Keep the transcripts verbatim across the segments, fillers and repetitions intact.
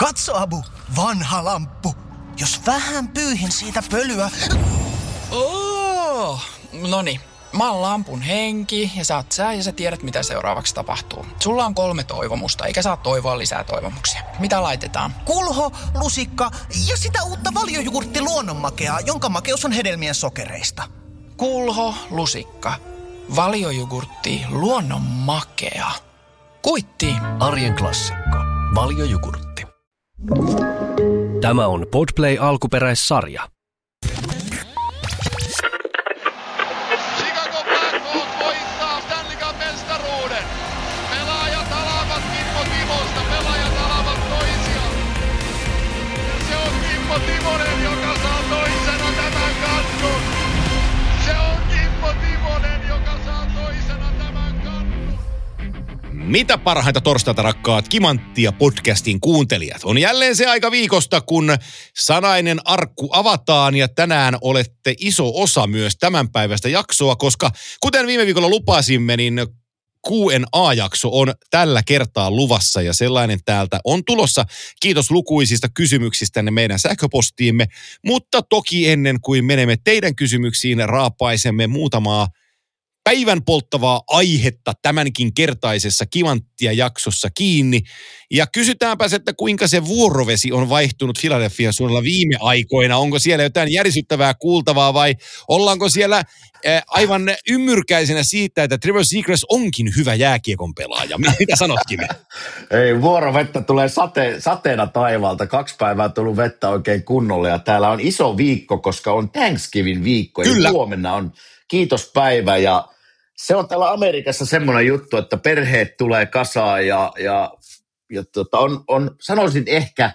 Katso, Abu, vanha lamppu. Jos vähän pyyhin siitä pölyä... Oh, noniin. Mä oon lampun henki ja sä oot sä ja sä tiedät mitä seuraavaksi tapahtuu. Sulla on kolme toivomusta, eikä saa toivoa lisää toivomuksia. Mitä laitetaan? Kulho, lusikka ja sitä uutta valiojugurtti luonnonmakeaa, jonka makeus on hedelmien sokereista. Kulho, lusikka, valiojugurtti, luonnonmakea. Kuitti. Arjen klassikko. Valiojugurtti. Tämä on Podplay alkuperäissarja. Chicago Blackhawks voittaa Stanley Cup -mestaruuden. Pelaajat alavat Kimmo Timosta, pelaajat alavat toisiaan. Se on Kimmo Timonen, joka saa toisena tämän kannun. Se on Kimmo Timonen, joka saa toisena tämän kannun. Mitä parhaita torstaita, rakkaat Kimanttia podcastin kuuntelijat. On jälleen se aika viikosta, kun sanainen arkku avataan ja tänään olette iso osa myös tämän päivästä jaksoa, koska kuten viime viikolla lupasimme, niin Q and A-jakso on tällä kertaa luvassa ja sellainen täältä on tulossa. Kiitos lukuisista kysymyksistänne meidän sähköpostiimme, mutta toki ennen kuin menemme teidän kysymyksiin, raapaisemme muutamaa päivän polttavaa aihetta tämänkin kertaisessa Kimanttia jaksossa kiinni. Ja kysytäänpäs, että kuinka se vuorovesi on vaihtunut Philadelphian suunnalla viime aikoina. Onko siellä jotain järisyttävää kuultavaa vai ollaanko siellä äh, aivan ymmyrkäisenä siitä, että Trevor Zegras onkin hyvä jääkiekon pelaaja? Mitä sanot, Kimi? Ei, vuorovettä tulee sate, sateena taivaalta. Kaksi päivää tullut vettä oikein kunnolla ja täällä on iso viikko, koska on Thanksgiving viikko. Kyllä. Ja huomenna on kiitospäivä ja se on täällä Amerikassa semmoinen juttu, että perheet tulee kasaan ja, ja, ja tota on, on, sanoisin ehkä,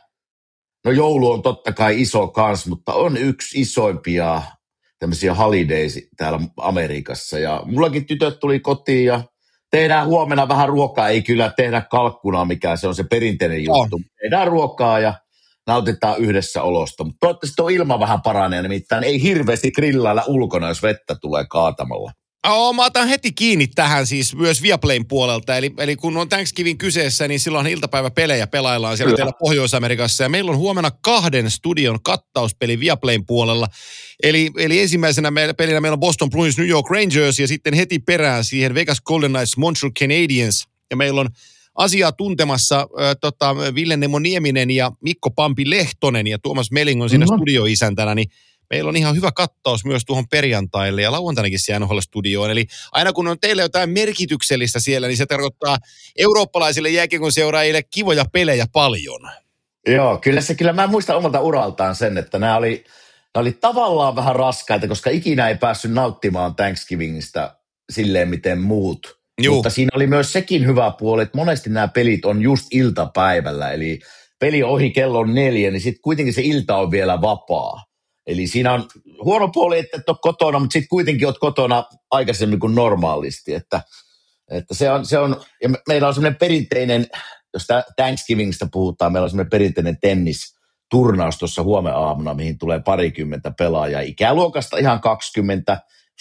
no joulu on totta kai iso kans, mutta on yksi isoimpia tämmöisiä holidays täällä Amerikassa. Ja mullakin tytöt tuli kotiin ja tehdään huomenna vähän ruokaa, ei kyllä tehdä kalkkuna, mikä se on se perinteinen juttu. Oh. Tehdään ruokaa ja nautitaan yhdessä olosta, mutta toivottavasti tuo ilma vähän paranee, nimittäin ei hirveästi grillailla ulkona, jos vettä tulee kaatamalla. Oh, mä otan heti kiinni tähän siis myös Viaplayn puolelta, eli, eli kun on Thanksgiving kyseessä, niin silloin iltapäiväpelejä pelaillaan siellä teillä Pohjois-Amerikassa, ja meillä on huomenna kahden studion kattauspeli Viaplayn puolella, eli, eli ensimmäisenä me, pelinä meillä on Boston Bruins, New York Rangers, ja sitten heti perään siihen Vegas Golden Knights, Montreal Canadiens, ja meillä on asiaa tuntemassa äh, tota, Ville Nemo Nieminen ja Mikko Pampi Lehtonen, ja Tuomas Meling on siinä mm-hmm. studioisäntänä, niin meillä on ihan hyvä kattaus myös tuohon perjantaille ja lauantainakin siellä N H L-studioon. Eli aina kun on teille jotain merkityksellistä siellä, niin se tarkoittaa eurooppalaisille jääkiekon seuraajille kivoja pelejä paljon. Joo, kyllä se kyllä. Mä muistan omalta uraltaan sen, että nämä oli, nämä oli tavallaan vähän raskaita, koska ikinä ei päässyt nauttimaan Thanksgivingistä silleen miten muut. Juh. Mutta siinä oli myös sekin hyvä puoli, että monesti nämä pelit on just iltapäivällä. Eli peli ohi kello neljä, niin sitten kuitenkin se ilta on vielä vapaa. Eli siinä on huono puoli, että et ole kotona, mutta sitten kuitenkin olet kotona aikaisemmin kuin normaalisti. Että, että se on, se on, ja meillä on semmoinen perinteinen, jos Thanksgivingistä puhutaan, meillä on semmoinen perinteinen tennisturnaus tuossa huomenaamuna, mihin tulee parikymmentä pelaajaa. Ikäluokasta ihan kaksikymmentä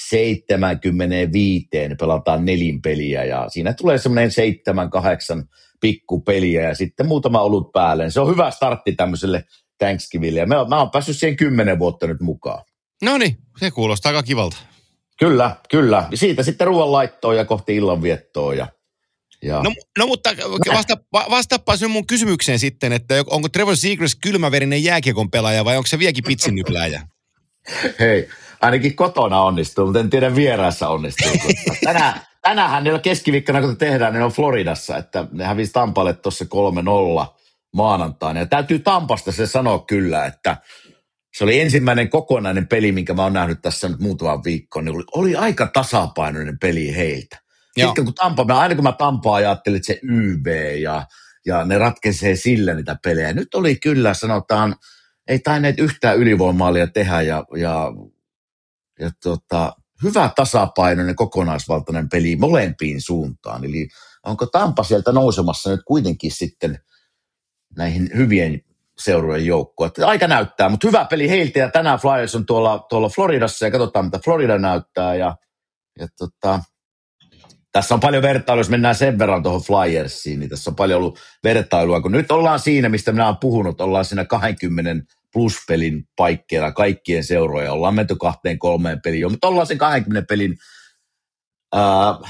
seitsemänkymmentäviisi pelataan nelinpeliä ja siinä tulee semmoinen seitsemän, kahdeksan pikkupeliä ja sitten muutama olut päälle. Se on hyvä startti tämmöiselle Thanksgivingille. Ja mä, mä oon päässyt siihen kymmenen vuotta nyt mukaan. No niin, se kuulostaa aika kivalta. Kyllä, kyllä. Ja siitä sitten ruoanlaittoon ja kohti illanviettoa. Ja, ja. No, no mutta vasta, vastaappas nyt mun kysymykseen sitten, että onko Trevor Zegras kylmäverinen jääkiekon pelaaja vai onko se vieläkin pitsinnyplääjä? Hei, ainakin kotona onnistuu, mutta en tiedä vieraassa onnistuu. Tänään, tänäänhän niillä keskiviikkona, kun tehdään, ne on Floridassa, että ne hävisi Tampalle tuossa kolme nolla. Maanantaina. Ja täytyy Tampasta se sanoa kyllä, että se oli ensimmäinen kokonainen peli, minkä mä oon nähnyt tässä nyt muutaman viikkoon, niin oli, oli aika tasapainoinen peli heiltä. Joo. Sitten kun Tampa, mä, aina kun mä Tampaa ajattelin, että se Y V ja, ja ne ratkaisee sillä niitä pelejä. Nyt oli kyllä, sanotaan, ei tainneet yhtään ylivoimaalia tehdä ja, ja, ja tota, hyvä tasapainoinen kokonaisvaltainen peli molempiin suuntaan. Eli onko Tampa sieltä nousemassa nyt kuitenkin sitten näihin hyvien seurojen joukkoon. Aika näyttää, mutta hyvä peli heiltä ja tänään Flyers on tuolla, tuolla Floridassa ja katsotaan mitä Florida näyttää ja, ja tota, tässä on paljon vertailua, jos mennään sen verran tuohon Flyersiin, niin tässä on paljon ollut vertailua, kun nyt ollaan siinä, mistä minä olen puhunut, ollaan siinä kaksikymmentä plus-pelin paikkeilla kaikkien seuroja, ollaan menty kahteen kolmeen peliin jo, mutta ollaan sen kaksikymmentä pelin ää,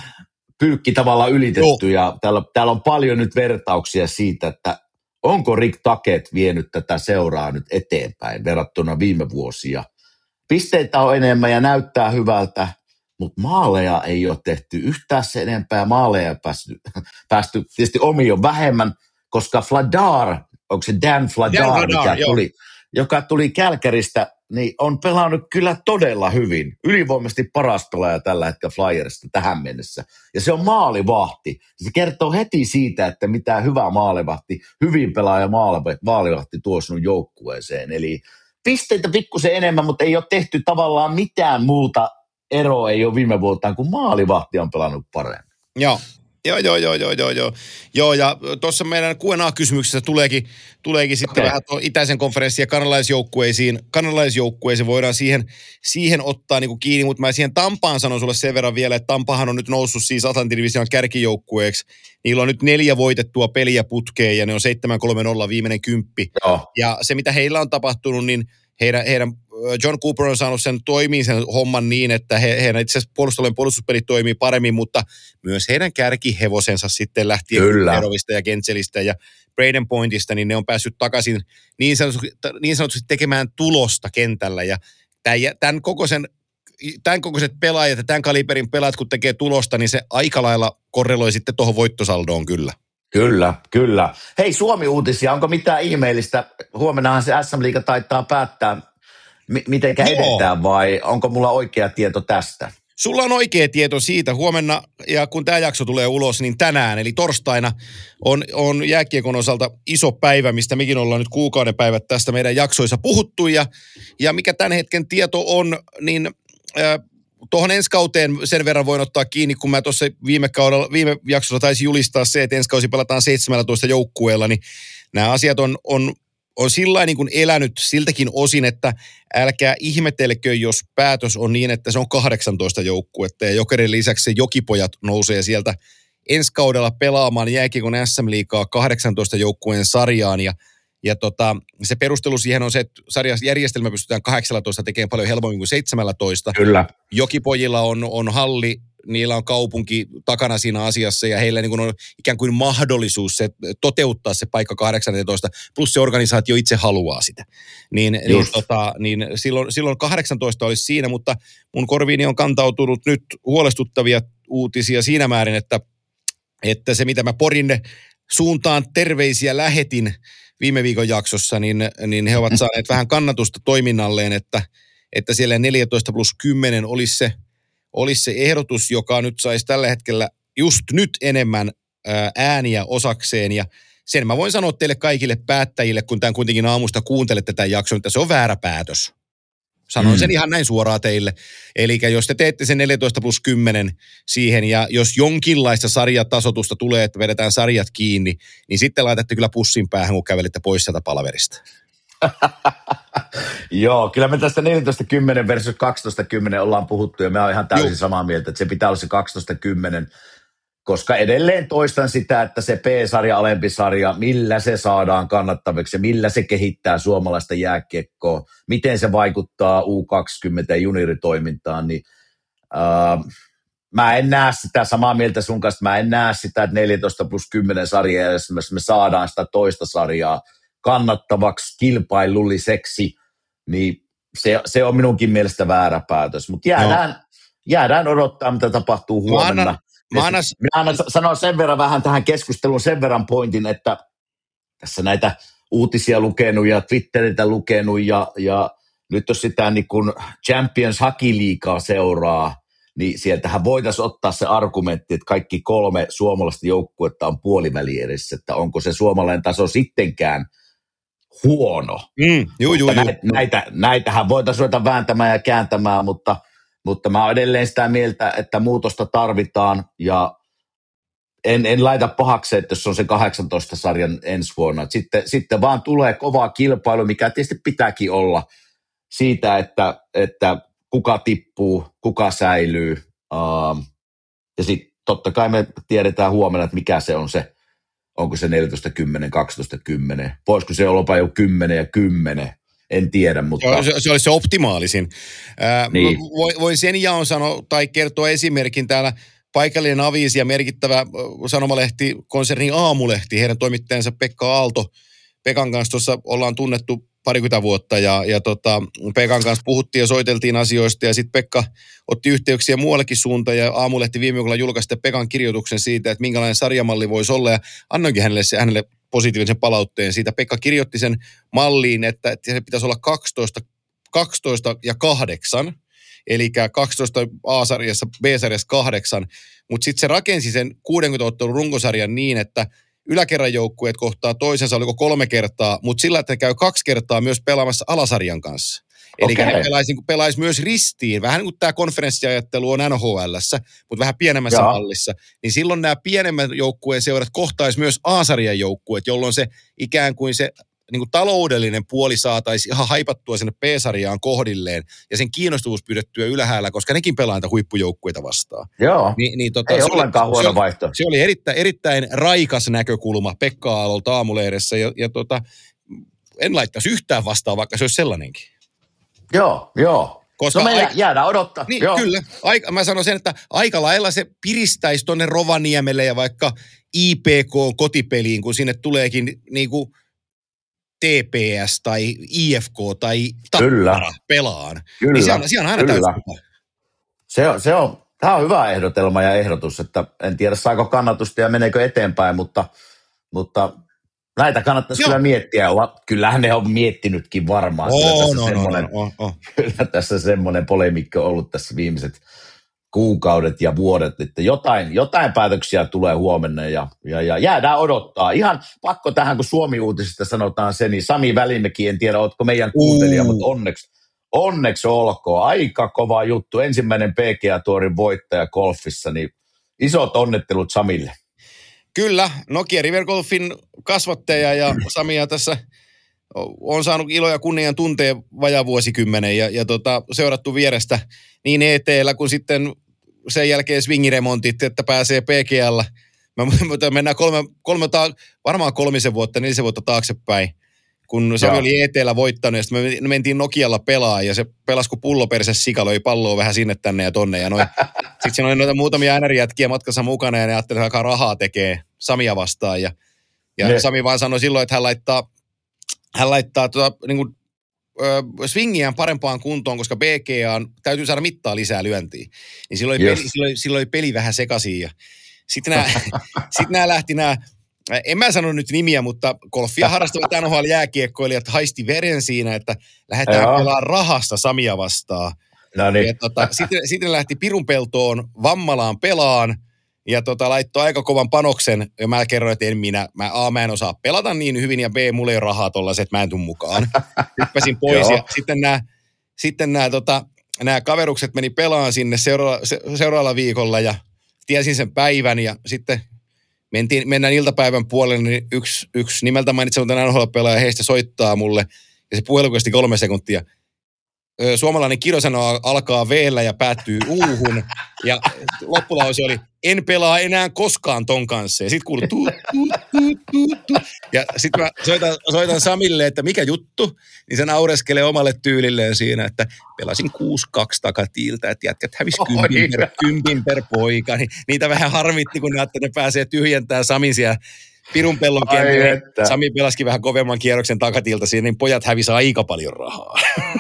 pyykki tavallaan ylitetty, oh. ja täällä, täällä on paljon nyt vertauksia siitä, että onko Rick Tocchet vienyt tätä seuraa nyt eteenpäin verrattuna viime vuosia. Pisteitä on enemmän ja näyttää hyvältä, mutta maaleja ei ole tehty yhtään sen enempää. Maaleja ei päästy, päästy tietysti omiin on vähemmän, koska Vladar, onko se Dan Vladar, Dan Vladar mikä tuli, joka tuli Kälkäristä, niin on pelannut kyllä todella hyvin. Ylivoimaisesti paras pelaaja tällä hetkellä Flyerista tähän mennessä. Ja se on maalivahti. Se kertoo heti siitä, että mitä hyvä maalivahti, hyvin pelaaja maalivahti tuo sinun joukkueeseen. Eli pisteitä pikkusen enemmän, mutta ei ole tehty tavallaan mitään muuta eroa, ei ole viime vuotaan, kun maalivahti on pelannut paremmin. Joo. Joo, joo, joo, joo, joo, joo. Joo, ja tuossa meidän Q and A-kysymyksessä tuleekin, tuleekin sitten okay. vähän tuon itäisen konferenssin ja kanalaisjoukkueisiin. Kanalaisjoukkueisiin voidaan siihen, siihen ottaa niinku kiinni, mutta mä siihen Tampaan sanon sulle sen verran vielä, että Tampahan on nyt noussut siis Atlantin division kärkijoukkueeksi. Niillä on nyt neljä voitettua peliä putkeen ja ne on seitsemän kolme nolla viimeinen kymppi. Joo. Ja se, mitä heillä on tapahtunut, niin heidän, heidän John Cooper on saanut sen toimiin sen homman niin, että he, heidän itse asiassa puolustusten puolustuspelit toimii paremmin, mutta myös heidän kärkihevosensa sitten lähtien Erovista ja Gentzelistä ja Braden Pointista, niin ne on päässyt takaisin niin sanotusti, niin sanotusti tekemään tulosta kentällä. Ja tämän kokoisen, tämän kokoiset pelaajat ja tämän kaliberin pelaajat, kun tekee tulosta, niin se aika lailla korreloi sitten tuohon voittosaldoon kyllä. Kyllä, kyllä. Hei, Suomi-uutisia, onko mitään ihmeellistä? Huomennahan se S M-liiga taitaa päättää, m- mitenkä Joo. edetään vai onko mulla oikea tieto tästä? Sulla on oikea tieto siitä huomenna, ja kun tämä jakso tulee ulos, niin tänään, eli torstaina, on, on jääkiekon osalta iso päivä, mistä mekin ollaan nyt kuukauden päivät tästä meidän jaksoissa puhuttu, ja, ja mikä tämän hetken tieto on, niin äh, tuohon ensi kauteen sen verran voin ottaa kiinni, kun mä tuossa viime, kaudella, viime jaksossa taisin julistaa se, että ensi kausi pelataan seitsemäntoista joukkueella, niin nämä asiat on, on, on sillä niin kuin elänyt siltäkin osin, että älkää ihmetelkö, jos päätös on niin, että se on kahdeksantoista joukkuetta ja Jokerin lisäksi se Jokipojat nousee sieltä ensi kaudella pelaamaan jääkiekon S M-liigaa kahdeksantoista joukkueen sarjaan ja Ja tota, se perustelu siihen on se, että sarjajärjestelmä pystytään kahdeksantoista tekemään paljon helpommin kuin seitsemäntoista. Kyllä. Jokipojilla on, on halli, niillä on kaupunki takana siinä asiassa ja heillä niin kuin on ikään kuin mahdollisuus se, toteuttaa se paikka kahdeksantoista, plus se organisaatio itse haluaa sitä. Niin, niin, tota, niin silloin, silloin kahdeksantoista olisi siinä, mutta mun korviini on kantautunut nyt huolestuttavia uutisia siinä määrin, että, että se mitä mä Porinne suuntaan terveisiä lähetin viime viikon jaksossa, niin, niin he ovat saaneet vähän kannatusta toiminnalleen, että, että siellä neljätoista plus kymmenen olisi se, olisi se ehdotus, joka nyt saisi tällä hetkellä just nyt enemmän ääniä osakseen. Ja sen mä voin sanoa teille kaikille päättäjille, kun tämän kuitenkin aamusta kuuntelette tämän jakson, että se on väärä päätös. Sanoin sen ihan näin suoraan teille. Eli jos te teette sen neljätoista plus kymmenen siihen ja jos jonkinlaista sarjatasotusta tulee, että vedetään sarjat kiinni, niin sitten laitatte kyllä pussin päähän, kun kävelitte pois sieltä palaverista. Joo, kyllä me tästä neljätoista kymmenen versus kaksitoista kymmenen ollaan puhuttu ja me on ihan täysin Juh. samaa mieltä, että se pitää olla se kaksitoista kymmenen, koska edelleen toistan sitä, että se P-sarja, alempi sarja, millä se saadaan kannattavaksi ja millä se kehittää suomalaista jääkiekkoa, miten se vaikuttaa U kaksikymmentä junioritoimintaan, niin äh, mä en näe sitä samaa mieltä sun kanssa, mä en näe sitä, että neljätoista plus kymmenen sarjaa, jos me saadaan sitä toista sarjaa kannattavaksi, kilpailulliseksi, niin se, se on minunkin mielestä väärä päätös, mutta jäädään, no. jäädään odottaa, mitä tapahtuu huomenna. Mä annan, mä annan, Minä annan sanoa sen verran vähän tähän keskusteluun sen verran pointin, että tässä näitä uutisia lukenut ja Twitteritä lukenut ja, ja nyt jos sitä niin kuin Champions Hockey-liigaa seuraa, niin sieltähän voitaisiin ottaa se argumentti, että kaikki kolme suomalaista joukkuetta on puolivälierissä, että onko se suomalainen taso sittenkään huono. Mm, juu, juu, näitä, juu. Näitä, näitähän voitaisiin ruveta vääntämään ja kääntämään, mutta, mutta mä oon edelleen sitä mieltä, että muutosta tarvitaan ja en, en laita pahaksi, että jos on se kahdeksantoista sarjan ensi vuonna. Sitten, sitten vaan tulee kovaa kilpailu, mikä tietysti pitääkin olla siitä, että, että kuka tippuu, kuka säilyy. Uh, ja sitten totta kai me tiedetään huomenna, että mikä se on se, onko se neljätoista kymmenen, kaksitoista kymmenen, voisiko se olla jo kymmenen ja kymmenen, en tiedä, mutta... Se, se olisi se optimaalisin. Ää, niin. Voin sen jaon sanoa tai kertoa esimerkin täällä. Paikallinen aviisi ja merkittävä sanomalehti, konsernin Aamulehti, heidän toimittajansa Pekka Aalto. Pekan kanssa tuossa ollaan tunnettu parikymmentä vuotta ja, ja tota, Pekan kanssa puhuttiin ja soiteltiin asioista ja sitten Pekka otti yhteyksiä muuallekin suuntaan ja Aamulehti viime viikolla julkaisi Pekan kirjoituksen siitä, että minkälainen sarjamalli voisi olla ja annoinkin hänelle, se, hänelle positiivisen palautteen siitä. Pekka kirjoitti sen malliin, että, että se pitäisi olla kaksitoista, kaksitoista ja kahdeksan. Eli kaksitoista A-sarjassa, B-sarjassa kahdeksan, mutta sitten se rakensi sen kuusikymmentä ottelun runkosarjan niin, että yläkerran joukkueet kohtaa toisensa, oliko kolme kertaa, mutta sillä, että ne käy kaksi kertaa myös pelaamassa alasarjan kanssa. Eli okay. ne pelaisi, pelaisi myös ristiin, vähän niin kuin tämä konferenssiajattelu on N H L:ssä, mutta vähän pienemmässä Jaa. mallissa. Niin silloin nämä pienemmät joukkueen seurat kohtaisi myös A-sarjan joukkueet, jolloin se ikään kuin se niin kuin taloudellinen puoli saataisiin ihan haipattua sinne P-sarjaan kohdilleen ja sen kiinnostavuus pyydettyä ylhäällä, koska nekin pelaa niitä huippujoukkueita vastaan. Joo, niin, niin, tota, ei ollenkaan oli, huono vaihtoehto. Se oli erittäin, erittäin raikas näkökulma Pekka Aallolta Aamulehdessä ja, ja tota, en laittaisi yhtään vastaan, vaikka se olisi sellainenkin. Joo, joo. Koska no meillä aika, jäädään odottaa. Niin, joo. Kyllä. Aika, mä sanon sen, että aika lailla se piristäisi tuonne Rovaniemelle ja vaikka I P K-kotipeliin, kun sinne tuleekin niin kuin T P S tai I F K tai Tappara pelaan. Kyllä, niin siellä, siellä on aina kyllä. Se on, se on, tämä on hyvä ehdotelma ja ehdotus, että en tiedä saako kannatusta ja meneekö eteenpäin, mutta, mutta näitä kannattaisi Joo. kyllä miettiä. Kyllähän ne on miettinytkin varmaan. Oh, kyllä, tässä no, semmoinen, no, no, oh. kyllä tässä semmoinen polemikki on ollut tässä viimeiset kuukaudet ja vuodet, että jotain, jotain päätöksiä tulee huomenna ja, ja, ja jäädään odottaa. Ihan pakko tähän, kun Suomi-uutisista sanotaan se, niin Sami Välimäki, en tiedä, ootko meidän kuuntelija, uh. mutta onneksi, onneksi olkoon. Aika kova juttu. Ensimmäinen P G A-tuorin voittaja golfissa, niin isot onnettelut Samille. Kyllä, Nokia River Golfin kasvattaja ja Samia tässä on saanut ilo ja kunnian tuntea vajaa vuosikymmenen ja, ja tota, seurattu vierestä niin E T:llä kuin sitten sen jälkeen swingiremontit, että pääsee P G A:lla. Mä mennään kolme, kolme ta- varmaan kolmisen vuotta, nelisen vuotta taaksepäin, kun Sami oli E T:llä voittanut ja sitten me mentiin Nokialla pelaa ja se pelasi kuin pulloperässä sika, löi palloa vähän sinne tänne ja tonne. Ja sitten siinä oli noita muutamia N R-jätkiä matkassa mukana ja ne ajattelivat, että alkaa rahaa tekee Samia vastaan. Ja, ja Sami vaan sanoi silloin, että hän laittaa Hän laittaa tuota, niin kuin, ö, swingiään parempaan kuntoon, koska B G A täytyy saada mittaa lisää lyöntiä. Niin silloin, yes. peli, silloin, silloin peli vähän sekaisin. Ja sitten nämä, sit nämä lähti nämä, en mä sano nyt nimiä, mutta golfia harrastavat N H L-jääkiekkoilijat haisti veren siinä, että lähdetään Joo. pelaamaan rahasta Samia vastaan. No niin. tota, sitten, sitten lähti Pirunpeltoon Vammalaan pelaan. Ja tota, laittoi aika kovan panoksen, ja mä kerroin, että en minä, mä, A, mä en osaa pelata niin hyvin, ja B, mulla ei ole rahaa tollaiset, että mä en tule mukaan. Hyppäsin pois, ja sitten nämä, sitten nämä, tota, nämä kaverukset meni pelaan sinne seura- se, seuraavalla viikolla, ja tiesin sen päivän, ja sitten mentiin, mennään iltapäivän puolelle, niin yksi, yksi nimeltä mainitsematon N H L-pelaaja heistä soittaa mulle, ja se puhelu kesti kolme sekuntia. Suomalainen kirosana alkaa V-llä ja päättyy uuhun. Ja loppulause oli, en pelaa enää koskaan ton kanssa. Ja sitten kuului tu, tu, tu, tu, tu. Ja sitten mä soitan, soitan Samille, että mikä juttu. Niin se naureskelee omalle tyylilleen siinä, että pelasin kuusi kaksi takatiiltä, että jätkät hävisi kympin per, kympin per poika. Niin niitä vähän harmitti, kun ne, että ne pääsee tyhjentämään Samin siellä Pirunpellon kentällä. Sami pelasikin vähän kovemman kierroksen takatiilta siinä, niin pojat hävisi aika paljon rahaa.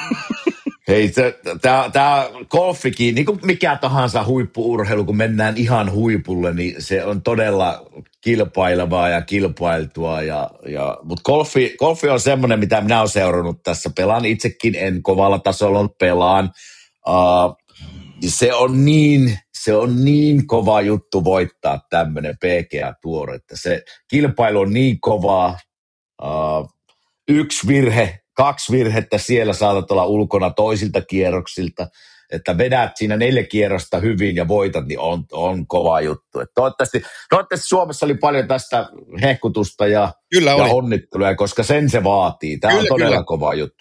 Hei, tämä golfikin, niin kuin mikä tahansa huippu-urheilu, kun mennään ihan huipulle, niin se on todella kilpailevaa ja kilpailtua. Ja, ja, mutta golfi, golfi on semmoinen, mitä minä olen seurannut tässä. Pelaan itsekin, en kovalla tasolla pelaan. Uh, se, on niin, se on niin kova juttu voittaa tämmöinen P G A-tuoro, että se kilpailu on niin kovaa. Uh, yksi virhe. Kaksi virhettä siellä saatat olla ulkona toisilta kierroksilta, että vedät siinä neljä kierrosta hyvin ja voitat, niin on, on kova juttu. Että toivottavasti, toivottavasti Suomessa oli paljon tästä hehkutusta ja, ja onnitteluja, koska sen se vaatii. Tämä kyllä, on todella kyllä. kova juttu.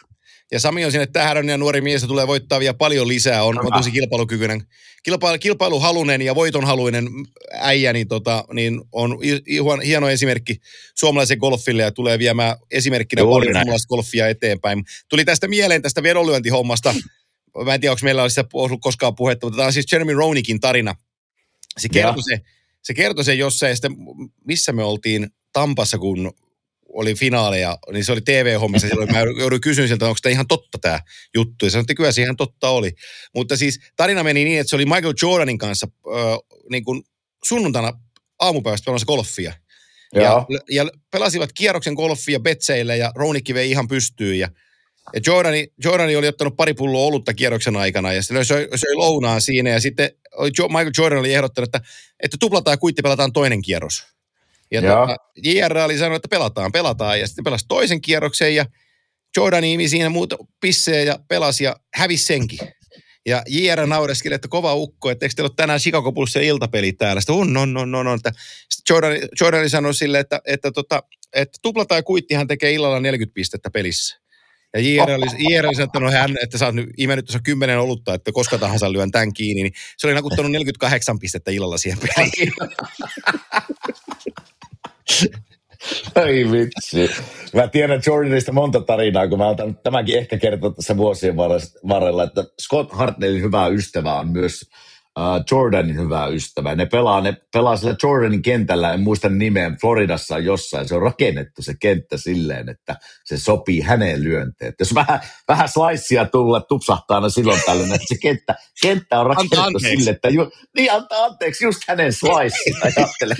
Ja Sami on sinne tähdännyt ja nuori mies tulee voittaa vielä paljon lisää. On, on tosi kilpailukykyinen, kilpailu, kilpailuhalunen ja voitonhaluinen äijä, niin, tota, niin on hieno esimerkki suomalaisen golfille ja tulee viemään esimerkkinä Juuri paljon näin. suomalaista golfia eteenpäin. Tuli tästä mieleen tästä vedonlyöntihommasta. Mä en tiedä, onko meillä olisi ollut koskaan puhetta, mutta tämä on siis Jeremy Roenikin tarina. Se kertoi se, se, kertoi se jossain, ja sitten missä me oltiin Tampassa, kun oli finaaleja, niin se oli T V-hommissa, silloin mä jouduin kysyä sieltä, onko tämä ihan totta tämä juttu, ja sanoin, että kyllä se ihan totta oli. Mutta siis tarina meni niin, että se oli Michael Jordanin kanssa äh, niin kuin sunnuntaina aamupäivästä pelamassa golfia. Ja, ja pelasivat kierroksen golfia betseille, ja Roenicki vei ihan pystyyn, ja Ja Jordani, Jordani oli ottanut pari pulloa olutta kierroksen aikana ja sitten söi, söi lounaan siinä ja sitten oli jo, Michael Jordan oli ehdottanut, että, että tuplataan ja kuitti pelataan toinen kierros. Ja tuota, J R oli sanonut, että pelataan, pelataan ja sitten pelasi toisen kierroksen ja Jordani imi siinä muuta pissejä ja pelasi ja hävisi senkin. Ja J R naureskeli, että kova ukko, että eikö teillä ole tänään Chicago Bullsien iltapeli täällä? Sitten on, on, on, on, on. Sitten Jordan, Jordani sanoi silleen, että, että, että, että tuplataan ja kuitti hän tekee illalla neljäkymmentä pistettä pelissä. Ja J R oli, J R oli sanonut hän, että sä oot nyt imennyt tuossa kymmenen olutta, että koska tahansa lyön tämän kiinni, niin se oli nakuttanut neljäkymmentäkahdeksan pistettä illalla siihen peliin. Ai vitsi. Mä tiedän Jordanista monta tarinaa, kun mä oon tämäkin ehkä kertoa tässä vuosien varrella, että Scott Hartnellin hyvä ystävä on myös uh, Jordanin hyvä ystävä. Ne pelaa, ne pelaa sillä Jordanin kentällä, en muista nimeä, Floridassa on jossain. Se on rakennettu se kenttä silleen, että se sopii hänen lyönteen. Jos vähän, vähän slicea tulla, tupsahtaa aina silloin tällöin, että se kenttä, kenttä on rakennettu silleen, että ju, niin antaa anteeksi just hänen slicea, ajattele.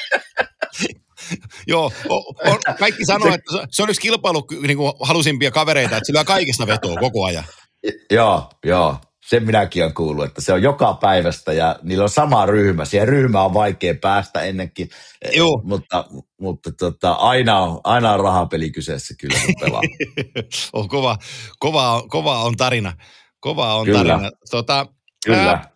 Joo, on, on, kaikki sanoo, että se on yksi kilpailu niin kuin halusimpia kavereita, että se lyö kaikesta vetoa koko ajan. Joo, joo. Sen minäkin olen kuullut, että se on joka päivästä ja niillä on sama ryhmä. Siihen ryhmään on vaikea päästä ennenkin, Joo. mutta, mutta tota, aina, on, aina on rahapeli kyseessä kyllä, kun pelaa. on kova, kova, kova on tarina. Kova on kyllä. tarina. Tota, kyllä. Ää...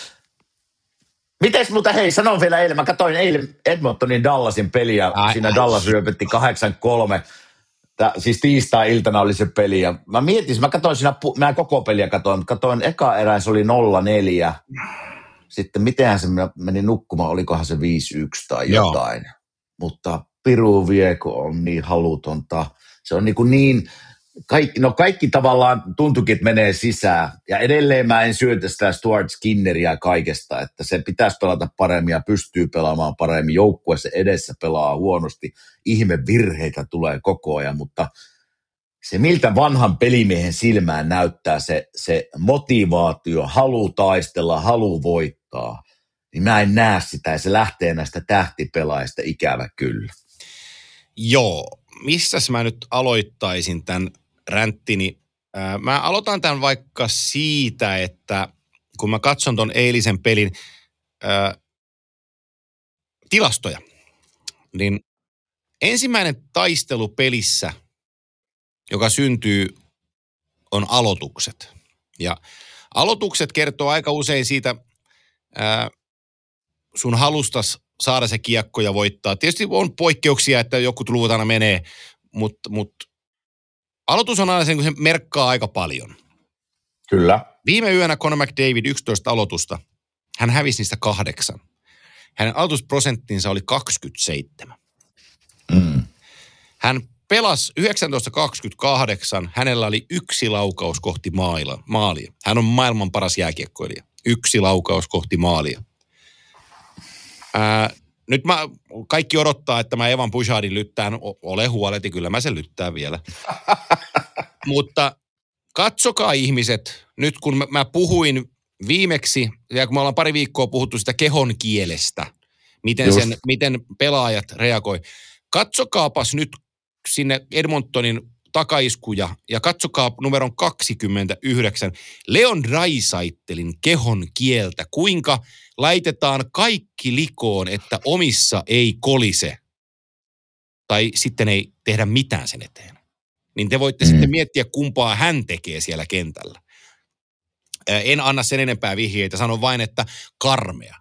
Mites mutta hei, sanon vielä eilen, mä katsoin eilen Edmontonin Dallasin peliä, ai, siinä ai. Dallas ryöpetti kahdeksan kolme. Tää, siis tiistai-iltana oli se peli ja mä mietin, mä katsoin siinä, mä koko peliä katsoin, mutta katsoin eka erään, se oli nolla neljä. Sitten mitenhän se meni nukkumaan, olikohan se viisi yksi tai jotain. Joo. Mutta Piru Vieko on niin halutonta. Se on niin kuin niin, kaikki, no kaikki tavallaan tuntukin, että menee sisään. Ja edelleen mä en syötä sitä Stuart Skinneria kaikesta, että se pitäisi pelata paremmin ja pystyy pelaamaan paremmin. Joukkueessa edessä pelaa huonosti. Ihme virheitä tulee koko ajan, mutta se miltä vanhan pelimiehen silmään näyttää se, se motivaatio, halu taistella, halu voittaa, niin mä en näe sitä ja se lähtee näistä tähtipelaajista ikävä kyllä. Joo, missäs mä nyt aloittaisin tämän ränttini? Mä aloitan tämän vaikka siitä, että kun mä katson ton eilisen pelin ää, tilastoja, niin ensimmäinen taistelu pelissä, joka syntyy, on aloitukset. Ja aloitukset kertoo aika usein siitä ää, sun halustas saada se kiekko ja voittaa. Tietysti on poikkeuksia, että joku luvut aina menee, mutta mut, aloitus on aina sen, kun se merkkaa aika paljon. Kyllä. Viime yönä Conor McDavid yksitoista aloitusta. Hän hävisi niistä kahdeksan. Hänen aloitusprosenttinsa oli kaksikymmentäseitsemän. Mm. Hän pelasi yhdeksäntoista kaksikymmentäkahdeksan. Hänellä oli yksi laukaus kohti maila, maalia. Hän on maailman paras jääkiekkoilija. Yksi laukaus kohti maalia. Ää, nyt mä, kaikki odottaa, että mä Evan Bouchardin lyttään. Ole huoleti, kyllä mä sen lyttään vielä. Mutta katsokaa ihmiset, nyt kun mä, mä puhuin viimeksi, ja kun me ollaan pari viikkoa puhuttu sitä kehon kielestä, miten, sen, miten pelaajat reagoi. Katsokaapas nyt sinne Edmontonin takaiskuja ja katsokaa numeron kaksikymmentäyhdeksän Leon Draisaitlin kehon kieltä, kuinka laitetaan kaikki likoon, että omissa ei kolise tai sitten ei tehdä mitään sen eteen. Niin te voitte mm. sitten miettiä, kumpaa hän tekee siellä kentällä. En anna sen enempää vihjeitä, sanon vain, että karmea.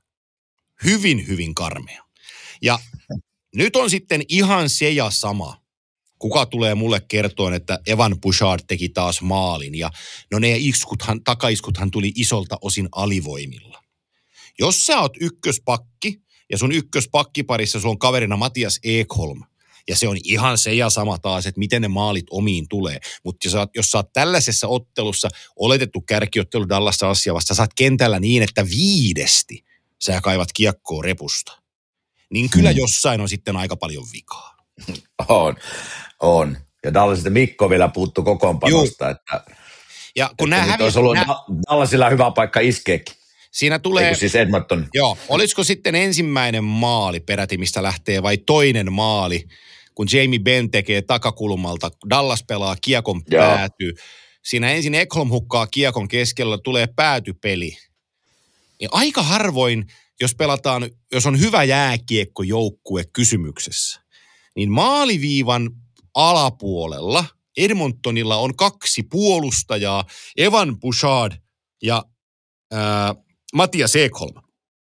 Hyvin, hyvin karmea. Ja nyt on sitten ihan se ja sama, kuka tulee mulle kertoon, että Evan Bouchard teki taas maalin ja no ne iskuthan, takaiskuthan tuli isolta osin alivoimilla. Jos sä oot ykköspakki ja sun ykköspakkiparissa sulla on kaverina Matias Ekholm, ja se on ihan se ja sama taas, että miten ne maalit omiin tulee. Mutta jos, jos sä oot tällaisessa ottelussa, oletettu kärkiottelu Dallassa asia vasta, sä oot kentällä niin, että viidesti sä kaivat kiekkoa repusta, niin kyllä hmm. jossain on sitten aika paljon vikaa. On, on. Ja Dallasista Mikko vielä puuttu kokoonpanosta, että, ja kun että hävi, olisi ollut nää... Dallasilla hyvä paikka iskeekin. Siinä tulee, Eiku siis Edmonton. Joo, olisiko sitten ensimmäinen maali peräti, mistä lähtee, vai toinen maali, kun Jamie Benn tekee takakulmalta, Dallas pelaa kiekon Joo. pääty. Siinä ensin Ekholm hukkaa kiekon keskellä, tulee päätypeli. Ja aika harvoin, jos pelataan, jos on hyvä jääkiekkojoukkue kysymyksessä, niin maaliviivan alapuolella Edmontonilla on kaksi puolustajaa, Evan Bouchard ja ää, Matias Ekholm.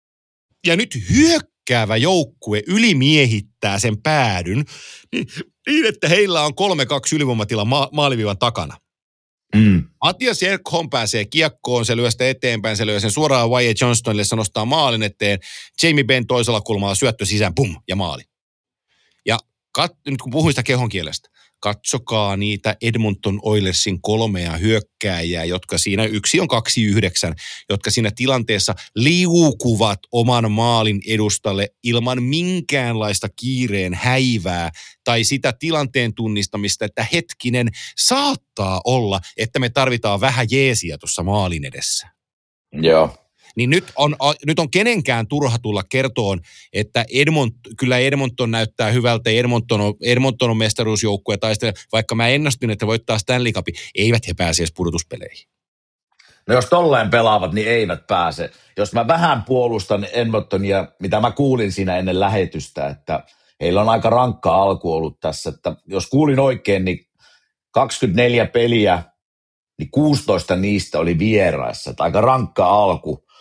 Ja nyt hyökkäävä joukkue ylimiehittää sen päädyn niin, niin että heillä on kolme kaksi ylivoimatila ma- maaliviivan takana. Mm. Matias Ekholm pääsee kiekkoon, se lyö sitä eteenpäin, se lyö sen suoraan Wyatt Johnstonille, se nostaa maalin eteen. Jamie Benn toisella kulmalla syöttö sisään, pum, ja maali. Ja kat, nyt kun puhuin sitä kehon kielestä, katsokaa niitä Edmonton Oilersin kolmea hyökkääjää, jotka siinä, yksi on kaksi yhdeksän, jotka siinä tilanteessa liukuvat oman maalin edustalle ilman minkäänlaista kiireen häivää tai sitä tilanteen tunnistamista, että hetkinen, saattaa olla, että me tarvitaan vähän jeesiä tuossa maalin edessä. Joo. Niin nyt on, nyt on kenenkään turha tulla kertoon, että Edmont, kyllä Edmonton näyttää hyvältä, Edmonton on, Edmonton on mestaruusjoukkue, taistele, vaikka mä ennustin, että voittaa Stanley Cupin, eivät he pääse edes pudotuspeleihin. No jos tolleen pelaavat, niin eivät pääse. Jos mä vähän puolustan Edmontonia, mitä mä kuulin siinä ennen lähetystä, että heillä on aika rankka alku ollut tässä, että jos kuulin oikein, niin kaksikymmentäneljä peliä, niin kuusitoista niistä oli vieraissa, että aika rankka alku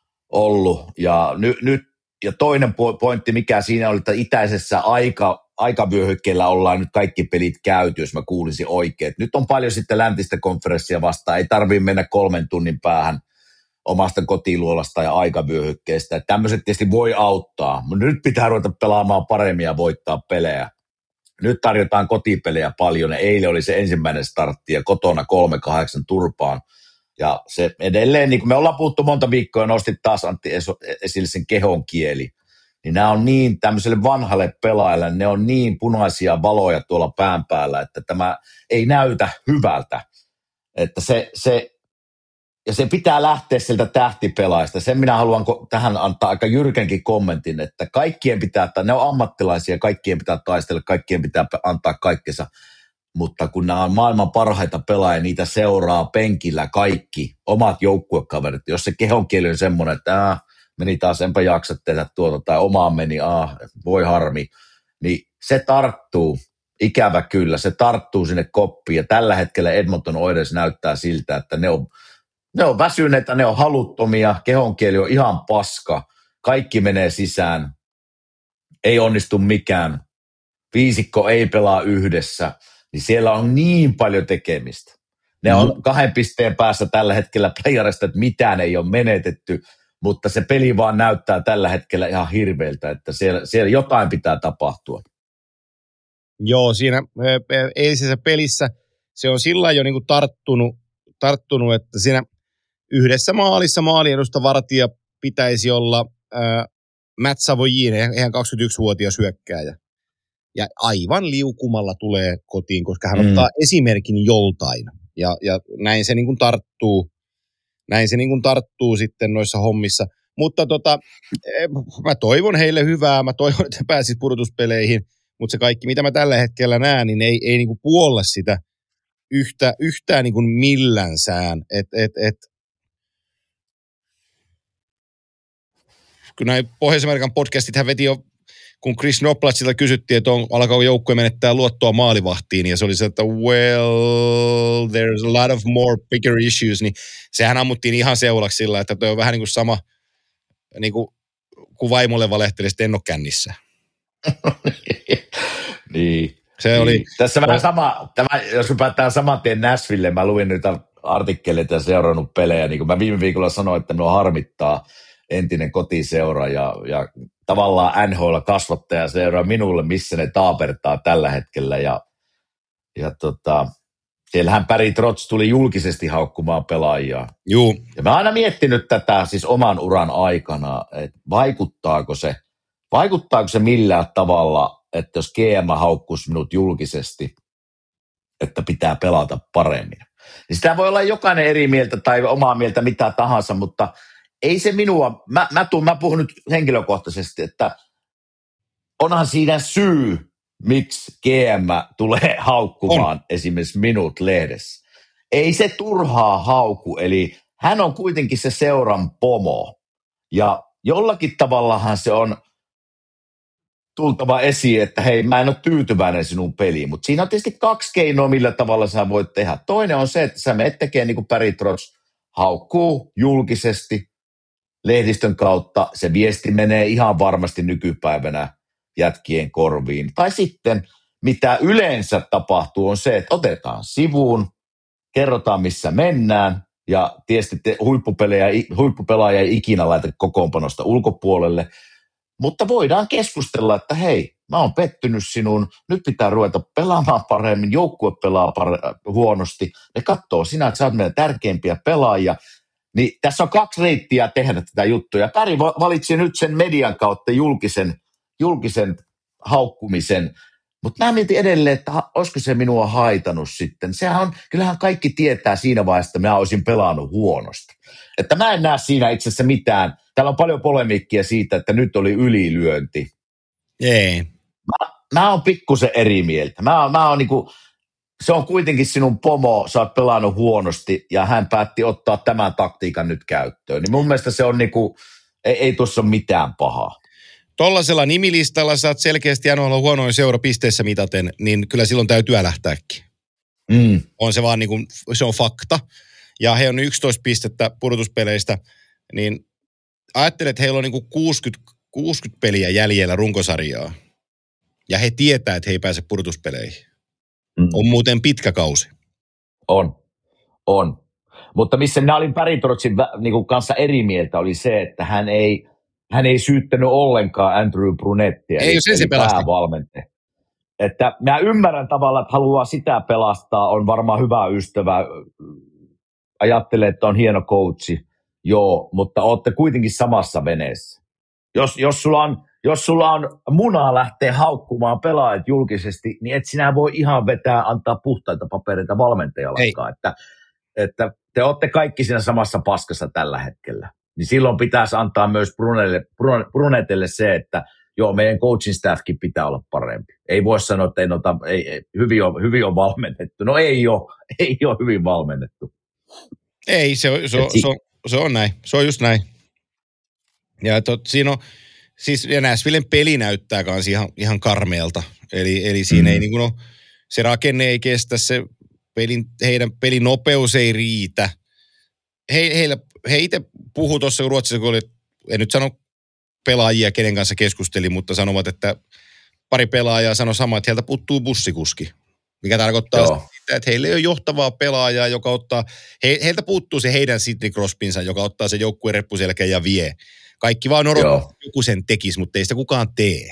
ollut. Ja, ny, nyt, ja toinen pointti, mikä siinä oli, että itäisessä aika, aikavyöhykkeellä ollaan nyt kaikki pelit käyty, jos mä kuulisin oikein. Nyt on paljon sitten läntistä konferenssia vastaan, ei tarvitse mennä kolmen tunnin päähän omasta kotiluolasta ja aikavyöhykkeestä. Että tämmöiset tietysti voi auttaa, mutta nyt pitää ruveta pelaamaan paremmin ja voittaa pelejä. Nyt tarjotaan kotipelejä paljon ja eilen oli se ensimmäinen startti ja kotona kolme kahdeksan turpaan. Ja se edelleen, niin kuin me ollaan puhuttu monta viikkoa ja nostit taas Antti esille sen kehon kieli, niin nämä on niin tämmöiselle vanhalle pelaajalle, ne on niin punaisia valoja tuolla pään päällä, että tämä ei näytä hyvältä. Että se, se, ja se pitää lähteä sieltä tähtipelaajasta. Sen minä haluan tähän antaa aika jyrkänkin kommentin, että kaikkien pitää, että ne on ammattilaisia, kaikkien pitää taistella, kaikkien pitää antaa kaikkensa. Mutta kun nämä on maailman parhaita pelaajia, niitä seuraa penkillä kaikki, omat joukkuekaverit. Jos se kehonkieli on semmoinen, että äh, meni taas, enpä jaksa tehdä tuota, tai omaan meni, ah, voi harmi, niin se tarttuu, ikävä kyllä, se tarttuu sinne koppiin. Ja tällä hetkellä Edmonton Oilers näyttää siltä, että ne on, ne on väsyneitä, ne on haluttomia, kehonkieli on ihan paska, kaikki menee sisään, ei onnistu mikään, viisikko ei pelaa yhdessä. Niin siellä on niin paljon tekemistä. Ne on kahden pisteen päässä tällä hetkellä playerista, että mitään ei ole menetetty, mutta se peli vaan näyttää tällä hetkellä ihan hirveältä, että siellä, siellä jotain pitää tapahtua. Joo, siinä eilisessä pelissä se on sillä jo niin kuin tarttunut, tarttunut, että siinä yhdessä maalissa maaliedusta vartija pitäisi olla äh, Matt Savoyin, eihän kaksikymmentäyksivuotias hyökkääjä. Ja aivan liukumalla tulee kotiin, koska hän ottaa mm. esimerkin joltain. Ja, ja näin se niin kuin tarttuu, näin se niin kuin tarttuu sitten noissa hommissa. Mutta tota, mä toivon heille hyvää, mä toivon, että he pääsisivät pudotuspeleihin, mutta se kaikki, mitä mä tällä hetkellä näen, niin ei, ei niin kuin puolla sitä yhtä, yhtään niin kuin millänsään. Et, et, et. Kun näin Pohjois-Amerikan podcastit hän veti jo, kun Chris Noplatsilta kysyttiin, että on, alkaa joukkue menettää luottoa maalivahtiin, ja se oli se, että well, there's a lot of more bigger issues, niin sehän ammuttiin ihan seulaksi sillä, että toi on vähän niin kuin sama, niin kuin kun vaimolle valehteli, sitten en ole kännissä. Niin, Se oli... Niin. Tässä vähän sama, tämä, jos hypätään saman tien Nashville, mä luin niitä artikkeleita ja seurannut pelejä, niin kuin mä viime viikolla sanoin, että minua harmittaa entinen kotiseura ja, ja tavallaan N H L kasvattaja seuraa minulle, missä ne taapertaa tällä hetkellä ja, ja tota, siellähän Barry Trotz tuli julkisesti haukkumaan pelaajia. Juu. Ja mä oon aina miettinyt tätä siis oman uran aikana, että vaikuttaako se, vaikuttaako se millään tavalla, että jos G M haukkuisi minut julkisesti, että pitää pelata paremmin. Niin sitä voi olla jokainen eri mieltä tai omaa mieltä mitä tahansa, mutta ei se minua, mä, mä, tuun, mä puhun nyt henkilökohtaisesti, että onhan siinä syy, miksi G M tulee haukkumaan on. Esimerkiksi minut lehdessä. Ei se turhaa hauku, eli hän on kuitenkin se seuran pomo. Ja jollakin tavallahan se on tultava esiin, että hei, mä en ole tyytyväinen sinun peliin. Mutta siinä on tietysti kaksi keinoa, millä tavalla sä voit tehdä. Toinen on se, että sä menet tekemään niin kuin Barry Trotz haukkuu julkisesti lehdistön kautta. Se viesti menee ihan varmasti nykypäivänä jätkien korviin. Tai sitten, mitä yleensä tapahtuu, on se, että otetaan sivuun, kerrotaan missä mennään, ja tietysti te, huippupelejä, huippupelaaja ei ikinä laita kokoonpanosta ulkopuolelle, mutta voidaan keskustella, että hei, mä oon pettynyt sinun, nyt pitää ruveta pelaamaan paremmin, joukkue pelaa par- huonosti, ne katsoo sinä, että sä oot meidän tärkeimpiä pelaajia, niin tässä on kaksi reittiä tehdä tätä juttua, ja Päri valitsi nyt sen median kautta julkisen, julkisen haukkumisen, mutta mä mietin edelleen, että olisiko se minua haitannut sitten. Sehän on, kyllähän kaikki tietää siinä vaiheessa, että mä olisin pelannut huonosti. Että mä en näe siinä itse asiassa mitään. Täällä on paljon polemiikkia siitä, että nyt oli ylilyönti. Ei. Mä, mä oon pikkusen eri mieltä. Mä, mä oon niinku, se on kuitenkin sinun pomo, sä oot pelannut huonosti ja hän päätti ottaa tämän taktiikan nyt käyttöön. Niin mun mielestä se on niinku, ei, ei tuossa ole mitään pahaa. Tollasella nimilistalla sä oot selkeästi N H L huonoin seura pisteissä mitaten, niin kyllä silloin täytyy älähtääkin. Mm. On se vaan niinku, se on fakta. Ja he on yksitoista pistettä pudotuspeleistä, niin ajattelet, että heillä on niinku kuusikymmentä, kuusikymmentä peliä jäljellä runkosarjaa. Ja he tietää, että he ei pääse pudotuspeleihin. Mm. On muuten pitkä kausi. On, on. Mutta missä minä olin Barry Trotzin niinku kanssa eri mieltä oli se, että hän ei... Hän ei syyttänyt ollenkaan Andrew Brunettia, ei, eli, eli päävalmentaja. Että mä ymmärrän tavallaan, että haluaa sitä pelastaa, on varmaan hyvä ystävä, ajattelee, että on hieno coachi, joo, mutta olette kuitenkin samassa veneessä. Jos, jos, sulla on, jos sulla on munaa lähteä haukkumaan pelaajat julkisesti, niin et sinä voi ihan vetää, antaa puhtaita papereita valmentajallekaan. Että, että te olette kaikki siinä samassa paskassa tällä hetkellä. Niin silloin pitäisi antaa myös Brunelle, Brunetelle se, että joo, meidän coaching staffkin pitää olla parempi. Ei voi sanoa, että ei nota, ei, ei, hyvin, on, hyvin on valmennettu. No ei ole, ei ole hyvin valmennettu. Ei, se on, se on, se on, se on näin. Se on just näin. Ja tot, siinä on, siis Nashvillen peli näyttää kans ihan, ihan karmeelta. Eli, eli siinä mm. ei niin kuin, no, se rakenne ei kestä, se pelin, heidän pelin nopeus ei riitä. He, heillä, he itse puhuu tuossa Ruotsissa, kun oli, en nyt sano pelaajia, kenen kanssa keskustelin, mutta sanovat, että pari pelaajaa sanoi sama, että heiltä puuttuu bussikuski. Mikä tarkoittaa Joo. sitä, että heillä ei ole johtavaa pelaajaa, joka ottaa, he, heiltä puuttuu se heidän Sidney Crosbynsa, joka ottaa se joukkueen reppuselkään ja vie. Kaikki vaan odottaa, että joku sen tekisi, mutta ei sitä kukaan tee.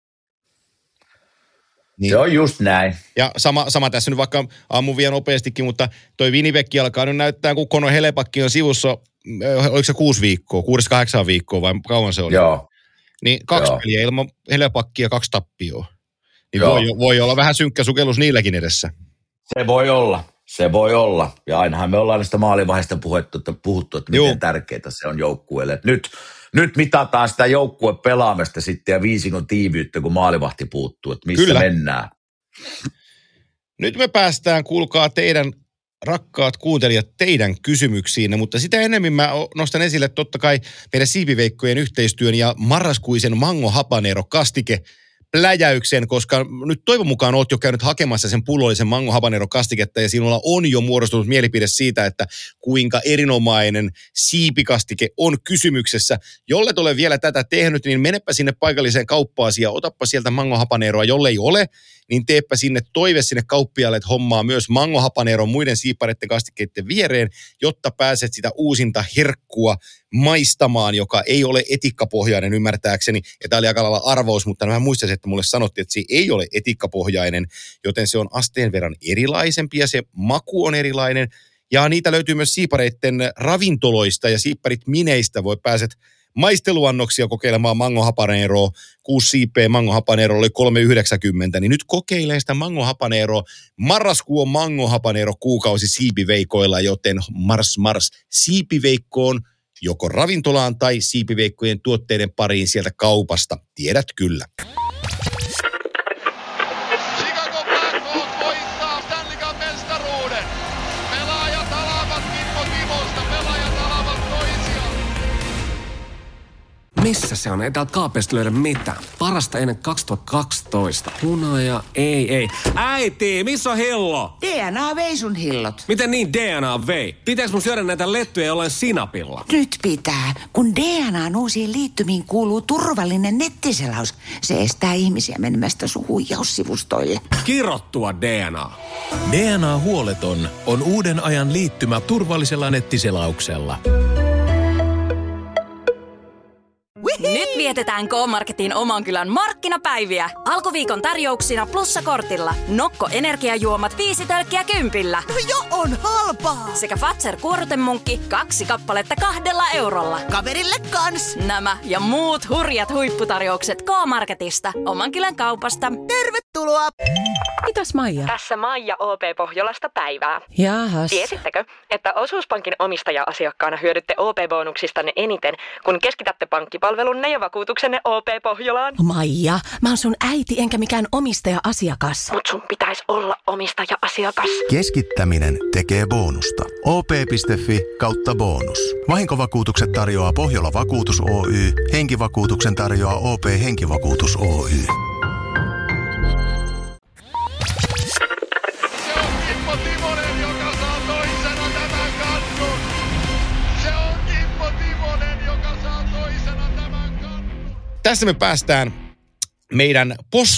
Niin. Se on just näin. Ja sama, sama tässä nyt vaikka ammun vielä nopeastikin, mutta toi Winnipeg alkaa nyt näyttää, kun Conor Hellebuyck on sivussa, oliko se kuusi viikkoa, kuudesta kahdeksaan viikkoa vai kauan se oli? Joo. Niin kaksi Joo. peliä ilman Hellebuyckia, kaksi tappioa. Niin voi, voi olla vähän synkkä sukellus niilläkin edessä. Se voi olla, se voi olla. Ja ainahan me ollaan näistä maalivaiheista puhuttu, että, puhuttu, että miten tärkeää se on joukkueelle. Nyt, nyt mitataan sitä joukkueen pelaamista sitten ja viisikon tiiviyttä, kun maalivahti puuttuu, että missä Kyllä. mennään. Nyt me päästään, kuulkaa teidän rakkaat kuuntelijat, teidän kysymyksiinne, mutta sitä enemmän mä nostan esille totta kai meidän siipiveikkojen yhteistyön ja marraskuisen Mango Habanero kastike pläjäyksen, koska nyt toivon mukaan olet jo käynyt hakemassa sen pullollisen Mango Habanero kastiketta ja sinulla on jo muodostunut mielipide siitä, että kuinka erinomainen siipikastike on kysymyksessä. Jollet ole vielä tätä tehnyt, niin menepä sinne paikalliseen kauppaasi ja otappa sieltä Mango Habaneroa, jollei ole, niin teepä sinne toive sinne kauppiaalle, että hommaa myös mango habanero muiden siipareiden kastikkeiden viereen, jotta pääset sitä uusinta herkkua maistamaan, joka ei ole etikkapohjainen ymmärtääkseni. Ja tämä oli aika lailla arvaus, mutta mä muistaisin, että mulle sanottiin, että se ei ole etikkapohjainen, joten se on asteen verran erilaisempi ja se maku on erilainen. Ja niitä löytyy myös siipareiden ravintoloista ja siiparit mineistä. Voi pääset maisteluannoksia kokeilemaan mango habaneroa. Kuusi siipeä mango habanero oli kolme yhdeksänkymmentä. Niin nyt kokeilee sitä mango habaneroa. Marraskuu on mango habanero kuukausi siipiveikoilla, joten mars mars siipiveikkoon joko ravintolaan tai siipiveikkojen tuotteiden pariin sieltä kaupasta. Tiedät kyllä. Chicago Blackhawks voittaa Stanley Cup -mestaruuden. Pelaajat alavat Kimmo Timosta, pelaajat alavat toisiaan. Missä se on? Ei täältä kaapeista löydä mitään. Parasta ennen kaksituhattakaksitoista. Hunaja, ei, ei. Äiti, missä on hillo? D N A vei sun hillot. Miten niin D N A vei? Pitäis mun syödä näitä lettuja jollain sinapilla? Nyt pitää, kun D N A:n uusiin liittymiin kuuluu turvallinen nettiselaus. Se estää ihmisiä menemästä sun huijaussivustoille. Kirottua D N A. D N A-huoleton on uuden ajan liittymä turvallisella nettiselauksella. Nyt vietetään K-Marketin oman kylän markkinapäiviä. Alkuviikon tarjouksina plussakortilla. Nokko energiajuomat viisi tölkkiä kympillä. No jo on halpaa. Sekä Fazer kuorutemunkki kaksi kappaletta kahdella eurolla. Kaverille kans. Nämä ja muut hurjat huipputarjoukset K-Marketista. Oman kylän kaupasta. Tervetuloa. Mitäs Maija? Tässä Maija O P Pohjolasta päivää. Jaahas. Tiesittekö, että Osuuspankin omistaja-asiakkaana hyödytte O P-bonuksistanne eniten, kun keskitätte pankkipalvelunne ja vakuutuksenne O P Pohjolaan? Maija, mä oon sun äiti enkä mikään omistaja-asiakas. Mut sun pitäisi olla omistaja-asiakas. Keskittäminen tekee bonusta. O P piste fi kautta bonus. Vahinkovakuutukset tarjoaa Pohjola Vakuutus Oy. Henkivakuutuksen tarjoaa O P Henkivakuutus Oy. Se on Kimmo Timonen, joka saa toisena tämän kannun. Se on Kimmo Timonen, joka saa toisena tämän kannun. Tässä me päästään meidän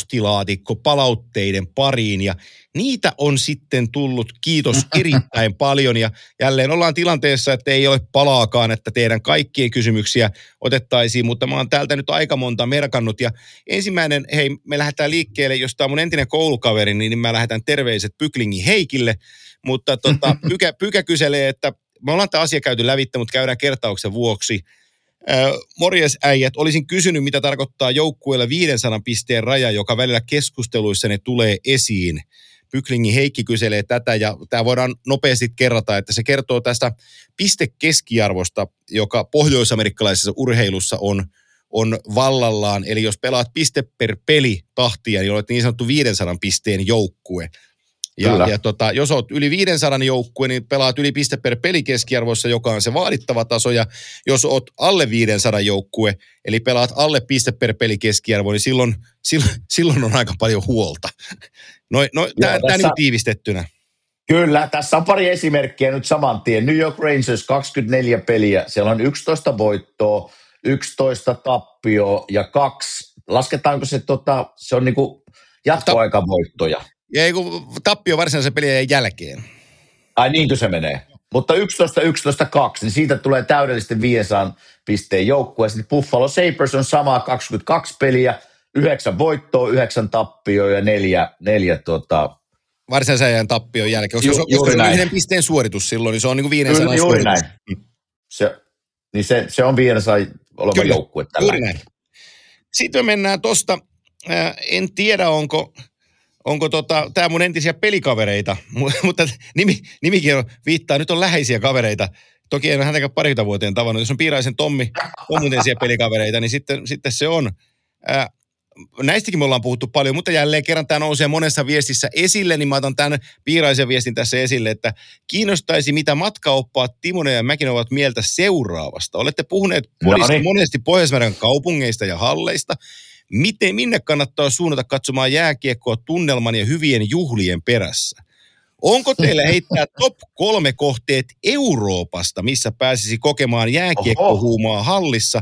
postilaatikkopalautteiden pariin ja niitä on sitten tullut, kiitos, erittäin paljon ja jälleen ollaan tilanteessa, että ei ole palaakaan, että teidän kaikkien kysymyksiä otettaisiin, mutta mä oon täältä nyt aika monta merkannut ja ensimmäinen, hei, me lähdetään liikkeelle, jos tää on mun entinen koulukaveri, niin mä lähetän terveiset Pyklingin Heikille, mutta tota, Pykä, Pykä kyselee, että me ollaan tämä asia käyty lävittä, mutta käydään kertauksen vuoksi. Äh, morjes äijät, olisin kysynyt, mitä tarkoittaa joukkueelle viisisataa pisteen raja, joka välillä keskusteluissa ne tulee esiin. Pyklingin Heikki kyselee tätä ja tämä voidaan nopeasti kerrata, että se kertoo tästä pistekeskiarvosta, joka pohjoisamerikkalaisessa urheilussa on, on vallallaan. Eli jos pelaat piste per peli tahtia, niin olet niin sanottu viisisataa pisteen joukkue. Ja, ja tota, jos olet yli viisisataa joukkue, niin pelaat yli piste per peli keskiarvoissa, joka on se vaadittava taso. Ja jos olet alle viisisataa joukkue, eli pelaat alle piste per peli keskiarvo, niin silloin, silloin, silloin on aika paljon huolta. No, no tämä niin tiivistettynä. Kyllä, tässä on pari esimerkkiä nyt saman tien. New York Rangers kaksikymmentäneljä peliä, siellä on yksitoista voittoa, yksitoista tappioa ja kaksi. Lasketaanko se, tota, se on niinku jatkoaikavoittoja? Ja ei kun tappio varsinaisen pelien jälkeen. Ai niinkö se menee? Mutta yksitoista yksitoista kaksi, niin siitä tulee täydellisesti viisisataa pisteen joukkue. Sitten Buffalo Sabres on samaa kaksikymmentäkaksi peliä, yhdeksän voittoa, yhdeksän tappioa ja neljä, neljä tota... varsinaisen ajan tappion jälkeen. Koska Ju, se on yhden pisteen suoritus silloin, niin se on niin kuin viisisataa Juuri suoritus. näin. Se, niin se, se on viisisataa oleva Kyllä, joukkue tällä. Juuri näin. Sitten me mennään tuosta, äh, en tiedä onko... Onko tota, tämä mun entisiä pelikavereita, mutta nimi, nimikin on, viittaa, nyt on läheisiä kavereita. Toki en ole häntäkään parikymmentä vuoteen tavannut. Jos on Piiraisen Tommi, on mun entisiä pelikavereita, niin sitten, sitten se on. Ää, näistäkin me ollaan puhuttu paljon, mutta jälleen kerran tämä nousee monessa viestissä esille, niin mä otan tämän Piiraisen viestin tässä esille, että kiinnostaisi, mitä matkaoppaat Timonen ja Mäkinen ovat mieltä seuraavasta. Olette puhuneet No niin. monesti Pohjois-Amerikan kaupungeista ja halleista. Miten, minne kannattaa suunnata katsomaan jääkiekkoa tunnelman ja hyvien juhlien perässä? Onko teillä heittää top kolme kohteet Euroopasta, missä pääsisi kokemaan jääkiekkohuumaa hallissa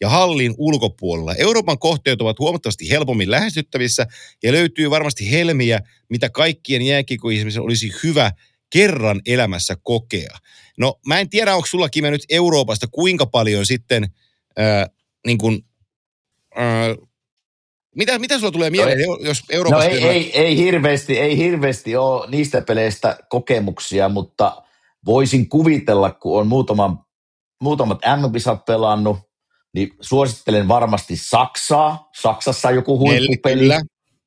ja hallin ulkopuolella. Euroopan kohteet ovat huomattavasti helpommin lähestyttävissä ja löytyy varmasti helmiä, mitä kaikkien jääkiekkoihmisen olisi hyvä kerran elämässä kokea. No mä en tiedä, onko sulla nyt Euroopasta kuinka paljon sitten ää, niin kuin, ää, mitä, mitä sulla tulee mieleen, no, jos Euroopassa... No ei, ei, ei, hirveästi, ei hirveästi ole niistä peleistä kokemuksia, mutta voisin kuvitella, kun on muutaman, muutamat M M-kisat pelannut, niin suosittelen varmasti Saksaa. Saksassa on joku huippupeli. Kyllä.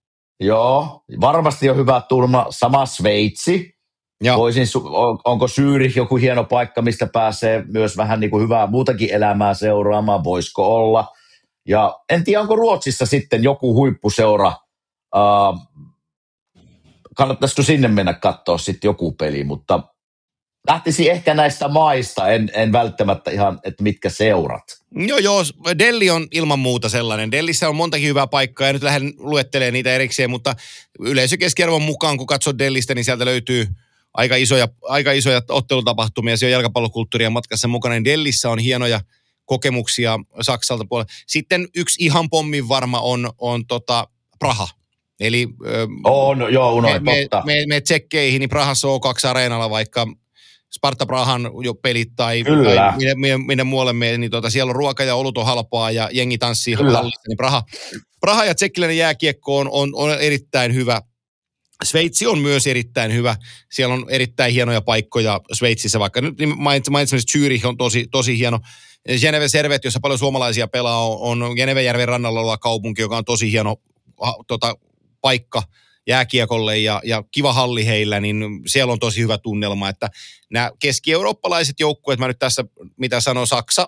Joo, varmasti on hyvä turma. Sama Sveitsi. Joo. Voisin, onko Zürich joku hieno paikka, mistä pääsee myös vähän niin kuin hyvää muutakin elämää seuraamaan, voisiko olla. Ja en tiedä, onko Ruotsissa sitten joku huippuseura, uh, kannattaisiko sinne mennä katsoa sitten joku peli, mutta lähtisi ehkä näistä maista, en, en välttämättä ihan, että mitkä seurat. Joo, joo, Delhi on ilman muuta sellainen. Delhissä on montakin hyvää paikkaa ja nyt lähden luettelemaan niitä erikseen, mutta yleisökeskiarvon mukaan, kun katsot Delhistä, niin sieltä löytyy aika isoja, aika isoja ottelutapahtumia, se on jalkapallokulttuuria matkassa mukana, niin Delhissä on hienoja kokemuksia Saksalta puolella. Sitten yksi ihan pommin varma on, on tota Praha. Eli on, joo, unoin, me, me, me, me tsekkeihin, niin Prahassa on kaksi areenalla, vaikka Sparta Prahan jo pelit tai, tai minne, minne muualle me, niin tota, siellä on ruoka ja olut on halpaa ja jengi tanssii hallissa, niin Praha, Praha ja tsekkiläinen jääkiekko on, on, on erittäin hyvä. Sveitsi on myös erittäin hyvä. Siellä on erittäin hienoja paikkoja Sveitsissä, vaikka nyt mainitsemassa Zürich on tosi, tosi hieno. Geneve Servet, jossa paljon suomalaisia pelaa, on, on Genevejärven rannalla oleva kaupunki, joka on tosi hieno ha, tota, paikka jääkiekolle ja, ja kiva halli heillä, niin siellä on tosi hyvä tunnelma, että nämä keski-eurooppalaiset joukkueet, mä nyt tässä, mitä sanon, Saksa,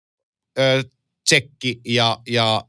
ö, Tsekki ja, ja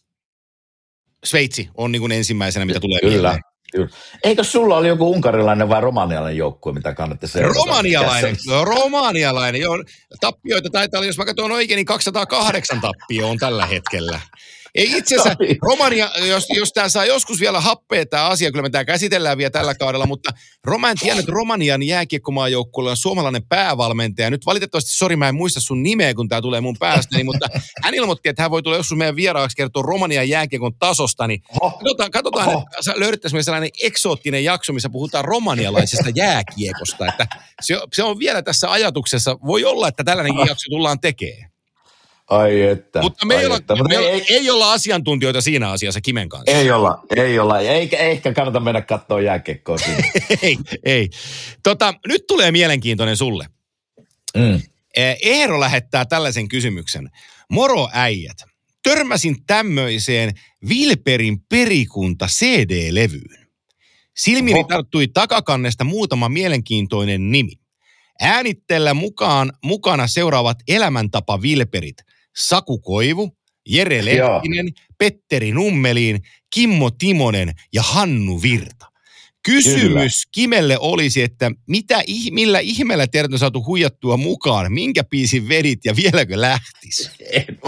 Sveitsi on niin kuin ensimmäisenä, mitä tulee Kyllä. mieleen. Kyllä. Eikö sulla oli joku unkarilainen vai romanialainen joukkue, mitä kannatti seurata? Romanialainen, no, romanialainen, joo. Tappioita taitaa olla, jos mä katson oikein, niin kaksisataakahdeksan tappio on tällä hetkellä. Ei itse asiassa, Romania, jos, jos tämä saa joskus vielä happea tämä asia, kyllä me tämä käsitellään vielä tällä kaudella, mutta mä en tiedä, että Romanian jääkiekkomaajoukkueella on suomalainen päävalmentaja. Nyt valitettavasti, sori, mä en muista sun nimeä, kun tämä tulee mun päästäni, mutta hän ilmoitti, että hän voi tulla joskus meidän vieraaksi kertoa Romanian jääkiekon tasosta, niin katsotaan, katsotaan että löydettäisiin sellainen eksoottinen jakso, missä puhutaan romanialaisesta jääkiekosta, että se, se on vielä tässä ajatuksessa, voi olla, että tällainenkin jakso tullaan tekemään. Ai että. Mutta me, ai ei, olla, että. me ei, ei, ei olla asiantuntijoita siinä asiassa Kimen kanssa. Ei olla, ei olla. Eikä ehkä kannata mennä katsoa jääkiekkoa sinne. ei, ei. Tota, nyt tulee mielenkiintoinen sulle. Mm. Eero lähettää tällaisen kysymyksen. Moro äijät. Törmäsin tämmöiseen Vilperin perikunta C D-levyyn. Silmiini tarttui takakannesta muutama mielenkiintoinen nimi. Äänitteellä mukaan, mukana seuraavat elämäntapa Vilperit. Saku Koivu, Jere Lehtinen, Joo. Petteri Nummeliin, Kimmo Timonen ja Hannu Virta. Kysymys Kyllä. Kimelle olisi, että mitä, millä ihmeellä teidät on saatu huijattua mukaan? Minkä biisin vedit ja vieläkö lähtisi? En,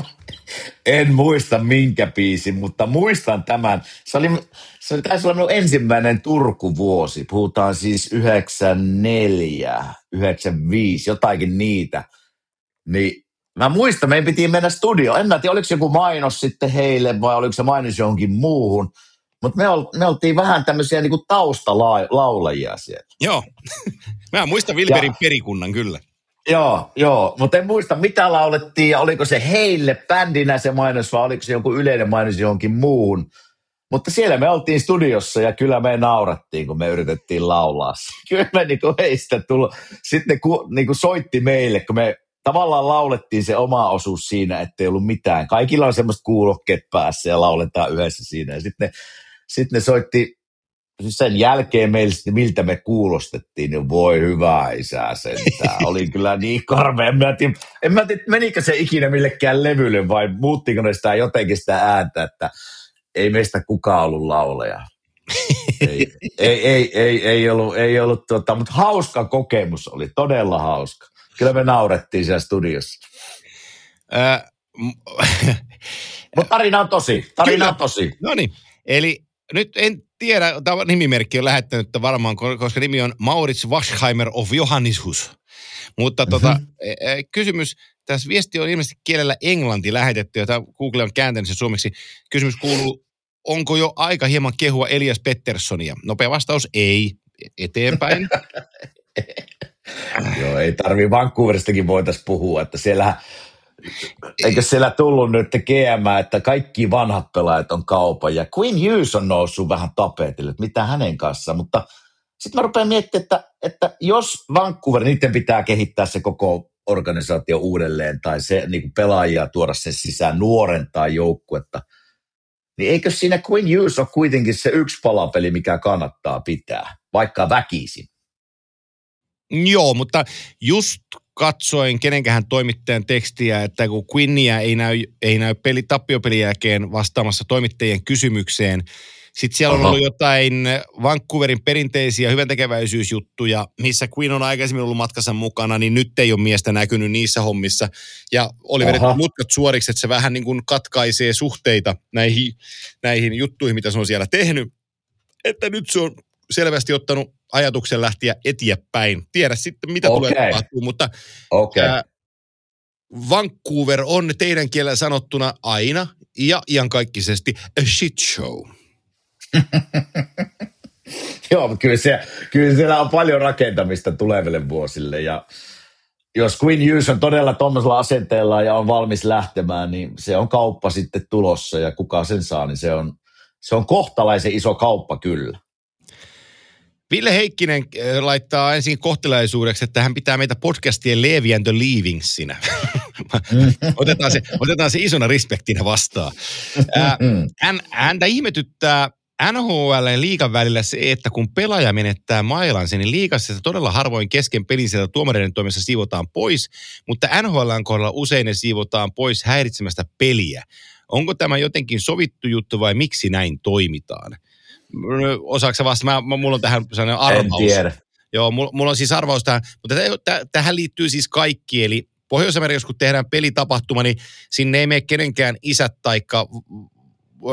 en muista minkä biisin, mutta muistan tämän. Se oli, se oli taisi olla minun ensimmäinen Turku-vuosi. Puhutaan siis yhdeksänkymmentäneljä, yhdeksänkymmentäviisi, jotakin niitä. Niin mä muistan, meidän piti mennä studioon. En mä tiedä, oliko joku mainos sitten heille vai oliko se mainos johonkin muuhun. Mutta me, ol, me oltiin vähän tämmöisiä niinku taustalaulajia siellä. Joo, mä muistan Vilperin ja, perikunnan kyllä. Joo, joo, mutta en muista mitä laulettiin ja oliko se heille bändinä se mainos vai oliko se joku yleinen mainos johonkin muuhun. Mutta siellä me oltiin studiossa ja kyllä me naurattiin, kun me yritettiin laulaa. Kyllä me niinku heistä tullut. Sitten ne ku, niinku soitti meille, kun me tavallaan laulettiin se oma osuus siinä, ettei ollut mitään. Kaikilla on semmoista kuulokkeet päässä ja lauletaan yhdessä siinä. Ja sitten ne, sit ne soitti sen jälkeen meille, miltä me kuulostettiin, niin voi hyvä isä sentään. Oli kyllä niin karmea. En mä tiedä, en mä tiedä menikö se ikinä millekään levylle vai muuttiko ne sitä jotenkin sitä ääntä, että ei meistä kukaan ollut lauleja. ei, ei, ei, ei, ei ollut, ei ollut tota, mutta hauska kokemus oli, todella hauska. Kyllä me naurettiin siellä studiossa. Äh, mutta tarina on tosi, tarina kyllä. on tosi. No niin, eli nyt en tiedä, tämä nimimerkki on lähettänyt varmaan, koska nimi on Maurits Waschheimer of Johannishus. Mutta tota, mm-hmm. kysymys, tässä viesti on ilmeisesti kielellä englanti lähetetty, ja tämä Google on kääntänyt sen suomeksi. Kysymys kuuluu, onko jo aika hieman kehua Elias Petterssonia? Nopea vastaus, ei. Eteenpäin. Joo, ei tarvii Vancouveristakin voitaisiin puhua, että siellä, eikö siellä tullut nyt G M, että kaikki vanhat pelaajat on kaupan, ja Quinn Hughes on noussut vähän tapetille, että mitä hänen kanssaan, mutta sitten mä rupean miettimään, että, että jos Vancouver, niiden pitää kehittää se koko organisaatio uudelleen, tai se niin kuin pelaajia tuoda sen sisään, nuorentaa joukkuetta, niin eikö siinä Quinn Hughes ole kuitenkin se yksi palapeli, mikä kannattaa pitää, vaikka väkisin? Joo, mutta just katsoin kenenkähän toimittajan tekstiä, että kun Quinnia ei näy, ei näy peli, tappiopelin jälkeen vastaamassa toimittajien kysymykseen, sitten siellä on Oho. ollut jotain Vancouverin perinteisiä hyväntekeväisyysjuttuja, missä Quinn on aikaisemmin ollut matkassa mukana, niin nyt ei ole miestä näkynyt niissä hommissa. Ja oli vedetty mutkat suoriksi, että se vähän niin kuin katkaisee suhteita näihin, näihin juttuihin, mitä se on siellä tehnyt. Että nyt se on selvästi ottanut ajatuksen lähteä eteenpäin. Tiedä sitten, mitä okay. tulee tapahtuu, mutta okay. ää, Vancouver on teidän kielellä sanottuna aina ja iankaikkisesti a shit show. Joo, kyllä, se, kyllä siellä on paljon rakentamista tuleville vuosille, ja jos Quinn Hughes on todella tuollaisella asenteella ja on valmis lähtemään, niin se on kauppa sitten tulossa, ja kuka sen saa, niin se on, se on kohtalaisen iso kauppa kyllä. Ville Heikkinen laittaa ensin kohtelaisuudeksi, että hän pitää meitä podcastien Levi and the Leavingsinä. otetaan, se, otetaan se isona respektinä vastaan. Hän, häntä ihmetyttää N H L ja liigan välillä se, että kun pelaaja menettää mailansa, niin liigassa se todella harvoin kesken pelin sieltä tuomareiden toimessa siivotaan pois, mutta N H L:n kohdalla usein ne siivotaan pois häiritsemästä peliä. Onko tämä jotenkin sovittu juttu vai miksi näin toimitaan? Osaatko sä vasta? Mä, mulla on tähän sellainen arvaus. En tiedä. Joo, mulla, mulla on siis arvaus tähän, mutta täh, tähän liittyy siis kaikki, eli Pohjois-Amerikassa, kun tehdään pelitapahtuma, niin sinne ei mene kenenkään isät taikka ö,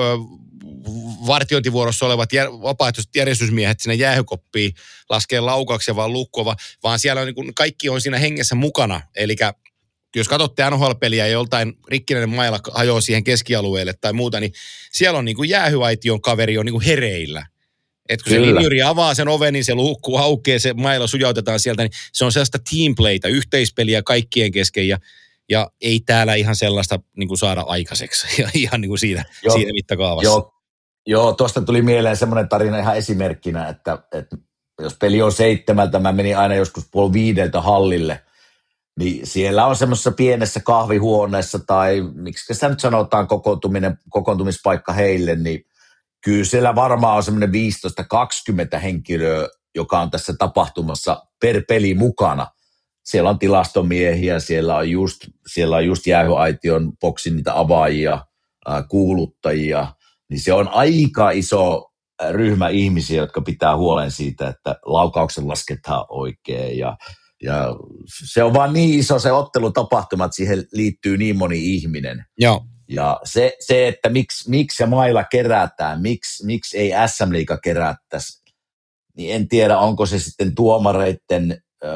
vartiointivuorossa olevat jär, vapaaehtoiset järjestysmiehet sinne jäähykoppiin laskee laukauksia vaan lukkua, vaan siellä on niin kuin, kaikki on siinä hengessä mukana, eli jos katsotte N H L-peliä ja joltain rikkinäinen maila hajoaa siihen keskialueelle tai muuta, niin siellä on niin kuin jäähyaition kaveri on niin kuin hereillä. Et kun Kyllä. se linjuri avaa sen oven, niin se luukku aukeaa, se maila sujautetaan sieltä, niin se on sellaista teamplayta, yhteispeliä kaikkien kesken, ja, ja ei täällä ihan sellaista niin kuin saada aikaiseksi, ja ihan niin kuin siinä, siinä mittakaavassa. Joo, joo, tuosta tuli mieleen semmoinen tarina ihan esimerkkinä, että, että jos peli on seitsemältä, mä menin aina joskus puoli viideltä hallille, niin siellä on semmoisessa pienessä kahvihuoneessa tai miksi sitä nyt sanotaan kokoontuminen, kokoontumispaikka heille, niin kyllä siellä varmaan on semmoinen viisitoista kaksikymmentä henkilöä, joka on tässä tapahtumassa per peli mukana. Siellä on tilastomiehiä, siellä on just, siellä on just jäähyaition boksin niitä avaajia, ää, kuuluttajia, niin se on aika iso ryhmä ihmisiä, jotka pitää huolen siitä, että laukauksen lasketaan oikein ja Ja se on vaan niin iso se ottelutapahtuma, että siihen liittyy niin moni ihminen. Joo. Ja se, se että miksi, miksi se mailla kerätään, miksi, miksi ei S M-liiga kerättäisi, niin en tiedä, onko se sitten tuomareiden ö,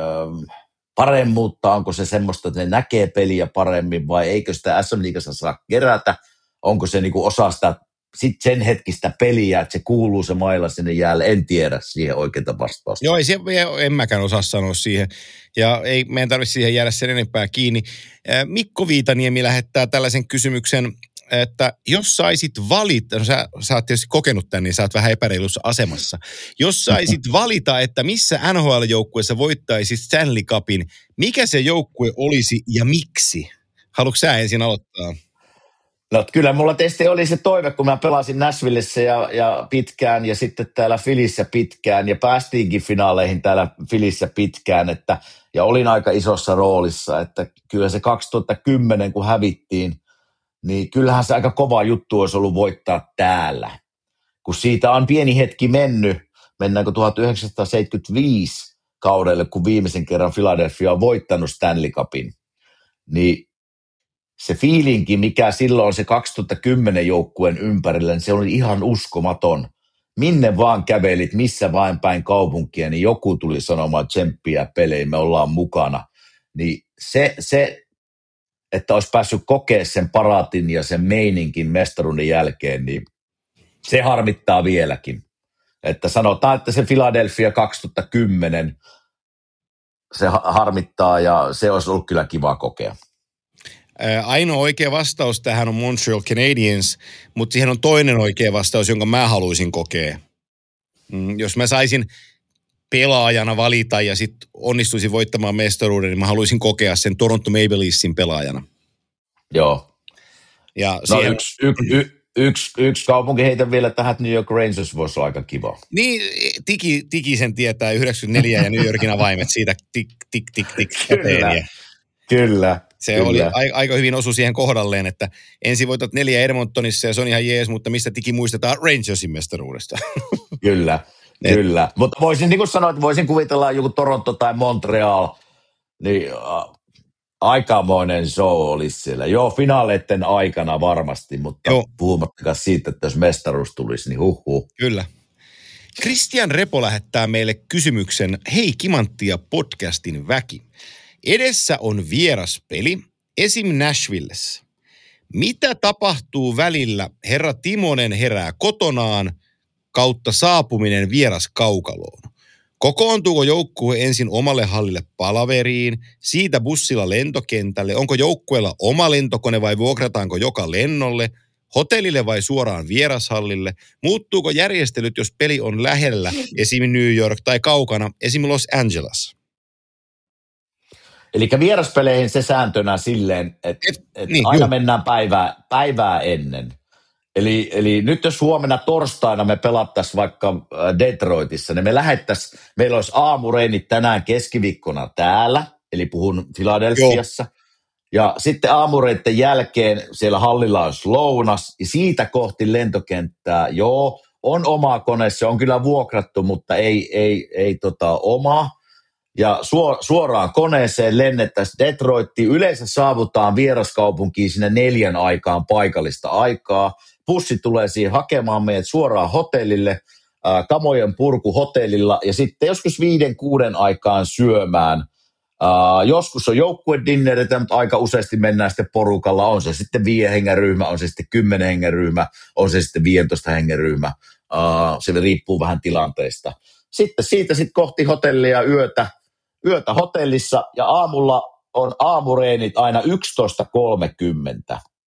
paremmuutta, onko se semmoista, että ne näkee peliä paremmin, vai eikö sitä S M-liigassa saa kerätä, onko se niinku osa sitä sitten sen hetkistä peliä, että se kuuluu se mailla sinne jäälle, en tiedä siihen oikeaa vastausta. Joo, ei se, en mäkään osaa sanoa siihen, ja ei meidän tarvitse siihen jäädä sen enempää kiinni. Mikko Viitaniemi lähettää tällaisen kysymyksen, että jos saisit valita, no sä, sä oot tietysti kokenut tämän, niin sä oot vähän epäreilussa asemassa. Jos saisit valita, että missä N H L-joukkueessa voittaisit Stanley Cupin, mikä se joukkue olisi ja miksi? Haluatko sä ensin aloittaa? No kyllä mulla tietysti oli se toive, kun mä pelasin Nashvillessä ja, ja pitkään ja sitten täällä Phillyssä pitkään ja päästiinkin finaaleihin täällä Phillyssä pitkään, että, ja olin aika isossa roolissa, että kyllä se kaksituhattakymmenen kun hävittiin, niin kyllähän se aika kova juttu olisi ollut voittaa täällä. Kun siitä on pieni hetki mennyt, mennäänkö tuhatyhdeksänsataaseitsemänkymmentäviisi kaudelle, kun viimeisen kerran Philadelphia on voittanut Stanley Cupin, niin se fiilinki, mikä silloin on se kaksituhattakymmenen joukkueen ympärillä, niin se oli ihan uskomaton. Minne vaan kävelit, missä vain päin kaupunkia, niin joku tuli sanomaan tsemppiä peleihin, me ollaan mukana. Niin se, se että olisi päässyt kokea sen paraatin ja sen meininkin mestaruuden jälkeen, niin se harmittaa vieläkin. Että sanotaan, että se Philadelphia kaksituhattakymmenen, se harmittaa ja se olisi ollut kyllä kiva kokea. Ainoa oikea vastaus tähän on Montreal Canadiens, mutta siihen on toinen oikea vastaus, jonka mä haluaisin kokea. Mm, jos mä saisin pelaajana valita ja sitten onnistuisin voittamaan mestaruuden, niin mä haluaisin kokea sen Toronto Maple Leafsin pelaajana. Joo. Ja no siellä... yksi, yksi, yksi, yksi, yksi kaupunki heitä vielä tähän, että New York Rangers voisi olla aika kiva. Niin, tiki, tiki sen tietää yhdeksänkymmentäneljä ja New Yorkin avaimet siitä tik, tik, tik, tik Kyllä, ja kyllä. Se kyllä. oli aika hyvin osu siihen kohdalleen, että ensin voitat neljä Edmontonissa ja se on ihan jees, mutta mistä tiki muistetaan Rangersin mestaruudesta. Kyllä. Et. Kyllä, mutta voisin niin kuin sanoa, että voisin kuvitella joku Toronto tai Montreal, niin äh, aikamoinen show olisi siellä. Joo, finaaleiden aikana varmasti, mutta Joo. puhumattakaan siitä, että jos mestaruus tulisi, niin huhhuh. Kyllä. Christian Repo lähettää meille kysymyksen, hei Kimantti ja podcastin väki. Edessä on vieraspeli, esim. Nashvillessä. Mitä tapahtuu välillä herra Timonen herää kotonaan kautta saapuminen vieras kaukaloon? Kokoontuuko joukkue ensin omalle hallille palaveriin, siitä bussilla lentokentälle? Onko joukkueella oma lentokone vai vuokrataanko joka lennolle? Hotellille vai suoraan vierashallille? Muuttuuko järjestelyt, jos peli on lähellä, esim. New York tai kaukana, esim. Los Angeles? Eli vieraspeleihin se sääntönä silleen, että et, et niin, aina jo. mennään päivää, päivää ennen. Eli, eli nyt jos huomenna torstaina me pelattaisiin vaikka Detroitissa, niin me lähettäisiin, meillä olisi aamureinit tänään keskiviikkona täällä, eli puhun Philadelphiassa. Joo. Ja sitten aamureiden jälkeen siellä hallilla olisi lounas, ja siitä kohti lentokenttää, joo, on oma kone, se on kyllä vuokrattu, mutta ei, ei, ei tota omaa. Ja suoraan koneeseen lennettäisiin Detroittiin. Yleensä saavutaan vieraskaupunkiin sinne neljän aikaan paikallista aikaa. Bussi tulee siihen hakemaan meidät suoraan hotellille, äh, kamojen purku hotellilla ja sitten joskus viiden, kuuden aikaan syömään. Äh, joskus on joukkuedinnereitä, mutta aika useasti mennään sitten porukalla. On se sitten viiden hengen ryhmä, on se sitten kymmenen hengen ryhmä, on se sitten viisitoista hengen ryhmä. Äh, se riippuu vähän tilanteesta. Sitten siitä sitten kohti hotellia yötä. Yötä hotellissa ja aamulla on aamureenit aina yksitoista kolmekymmentä.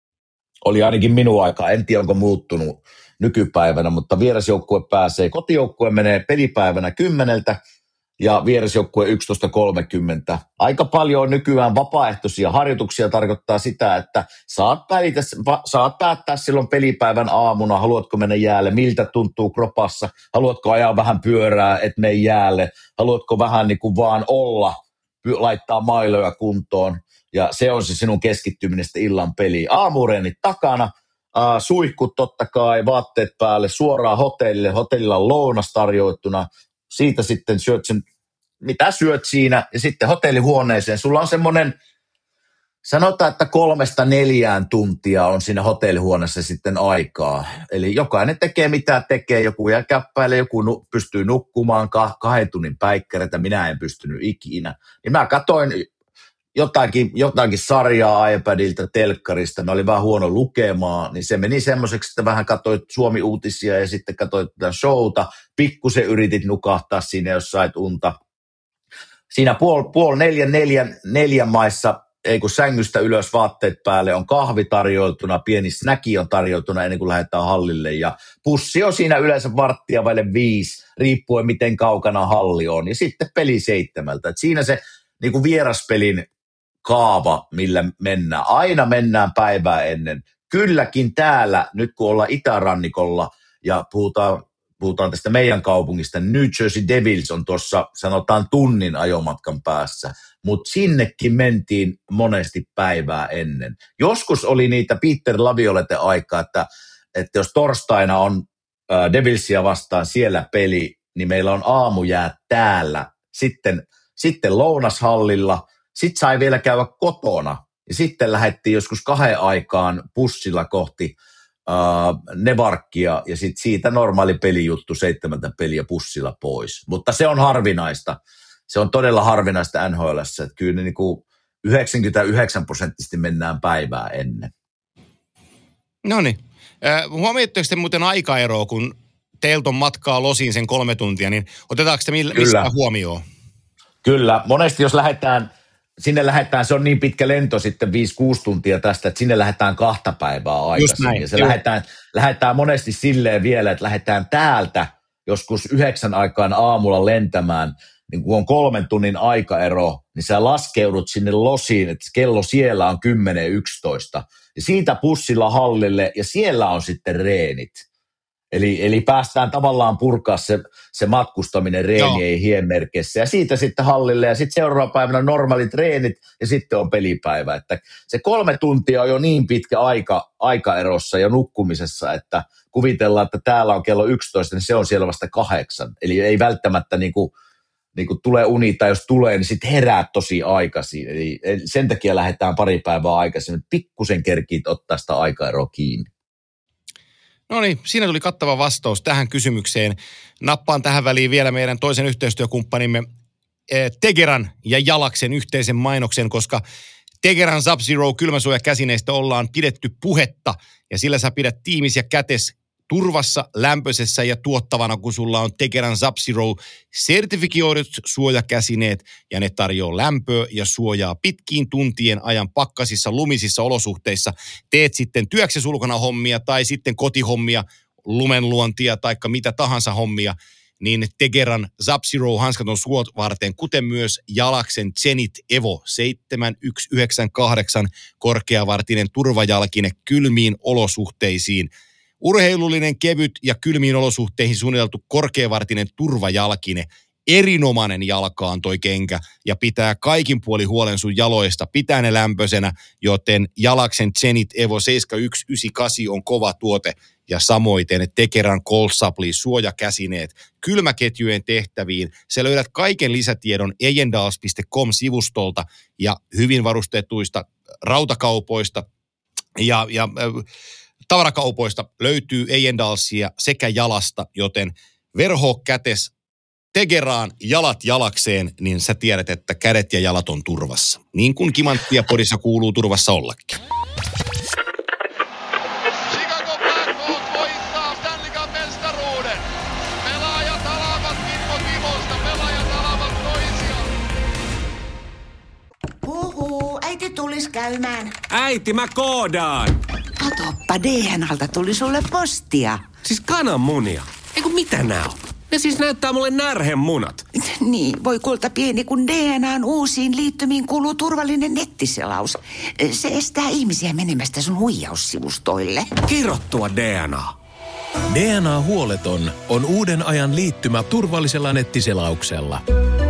Oli ainakin minun aikaa, en tiedä onko muuttunut nykypäivänä, mutta vierasjoukkue pääsee. Kotijoukkue menee pelipäivänä kymmeneltä ja vierasjoukkue yksitoista kolmekymmentä. Aika paljon on nykyään vapaaehtoisia harjoituksia, tarkoittaa sitä, että saat, pälitä, saat päättää silloin pelipäivän aamuna, haluatko mennä jäälle, miltä tuntuu kropassa, haluatko ajaa vähän pyörää, et mene jäälle, haluatko vähän niin kuin vaan olla, laittaa mailoja kuntoon. Ja se on se sinun keskittyminen sitten illan peliin. Aamureenit takana, äh, suihkut totta kai, vaatteet päälle, suoraan hotellille, hotellilla on lounas tarjoittuna. Siitä sitten syöt sen, mitä syöt siinä, ja sitten hotellihuoneeseen. Sulla on semmoinen, sanotaan, että kolmesta neljään tuntia on siinä hotellihuoneessa sitten aikaa. Eli jokainen tekee mitä tekee, joku jää käppäille, joku nu, pystyy nukkumaan kah- kahden tunnin päikkäreitä, minä en pystynyt ikinä. Niin mä katsoin jotakin, jotakin sarjaa iPadilta, telkkarista, mä olin vähän huono lukemaan, niin se meni semmoiseksi, että vähän katsoit Suomi-uutisia ja sitten katsoit tätä showta, pikkusen yritit nukahtaa siinä, jos sait unta. Siinä puol, puol neljän, neljän, neljän maissa, ei kun sängystä ylös vaatteet päälle, on kahvi tarjoiltuna, pieni snäki on tarjoiltuna ennen kuin lähdetään hallille ja pussi on siinä yleensä varttia vaille viisi, riippuen miten kaukana halli on ja sitten peli seitsemältä. Et siinä se niin kuin vieraspelin kaava, millä mennään. Aina mennään päivää ennen. Kylläkin täällä, nyt kun ollaan itärannikolla ja puhutaan, puhutaan tästä meidän kaupungista, New Jersey Devils on tuossa, sanotaan tunnin ajomatkan päässä, mutta sinnekin mentiin monesti päivää ennen. Joskus oli niitä Peter Laviolete aikaa, että, että jos torstaina on äh, Devilsia vastaan siellä peli, niin meillä on aamujää täällä, sitten, sitten lounashallilla, sitten sai vielä käydä kotona ja sitten lähdettiin joskus kahden aikaan bussilla kohti uh, Nevarkia ja sitten siitä normaali pelijuttu, seitsemäntä peliä bussilla pois. Mutta se on harvinaista. Se on todella harvinaista N H L:ssä. Että kyllä ne niinku yhdeksänkymmentäyhdeksän prosenttisesti mennään päivää ennen. No niin. Huomioitteko te muuten aikaeroa, kun teiltä on matkaa Losiin sen kolme tuntia, niin otetaanko te millä, mistä huomioon? Kyllä. Monesti jos lähdetään, sinne lähdetään, se on niin pitkä lento sitten viisi kuusi tuntia tästä, että sinne lähdetään kahta päivää aikaisemmin. Ja se lähdetään, lähdetään monesti silleen vielä, että lähdetään täältä joskus yhdeksän aikaan aamulla lentämään, niin kun on kolmen tunnin aikaero, niin sä laskeudut sinne Losiin, että kello siellä on kymmenen yksitoista. Ja siitä bussilla hallille, ja siellä on sitten reenit. Eli, eli päästään tavallaan purkaa se, se matkustaminen reenien hienmerkeissä, ja siitä sitten hallille, ja sitten seuraavana päivänä normaalit reenit, ja sitten on pelipäivä. Että se kolme tuntia on jo niin pitkä aika, aikaerossa ja nukkumisessa, että kuvitellaan, että täällä on kello yksitoista, niin se on siellä vasta kahdeksan. Eli ei välttämättä niin kuin niin kun tulee uni tai jos tulee, niin sitten herää tosi aikaisin. Eli sen takia lähdetään pari päivää aikaisemmin. Pikkusen kerkiit ottaa sitä aikaeroa kiinni. No niin, siinä tuli kattava vastaus tähän kysymykseen. Nappaan tähän väliin vielä meidän toisen yhteistyökumppanimme Tegeran ja Jalaksen yhteisen mainoksen, koska Tegeran Sub-Zero kylmäsuojakäsineistä ollaan pidetty puhetta ja sillä sä pidät tiimis ja kätes turvassa, lämpöisessä ja tuottavana, kun sulla on Tegeran Sub-Zero sertifioidut suojakäsineet ja ne tarjoaa lämpöä ja suojaa pitkiin tuntien ajan pakkasissa, lumisissa olosuhteissa. Teet sitten työksesi ulkona hommia tai sitten kotihommia, lumenluontia tai mitä tahansa hommia, niin Tegeran Sub-Zero-hanskat on suot varten, kuten myös Jalaksen Zenit Evo seitsemän yksi yhdeksän kahdeksan korkeavartinen turvajalkine kylmiin olosuhteisiin. Urheilullinen, kevyt ja kylmiin olosuhteihin suunniteltu korkeavartinen turvajalkine. Erinomainen jalkaan toi kenkä ja pitää kaikin puoli huolen sun jaloista. Pitää ne lämpöisenä, joten Jalaksen Zenit Evo seitsemän yksi yhdeksän kahdeksan on kova tuote. Ja samoiten Tegeran Cold Supply suojakäsineet kylmäketjujen tehtäviin. Sä löydät kaiken lisätiedon ejendals piste com-sivustolta ja hyvin varustetuista rautakaupoista ja... ja tavarakaupoista löytyy Ejendalsia sekä Jalasta, joten verho kätes Tegeraan, jalat Jalakseen, niin sä tiedät, että kädet ja jalat on turvassa. Niin kuin Kimanttia podissa kuuluu turvassa ollakin. Chicago Blackhawks voittaa Stanley Cup -mestaruuden. Pelaajat alavat Kimmo Timosta, pelaajat alavat toisiaan. Huhuu, äiti tulis käymään. Äiti, mä koodaan. Katoppa, D N A:lta tuli sulle postia. Siis kananmunia. Eiku mitä nää on? Ne siis näyttää mulle närhemunat. Niin, voi kulta pieni, kun D N A:n uusiin liittymiin kuuluu turvallinen nettiselaus. Se estää ihmisiä menemästä sun huijaussivustoille. Kirottua D N A. D N A-huoleton on uuden ajan liittymä turvallisella nettiselauksella.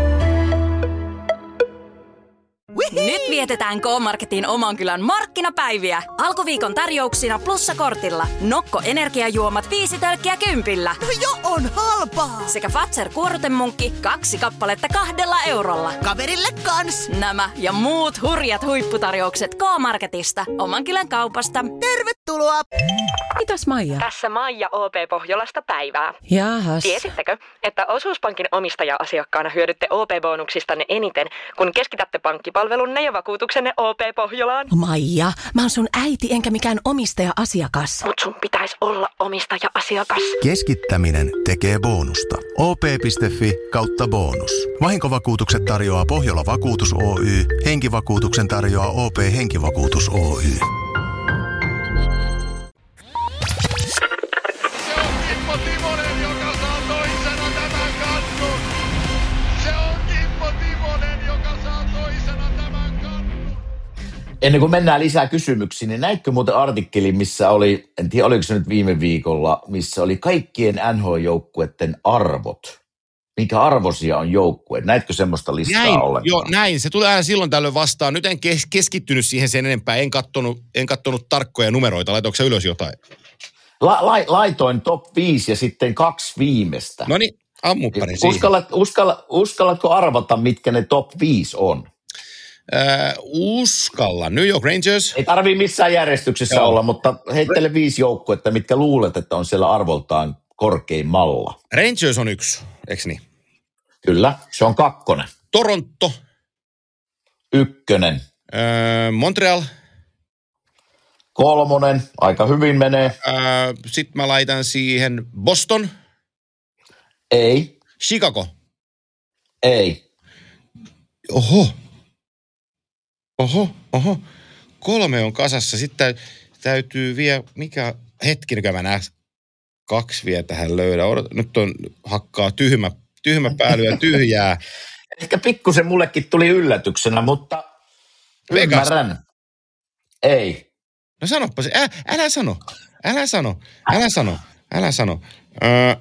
Nyt vietetään K-Marketin oman kylän markkinapäiviä. Alkuviikon tarjouksina plussakortilla. Nokko energiajuomat viisi tölkkiä kympillä. No jo on halpaa! Sekä Fazer kuorutemunkki kaksi kappaletta kahdella eurolla. Kaverille kans! Nämä ja muut hurjat huipputarjoukset K-Marketista. Oman kylän kaupasta. Tervetuloa! Mitäs Maija? Tässä Maija O P Pohjolasta päivää. Jaahas. Tiesittekö, että Osuuspankin omistaja-asiakkaana hyödytte O P-bonuksistanne eniten, kun keskitätte pankkipalvelunne ja vakuutuksenne O P Pohjolaan? Maija, mä oon sun äiti enkä mikään omistaja-asiakas. Mut sun pitäisi olla omistaja-asiakas. Keskittäminen tekee bonusta. O P piste Fi kautta bonus. Vahinkovakuutukset tarjoaa Pohjola Vakuutus Oy. Henkivakuutuksen tarjoaa O P Henkivakuutus Oy. Se on Kimmo Timonen, joka saa toisena tämän kannun. Se on Kimmo Timonen, joka saa toisena tämän kannun. Ennen kuin mennään lisää kysymyksiin, niin näitkö muuten artikkelin, missä oli, en tiedä oliko se nyt viime viikolla, missä oli kaikkien N H L-joukkueiden arvot. Minkä arvoisia on joukkueet? Näitkö semmoista listaa näin, ollenkaan? Joo, näin. Se tulee aina silloin tällöin vastaan. Nyt en kes- keskittynyt siihen sen enempää. En kattonut, en kattonut tarkkoja numeroita. Laitoinko sä ylös jotain? La, la, laitoin top viisi ja sitten kaksi viimeistä. No niin, ammupparin siihen. Uskallat, uskalla, uskallatko arvata, mitkä ne top viisi on? Äh, uskalla. New York Rangers. Ei tarvii missään järjestyksessä Joo. olla, mutta heittele viisi joukkuetta, mitkä luulet, että on siellä arvoltaan korkeimmalla. Rangers on yksi, eikö niin? Kyllä, se on kakkonen. Toronto. Ykkönen. Öö, Montreal. Kolmonen, aika hyvin menee. Öö, Sitten mä laitan siihen Boston. Ei. Chicago. Ei. Oho. Oho, oho. Kolme on kasassa. Sitten täytyy vielä, mikä hetki, mä näen kaksi vielä tähän löydä. Nyt on hakkaa tyhmä, tyhmä pääly ja tyhjää. Ehkä pikkusen mullekin tuli yllätyksenä, mutta Vegas. Ymmärrän. Ei. No sanoppa se. Älä, älä sano. Älä sano. Älä sano. Älä sano. Öö,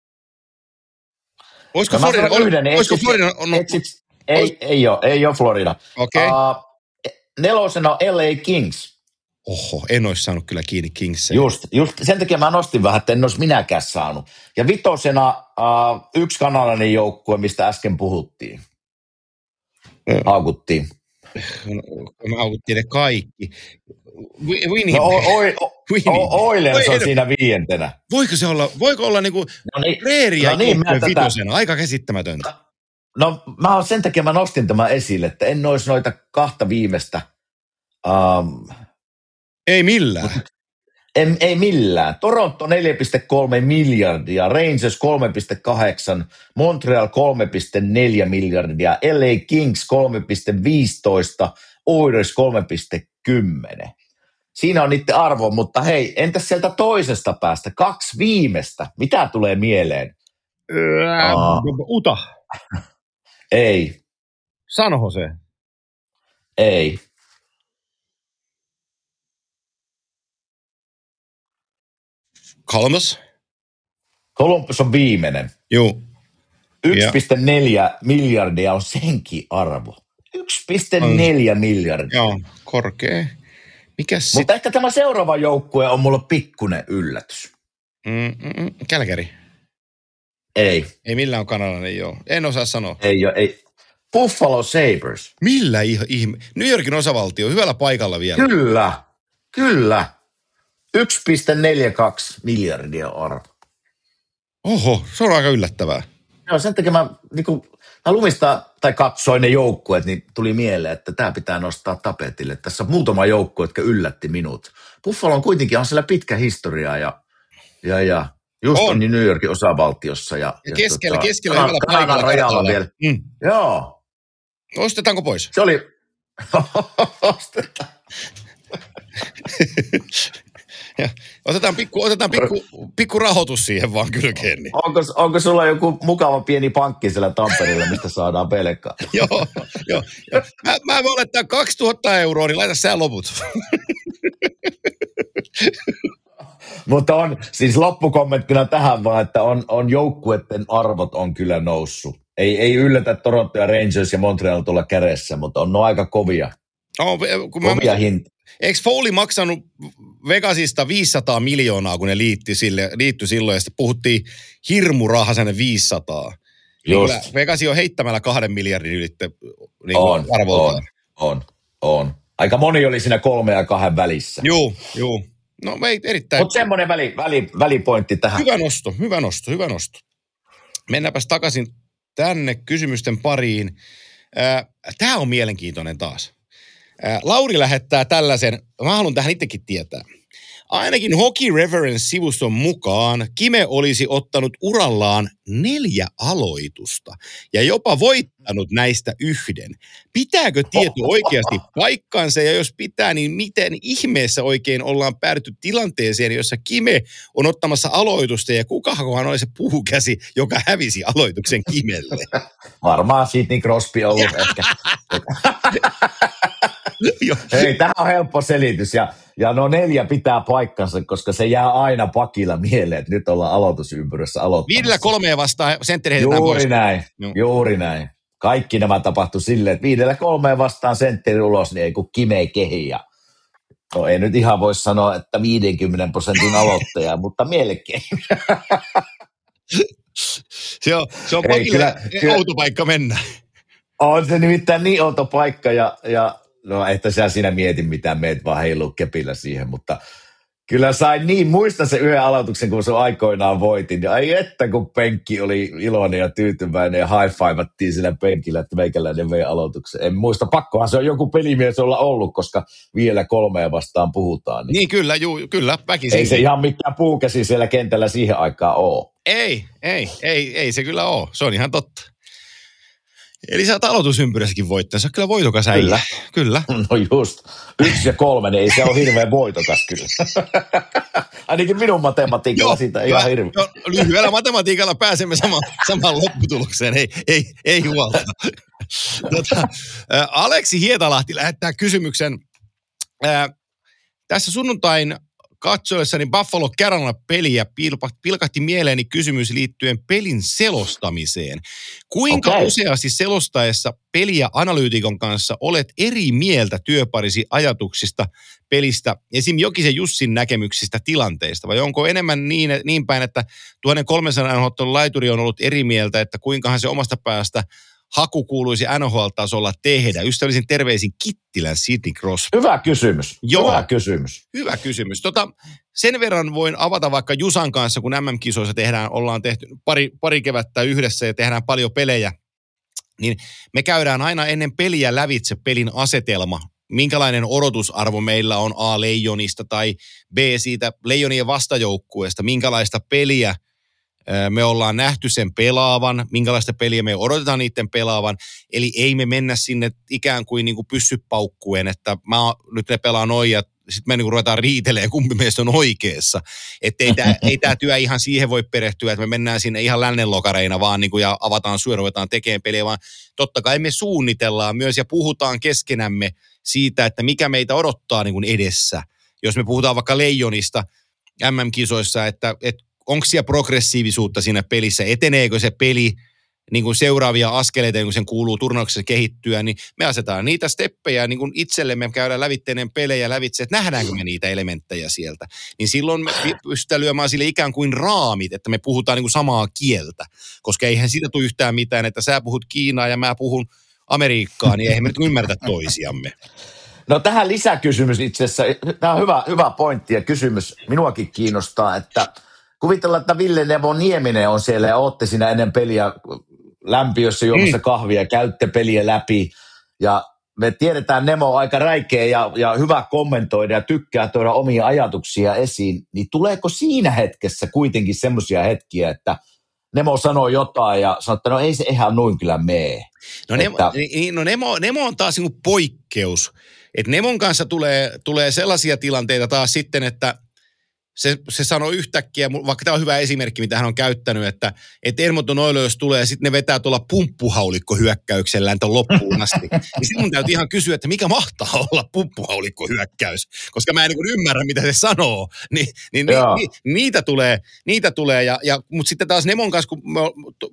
olisiko no, Florida? Yhden, Olisiko etsit, Florida? On, etsit, ei, olis... ei ole. Ei ole Florida. Okei. Okay. Uh, nelosena on L A Kings. Oho, en olisi saanut kyllä kiinni Kingsia. Just, just sen takia mä nostin vähän, että en olisi minäkään saanut. Ja vitosena uh, yksi kanalainen joukkue, mistä äsken puhuttiin. Haukuttiin. Me haukuttiin ne kaikki. Winnipeg. No, oi, o, Oilers on siinä viientenä. Voiko se olla, voiko olla niinku no niin, Preeria no niin, vitosena? Tätä... Aika käsittämätöntä. No mä sen takia mä nostin tämän esille, että en olisi noita kahta viimeistä. Um, ei millään. En, ei millään. Toronto neljä pilkku kolme miljardia, Rangers kolme pilkku kahdeksan, Montreal kolme pilkku neljä miljardia, L A Kings kolme pilkku viisitoista, Oilers kolme pilkku kymmenen. Siinä on niiden arvo, mutta hei, entäs sieltä toisesta päästä? Kaksi viimeistä. Mitä tulee mieleen? Uh, Uta. Ei. San Jose. Ei. Columbus? Columbus on viimeinen. Joo. yksi pilkku neljä miljardia on senkin arvo. yksi pilkku neljä miljardia. Joo, korkea. Mikäs sit? Mutta ehkä tämä seuraava joukkue on mulla pikkuinen yllätys. Mm, mm, Calgary. Ei. Ei millään on kanalainen, joo. En osaa sanoa. Ei ole, ei. Buffalo Sabres. Millä ihme? New Yorkin osavaltio, hyvällä paikalla vielä. Kyllä, kyllä. yksi pilkku neljäkymmentäkaksi miljardia arvo. Oho, se on aika yllättävää. Joo, sen takia mä, niin kun, mä lumista tai katsoin ne joukkueet, niin tuli mieleen, että tämä pitää nostaa tapetille. Tässä on muutama joukkue, jotka yllätti minut. Buffalo on kuitenkin on siellä pitkä historia ja, ja, ja just on, on New Yorkin osavaltiossa. Ja, ja keskellä, tota, keskellä hyvällä paikalla. Rajalla vielä. Mm. Joo. Ostetaanko pois? Se oli... Ostetaan. Ja otetaan pikku, otetaan pikku, pikku rahoitus siihen vaan kylkeen. Niin. Onko, onko sulla joku mukava pieni pankki siellä Tampereella, mistä saadaan pelkkaa? joo, joo. Jo. Mä, mä voin laittaa kaksituhatta euroa, niin laita sä loput. Mutta on, siis loppukommenttina tähän vaan, että on, on joukkueiden arvot on kyllä noussut. Ei, ei yllätä Toronto ja Rangers ja Montreal tulla kädessä, mutta on no aika kovia. Oh, kun kovia mä... hinta. Eikö Foley maksanut Vegasista viisisataa miljoonaa, kun ne liitti sille, liittyi silloin, ja sitten puhuttiin hirmurahasenne viisisataa. Niin Vegasi on heittämällä kahden miljardin ylitte niin on, on, on, on. Aika moni oli siinä kolme ja kahden välissä. Joo, joo. No ei erittäin. Mutta semmoinen väli, väli, välipointti tähän. Hyvä nosto, hyvä nosto, hyvä nosto. Mennäänpäs takaisin tänne kysymysten pariin. Tämä on mielenkiintoinen taas. Lauri lähettää tällaisen, mä haluan tähän itsekin tietää. Ainakin Hockey Reference-sivuston mukaan Kime olisi ottanut urallaan neljä aloitusta ja jopa voittanut näistä yhden. Pitääkö tieto oikeasti paikkansa ja jos pitää, niin miten ihmeessä oikein ollaan päädytty tilanteeseen, jossa Kime on ottamassa aloitusta ja kukahan oli se puukäsi, joka hävisi aloituksen Kimelle? Varmaan Sidney Crosby on ollut ehkä. Hei, tähän on helppo selitys ja, ja no neljä pitää paikkansa, koska se jää aina pakilla mieleen, että nyt ollaan aloitusympyrässä aloittamassa. Viidellä kolmea vastaan sentteri heitetään Juuri pois. näin, no. juuri näin. Kaikki nämä tapahtui silleen, että viidellä kolmea vastaan sentteri ulos, niin ei kun Kime kehi. Ja, no ei nyt ihan voi sanoa, että viidenkymmenen prosentin aloittaja, mutta melkein. se on, se on pakille outo paikka mennä. On se nimittäin niin outo paikka ja, ja no että sä siinä mietin mitään, meet vaan heiluu kepillä siihen, mutta Kyllä sain niin, muista se yhden aloituksen, kun se aikoinaan voitin. Ja ai että, kun penkki oli iloinen ja tyytyväinen ja high-fivattiin sillä penkillä, että meikäläinen vei aloituksen. En muista, pakkohan se on joku pelimies olla ollut, koska vielä kolmea vastaan puhutaan. Niin, niin kyllä, juu, kyllä, väkisin. Ei se ihan mikään puukäsi siellä kentällä siihen aikaan ole. Ei, ei, ei, ei se kyllä ole. Se on ihan totta. Eli sä oot aloitusympyrässäkin voittanut. Sä oot kyllä voitokas äijä. Kyllä. Kyllä. No just. Yksi ja kolme, niin ei se ole hirveän voitokas kyllä. Ainakin minun matematiikalla siitä ei ihan hirveän. Jo, lyhyellä matematiikalla pääsemme sama, samaan lopputulokseen. Ei, ei, ei huolta. Tota, ä, Aleksi Hietalahti lähettää kysymyksen. Ä, tässä sunnuntain katsoessani Buffalo Carolina-peliä pilkahti mieleeni kysymys liittyen pelin selostamiseen. Kuinka okay. useasti selostaessa peliä analyytikon kanssa olet eri mieltä työparisi ajatuksista pelistä, esim. Jokisen Jussin näkemyksistä tilanteista, vai onko enemmän niin, niin päin, että tuhatkolmesataa ottelun laituri on ollut eri mieltä, että kuinkahan se omasta päästä haku kuuluisi N H L-tasolla tehdä? Ystävällisin terveisin Kittilän Sidney Crosby. Hyvä kysymys. Joo. Hyvä kysymys. Hyvä kysymys. Tota, sen verran voin avata vaikka Jusan kanssa, kun M M-kisoissa tehdään, ollaan tehty pari, pari kevättä yhdessä ja tehdään paljon pelejä, niin me käydään aina ennen peliä lävitse pelin asetelma. Minkälainen odotusarvo meillä on A Leijonista tai B siitä Leijonien vastajoukkueesta, minkälaista peliä me ollaan nähty sen pelaavan, minkälaista peliä me odotetaan niiden pelaavan, eli ei me mennä sinne ikään kuin, niin kuin pyssypaukkuen, että mä nyt ne pelaa noin ja sitten me niin kuin ruvetaan riitelemään, kumpi meistä on oikeassa. Että ei tämä ei tää työ ihan siihen voi perehtyä, että me mennään sinne ihan lännenlokareina vaan niin kuin ja avataan syö, ruvetaan tekemään peliä, vaan totta kai me suunnitellaan myös ja puhutaan keskenämme siitä, että mikä meitä odottaa niin kuin edessä. Jos me puhutaan vaikka Leijonista M M-kisoissa, että, että onko siellä progressiivisuutta siinä pelissä, eteneekö se peli niin kuin seuraavia askeleita, kun sen kuuluu turnauksessa kehittyä, niin me asetaan niitä steppejä niin kuin itsellemme, käydään lävitteinen pelejä lävitse, että nähdäänkö me niitä elementtejä sieltä. Niin silloin me pystytään lyömään sille ikään kuin raamit, että me puhutaan niin kuin samaa kieltä, koska eihän siitä tule yhtään mitään, että sä puhut Kiinaa ja mä puhun Amerikkaa, niin eihän me nyt ymmärtä toisiamme. No tähän lisäkysymys itse asiassa, tämä on hyvä, hyvä pointti ja kysymys minuakin kiinnostaa, että kuvitellaan, että Ville Nevo Nieminen on siellä ja ootte siinä ennen peliä lämpiössä juomassa mm. kahvia ja käytte peliä läpi. Ja me tiedetään, Nemo on aika räikeä ja, ja hyvä kommentoida ja tykkää tuoda omia ajatuksia esiin. Niin tuleeko siinä hetkessä kuitenkin semmoisia hetkiä, että Nemo sanoo jotain ja sanoo, että no ei se ihan noin kyllä mee. No, Nemo, että... no Nemo, Nemo on taas niin poikkeus. Että Nemon kanssa tulee, tulee sellaisia tilanteita taas sitten, että Se, se sanoi yhtäkkiä, vaikka tämä on hyvä esimerkki, mitä hän on käyttänyt, että, että Edmonton Oilers tulee ja sitten ne vetää tuolla pumppuhaulikkohyökkäyksellään ton loppuun asti. Niin sitten mun täytyy ihan kysyä, että mikä mahtaa olla pumppuhaulikkohyökkäys, koska mä en niin ymmärrä, mitä se sanoo. Ni, niin ni, ni, niitä tulee, niitä tulee ja, ja, mutta sitten taas Nemon kanssa, kun me, to,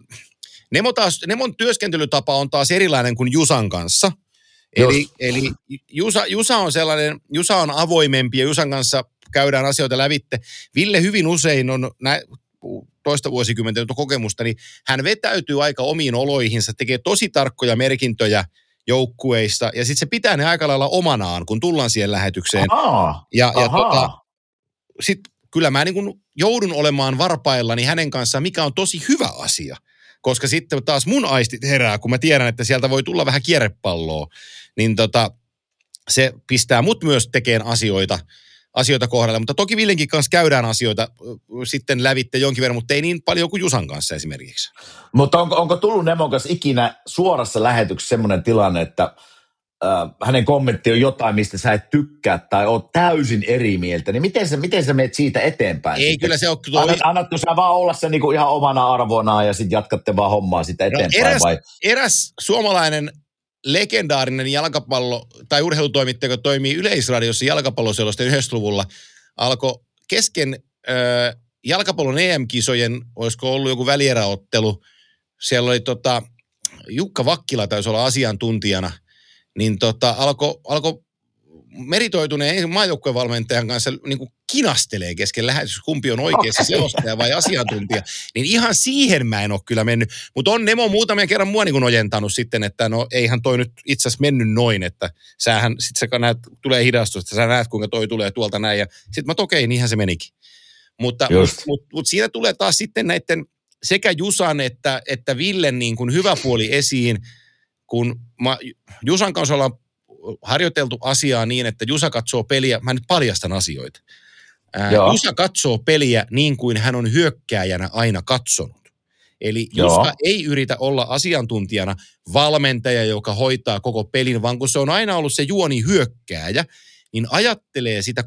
Nemo taas, Nemon työskentelytapa on taas erilainen kuin Jusan kanssa. Eli, eli Jusa, Jusa on sellainen, Jusa on avoimempi ja Jusan kanssa käydään asioita lävitte. Ville hyvin usein on nä, toista vuosikymmentä kokemusta, niin hän vetäytyy aika omiin oloihinsa, tekee tosi tarkkoja merkintöjä joukkueista ja sitten se pitää ne aika lailla omanaan, kun tullaan siihen lähetykseen. Aha, ja ja aha. tota, sitten kyllä mä niin kun joudun olemaan varpaillani hänen kanssaan, mikä on tosi hyvä asia. Koska sitten taas mun aistit herää, kun mä tiedän, että sieltä voi tulla vähän kierrepalloa, niin tota, se pistää mut myös tekemään asioita, asioita kohdalle. Mutta toki Villenkin kanssa käydään asioita sitten lävitte jonkin verran, mutta ei niin paljon kuin Jusan kanssa esimerkiksi. Mutta onko, onko tullut Nemon kanssa ikinä suorassa lähetyksessä semmoinen tilanne, että äh, hänen kommentti on jotain, mistä sä et tykkää tai oot täysin eri mieltä, niin miten sä, miten sä menet siitä eteenpäin? Ei sitten? kyllä se on... Annat, annatko sä vaan olla se niinku ihan omana arvonaan ja sitten jatkatte vaan hommaa sitä eteenpäin? No eräs, vai? eräs suomalainen legendaarinen jalkapallo- tai urheilutoimittaja, joka toimii Yleisradiossa jalkapalloselosta yhdeksänkymmentäluvulla, alkoi kesken äh, jalkapallon E M-kisojen, olisiko ollut joku välieräottelu, siellä oli tota, Jukka Vakkila taisi olla asiantuntijana, niin tota, alkoi alko meritoituneen maajoukkuevalmentajan kanssa niin kuin kinastelee kesken lähetys, kumpi on oikeassa selostaja vai asiantuntija, niin ihan siihen mä en ole kyllä mennyt. Mutta on Nemo muutamia kerran mua niin kuin ojentanut sitten, että no eihän toi nyt itse asiassa mennyt noin, että sähän sit sä näet, tulee hidastusta, sä näet kuinka toi tulee tuolta näin ja sit mä okei, niinhän se menikin. Mutta mut, mut, mut siinä tulee taas sitten näiden sekä Jusan että, että Villen niin kuin hyvä puoli esiin, kun mä, Jusan kanssa ollaan harjoiteltu asiaa niin, että Jusa katsoo peliä, mä nyt paljastan asioita. Ää, Jusa katsoo peliä niin kuin hän on hyökkääjänä aina katsonut. Eli Joo. Jusa ei yritä olla asiantuntijana valmentaja, joka hoitaa koko pelin, vaan kun se on aina ollut se juoni hyökkääjä, niin ajattelee sitä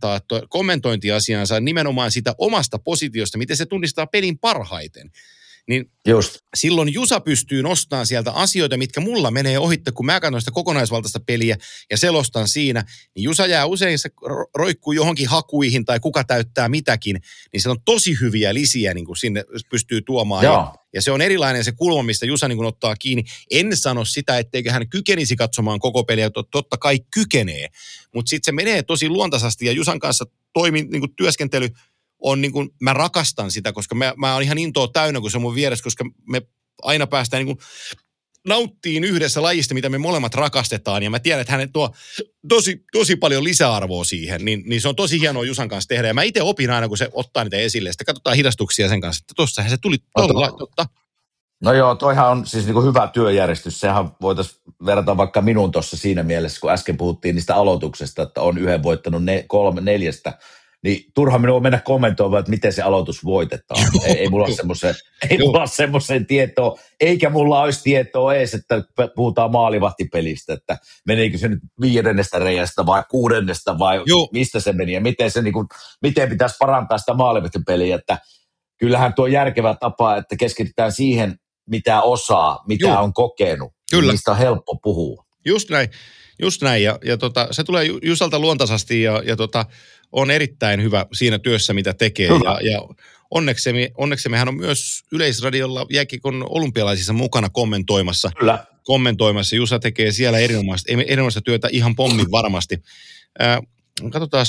kommentointiasiansa nimenomaan sitä omasta positiosta, miten se tunnistaa pelin parhaiten. Niin Just. silloin Jusa pystyy nostamaan sieltä asioita, mitkä mulla menee ohitte, kun mä katson sitä kokonaisvaltaista peliä ja selostan siinä, niin Jusa jää usein, se roikkuu johonkin hakuihin tai kuka täyttää mitäkin, niin siellä on tosi hyviä lisiä, niin kuin sinne pystyy tuomaan. Ja, ja se on erilainen se kulma, mistä Jusa niin kuin ottaa kiinni. En sano sitä, etteikö hän kykenisi katsomaan koko peliä, totta kai kykenee, mutta sitten se menee tosi luontaisesti ja Jusan kanssa toimi, niin kuin työskentely on niin kuin, mä rakastan sitä, koska mä, mä oon ihan intoa täynnä, kun se on mun vieressä, koska me aina päästään niin kuin nauttiin yhdessä lajista, mitä me molemmat rakastetaan, ja mä tiedän, että hän tuo tosi, tosi paljon lisäarvoa siihen, niin, niin se on tosi hienoa Jusan kanssa tehdä, ja mä itse opin aina, kun se ottaa niitä esille, sitten katsotaan hidastuksia sen kanssa, että tossahan se tuli tolla, totta. No joo, toihan on siis niin kuin hyvä työjärjestys, sehän voitaisiin verrata vaikka minun tuossa siinä mielessä, kun äsken puhuttiin niistä aloituksesta, että on yhden voittanut ne, kolme neljästä, niin turha minun on mennä kommentoimaan, että miten se aloitus voitetaan. Joo, ei, ei mulla ole semmoisen, ei mulla ole semmoisen tietoa, eikä mulla olisi tietoa edes, että puhutaan maalivahtipelistä, että meneekö se nyt viidennestä reiästä vai kuudennesta vai Joo. mistä se meni ja miten, se, niin kuin, miten pitäisi parantaa sitä maalivahtipeliä, että kyllähän tuo järkevä tapa, että keskitytään siihen, mitä osaa, mitä Joo. on kokenut, Kyllä. mistä on helppo puhua. Just näin, just näin ja, ja tota, se tulee Jusalta luontaisesti ja, ja tota, on erittäin hyvä siinä työssä, mitä tekee. Ja, ja onneksemme, onneksemme hän on myös Yleisradiolla jääkiekon olympialaisissa mukana kommentoimassa. Kyllä. Kommentoimassa. Jusa tekee siellä erinomaista, erinomaista työtä ihan pommin varmasti. Äh, katsotaan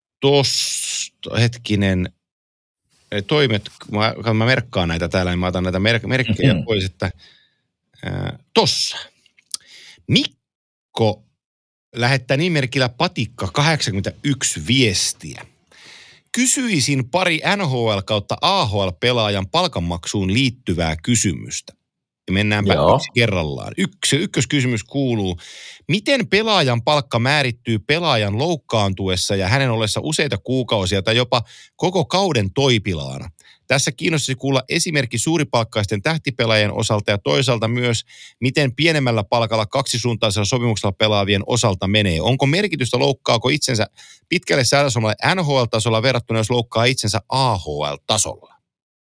tuosta hetkinen toimet. Mä, mä merkkaan näitä täällä, niin mä otan näitä merk- merkkejä mm-hmm. pois, että äh, tossa. Mikko lähettää nimimerkillä Patikka kahdeksankymmentäyksi viestiä. Kysyisin pari N H L kautta A H L-pelaajan palkanmaksuun liittyvää kysymystä. Mennäänpä Joo. yksi kerrallaan. Yksi, ykköskysymys kuuluu, miten pelaajan palkka määrittyy pelaajan loukkaantuessa ja hänen ollessa useita kuukausia tai jopa koko kauden toipilaana? Tässä kiinnostaisi kuulla esimerkki suuripalkkaisten tähtipelaajien osalta ja toisaalta myös, miten pienemmällä palkalla kaksisuuntaisella sopimuksella pelaavien osalta menee. Onko merkitystä, loukkaako itsensä pitkälle säädösomalla N H L-tasolla verrattuna, jos loukkaa itsensä A H L-tasolla?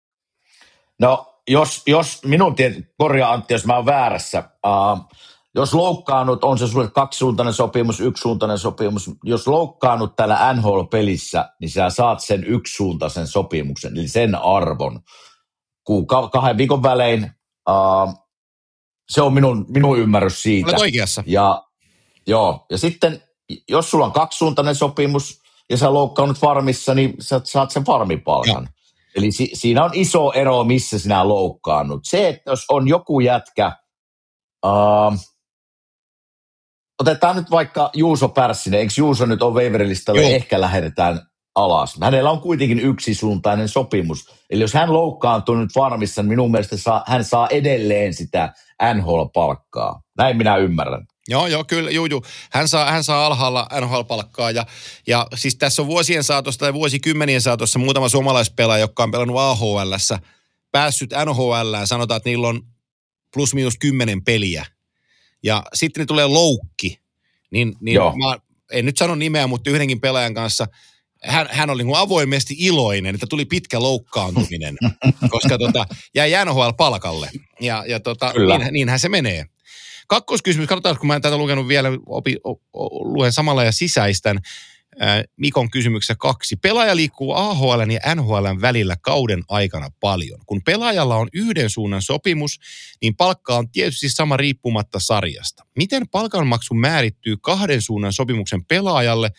No, jos, jos minun tiet, korjaa Antti, jos mä oon väärässä. Uh, jos loukkaannut, on se sulle kaksisuuntainen sopimus, yksisuuntainen sopimus. Jos loukkaannut täällä N H L-pelissä, niin sä saat sen yksisuuntaisen sopimuksen, eli sen arvon. Kuuka- kahden viikon välein, uh, se on minun, minun ymmärrys siitä. Olet oikeassa. Ja, joo, ja sitten, jos sulla on kaksisuuntainen sopimus, ja sä loukkaannut farmissa, niin sä saat sen farmipalkan. Ja. Eli si- siinä on iso ero, missä sinä loukkaannut. Se, että jos on joku jätkä, uh, otetaan nyt vaikka Juuso Pärssinen, eikö Juuso nyt ole waiverilistalla, ehkä lähetetään alas. Hänellä on kuitenkin yksisuuntainen sopimus. Eli jos hän loukkaantuu nyt farmissa, niin minun mielestä saa, hän saa edelleen sitä N H L-palkkaa. Näin minä ymmärrän. Joo, joo, kyllä, juu, juu. Hän saa, hän saa alhaalla N H L-palkkaa ja, ja siis tässä on vuosien saatossa tai vuosikymmenien saatossa muutama suomalaispelaaja, joka on pelannut A H L:ssä, päässyt N H L:ään, sanotaan, että niillä on plus miinus kymmenen peliä. Ja sitten ne tulee loukki, niin, niin mä en nyt sano nimeä, mutta yhdenkin pelaajan kanssa, hän, hän oli niin kuin avoimesti iloinen, että tuli pitkä loukkaantuminen, koska tota, jäi N H L-palkalle. Ja, ja tota, niin, niinhän se menee. Kakkoskysymys, katsotaan, kun mä en tätä lukenut vielä, opi, o, o, luen samalla ja sisäistän ää, Mikon kysymyksessä kaksi. Pelaaja liikkuu A H L:n ja N H L:n välillä kauden aikana paljon. Kun pelaajalla on yhden suunnan sopimus, niin palkka on tietysti sama riippumatta sarjasta. Miten palkanmaksu määrittyy kahden suunnan sopimuksen pelaajalle,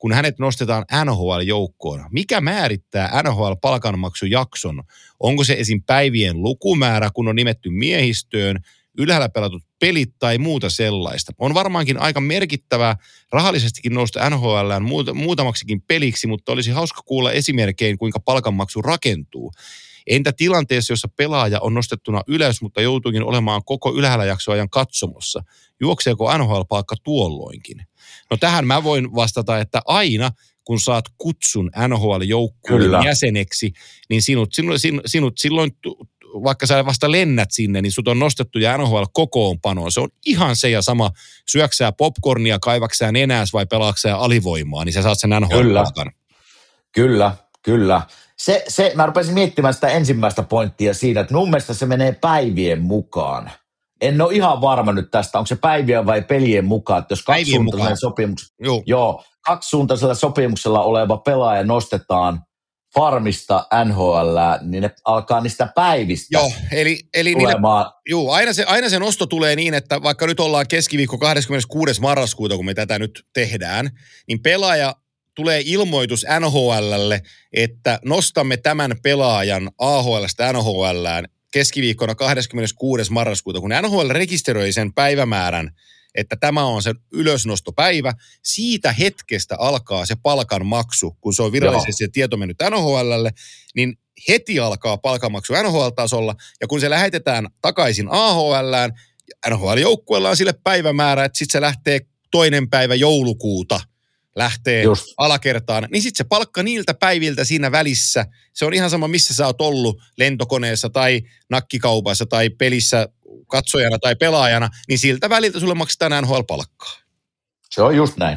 kun hänet nostetaan N H L-joukkoon. Mikä määrittää N H L-palkanmaksujakson? Onko se esim. Päivien lukumäärä, kun on nimetty miehistöön, ylhäällä pelatut pelit tai muuta sellaista? On varmaankin aika merkittävää rahallisestikin nousta N H L:ään muutamaksikin peliksi, mutta olisi hauska kuulla esimerkkein, kuinka palkanmaksu rakentuu. Entä tilanteessa, jossa pelaaja on nostettuna ylös, mutta joutuukin olemaan koko ylhäällä jaksoajan katsomossa? Juokseeko N H L-palkka tuolloinkin? No tähän mä voin vastata, että aina kun saat kutsun N H L-joukkueen jäseneksi, niin sinut, sinut, sinut silloin, vaikka sä vasta lennät sinne, niin sut on nostettu ja N H L-kokoonpanoon. Se on ihan se ja sama, syöksää popcornia, kaivaksää nenääs vai pelaaksää alivoimaa, niin sä saat sen N H L-palkan. Kyllä, kyllä. Se, se, mä rupesin miettimään sitä ensimmäistä pointtia siinä, että mun mielestä se menee päivien mukaan. En ole ihan varma nyt tästä, onko se päivien vai pelien mukaan, että jos kaksisuuntaisella sopimuksella, joo, kaksisuuntaisella sopimuksella oleva pelaaja nostetaan farmista N H L, niin ne alkaa niistä päivistä joo, eli, eli tulemaan. Niille, joo, aina se, aina se nosto tulee niin, että vaikka nyt ollaan keskiviikko kahdeskymmeneskuudes marraskuuta, kun me tätä nyt tehdään, niin pelaaja tulee ilmoitus N H L:lle, että nostamme tämän pelaajan A H L:stä N H L:ään keskiviikkona kahdeskymmeneskuudes marraskuuta, kun N H L rekisteröi sen päivämäärän, että tämä on se ylösnostopäivä, siitä hetkestä alkaa se palkanmaksu, kun se on virallisesti se tieto mennyt N H L:lle, niin heti alkaa palkanmaksu N H L-tasolla, ja kun se lähetetään takaisin A H L:ään, N H L-joukkueella on sille päivämäärä, että sitten se lähtee toinen päivä joulukuuta, lähtee Just. alakertaan, niin sitten se palkka niiltä päiviltä siinä välissä, se on ihan sama, missä sä oot ollut lentokoneessa tai nakkikaupassa tai pelissä katsojana tai pelaajana, niin siltä väliltä sulle maksetaan N H L-palkkaa. Se on just näin.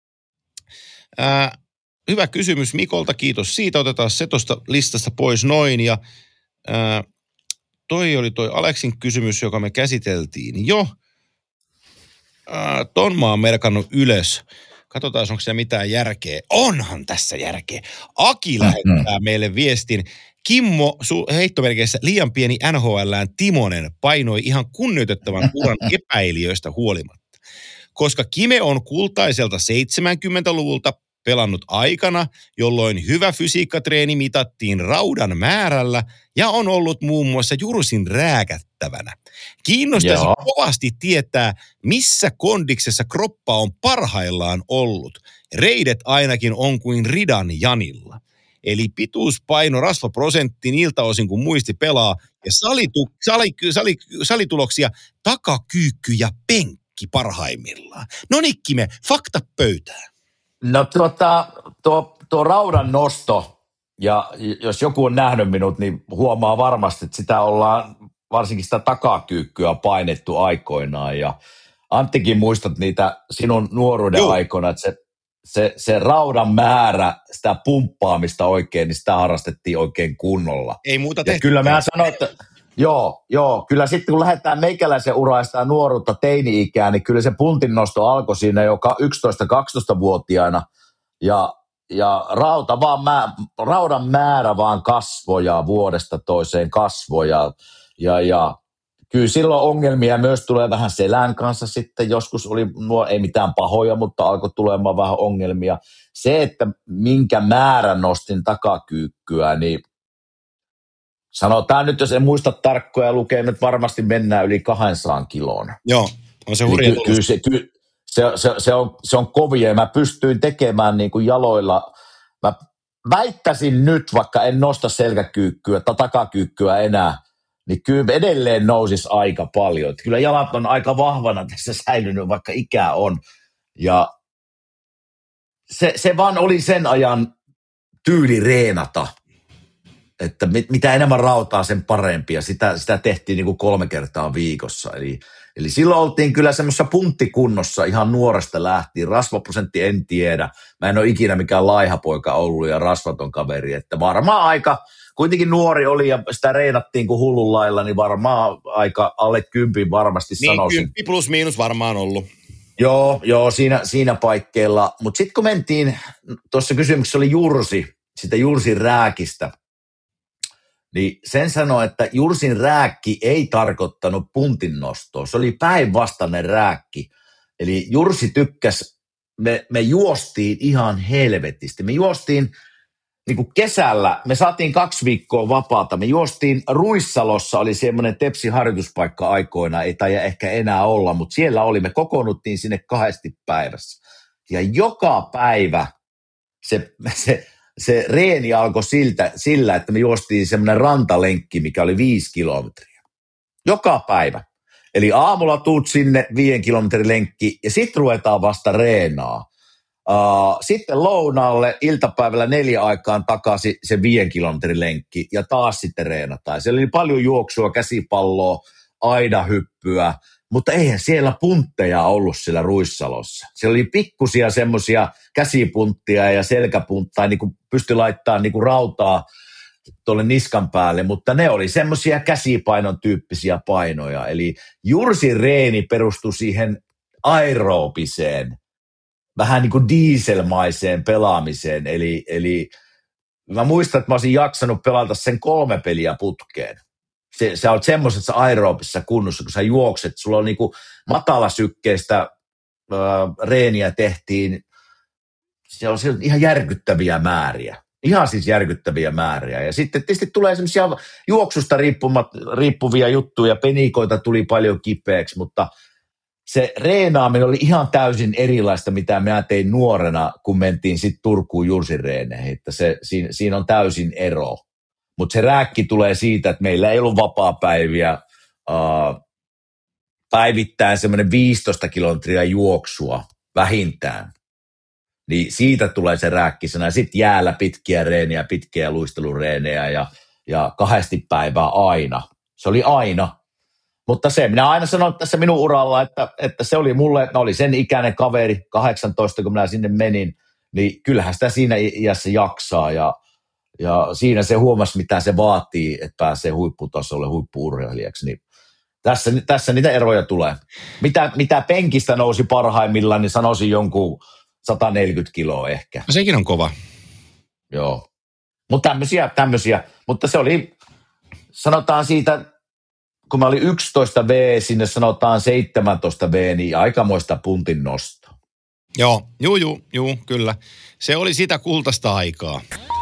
Ää, hyvä kysymys Mikolta, kiitos siitä. Otetaan se tuosta listasta pois noin. Ja ää, toi oli toi Aleksin kysymys, joka me käsiteltiin jo. Ää, ton mä oon merkannut ylös. Katsotaan, onko siellä mitään järkeä. Onhan tässä järkeä. Aki lähettää mm-hmm. meille viestin. Kimmo, su- heittomerkeissä liian pieni N H L:ään Timonen painoi ihan kunnioitettavan uran epäilijöistä huolimatta. Koska Kime on kultaiselta seitsemänkymmentäluvulta pelannut aikana, jolloin hyvä fysiikkatreeni mitattiin raudan määrällä ja on ollut muun muassa Jursin rääkättävänä. Kiinnostaisi Joo. kovasti tietää, missä kondiksessa kroppa on parhaillaan ollut. Reidet ainakin on kuin Ridan Janilla. Eli pituus, paino, rasvaprosentti niiltä osin, kun muisti pelaa, ja salitu, sali, sali, salituloksia, takakyykky ja penkki parhaimmillaan. No Nikkime, fakta pöytään. No tuota, tuo, tuo raudan nosto, ja jos joku on nähnyt minut, niin huomaa varmasti, että sitä ollaan, varsinkin sitä takakyykkyä painettu aikoinaan, ja Anttikin muistat niitä sinun nuoruuden Joo. aikoina, että se Se, se raudan määrä, sitä pumppaamista oikein, niin sitä harrastettiin oikein kunnolla. Ei muuta tehty. Kyllä mä sanoin, että joo, joo, kyllä sitten kun lähdetään meikäläisen uraa sitä nuoruutta teini-ikää, niin kyllä se puntinnosto alkoi siinä jo yksitoista-kaksitoista-vuotiaana. Ja, ja rauta vaan mä, raudan määrä vaan kasvoja vuodesta toiseen kasvoja. Ja, ja kyllä silloin ongelmia myös tulee vähän selän kanssa sitten. Joskus oli, nuo, ei mitään pahoja, mutta alkoi tulemaan vähän ongelmia. Se, että minkä määrän nostin takakyykkyä, niin sanotaan nyt, jos en muista tarkkoja lukemat, varmasti mennään yli kaksisataa kiloon. Joo, on se hurja tulos. Kyllä se, ky, se, se, se, on, se on kovia. Mä pystyin tekemään niin kuin jaloilla. Mä väittäisin nyt, vaikka en nosta selkäkyykkyä tai takakyykkyä enää, niin kyllä edelleen nousisi aika paljon. Että kyllä jalat on aika vahvana tässä säilynyt, vaikka ikää on. Ja se, se vaan oli sen ajan tyyli reenata, että mit, mitä enemmän rautaa, sen parempi. Ja sitä, sitä tehtiin niin kuin kolme kertaa viikossa. Eli, eli silloin oltiin kyllä semmoisessa punttikunnossa ihan nuoresta lähtien. Rasvaprosentti en tiedä. Mä en ole ikinä mikään laihapoika ollut ja rasvaton kaveri. Että varmaan aika... Kuitenkin nuori oli ja sitä reenattiin kuin hullun lailla, niin varmaan aika alle kympin varmasti niin, sanoisin. Niin, kymppi plus miinus varmaan ollut. Joo, joo siinä, siinä paikkeilla. Mutta sitten kun mentiin, tuossa kysymyksessä oli Jursi, sitä Jursin rääkistä, niin sen sanoi, että Jursin rääkki ei tarkoittanut puntin nostoa. Se oli päinvastainen rääkki. Eli Jursi tykkäsi me, me juostiin ihan helvetisti. Me juostiin niin kuin kesällä, me saatiin kaksi viikkoa vapaata. Me juostiin Ruissalossa, oli semmoinen tepsiharjoituspaikka aikoina, ei taida ehkä enää olla, mutta siellä oli, me kokoonnuttiin sinne kahdesti päivässä. Ja joka päivä se, se, se reeni alkoi siltä, sillä, että me juostiin semmoinen rantalenkki, mikä oli viisi kilometriä. Joka päivä. Eli aamulla tuut sinne viiden kilometrin lenkki ja sitten ruvetaan vasta reenaa. Uh, sitten lounaalle iltapäivällä neljä aikaan takaisin se viiden kilometrin lenkki ja taas sitten reenataan. Siellä oli paljon juoksua, käsipalloa, aidahyppyä, mutta eihän siellä puntteja ollut siellä Ruissalossa. Siellä oli pikkusia semmoisia käsipunttia ja selkäpunttia, niin kuin pystyi laittamaan niin kuin rautaa tuolle niskan päälle, mutta ne oli semmoisia käsipainon tyyppisiä painoja. Eli Jursin reeni perustui siihen aerobiseen, vähän niin kuin dieselmaiseen pelaamiseen. Eli, eli mä muistan, että mä olisin jaksanut pelata sen kolme peliä putkeen. Se, sä oot semmoisessa aerobisessa kunnossa, kun sä juokset, sulla on niin kuin matalasykkeistä äh, reeniä tehtiin, se on, se on ihan järkyttäviä määriä. Ihan siis järkyttäviä määriä. Ja sitten tietysti tulee semmoisia juoksusta riippuvia juttuja, penikoita tuli paljon kipeäksi, mutta se reenaaminen oli ihan täysin erilaista, mitä mä tein nuorena, kun mentiin sitten Turkuun Jursin reeneihin. Että se, siinä, siinä on täysin ero. Mutta se rääkki tulee siitä, että meillä ei ollut vapaapäiviä, uh, päivittäin semmoinen viisitoista kilometriä juoksua vähintään. Niin siitä tulee se rääkkisena. Sitten jäällä pitkiä reenejä, pitkiä luistelureenejä ja, ja kahdesti päivää aina. Se oli aina. Mutta se, minä aina sanon tässä minun uralla, että, että se oli mulle, että oli sen ikäinen kaveri, kahdeksantoista, kun minä sinne menin, niin kyllähän sitä siinä iässä jaksaa. Ja, ja siinä se huomasi, mitä se vaatii, että pääsee huipputasolle, huippu-urheilijaksi. Niin tässä, tässä niitä eroja tulee. Mitä, mitä penkistä nousi parhaimmillaan, niin sanoisin jonkun sata neljäkymmentä kiloa ehkä. No sekin on kova. Joo. Mutta tämmöisiä, tämmöisiä. Mutta se oli, sanotaan siitä, kun mä olin yksitoista vuotta, sinne sanotaan seitsemäntoista vuotta, niin aikamoista puntin nosto. Joo, juu, juu, juu, kyllä. Se oli sitä kultaista aikaa.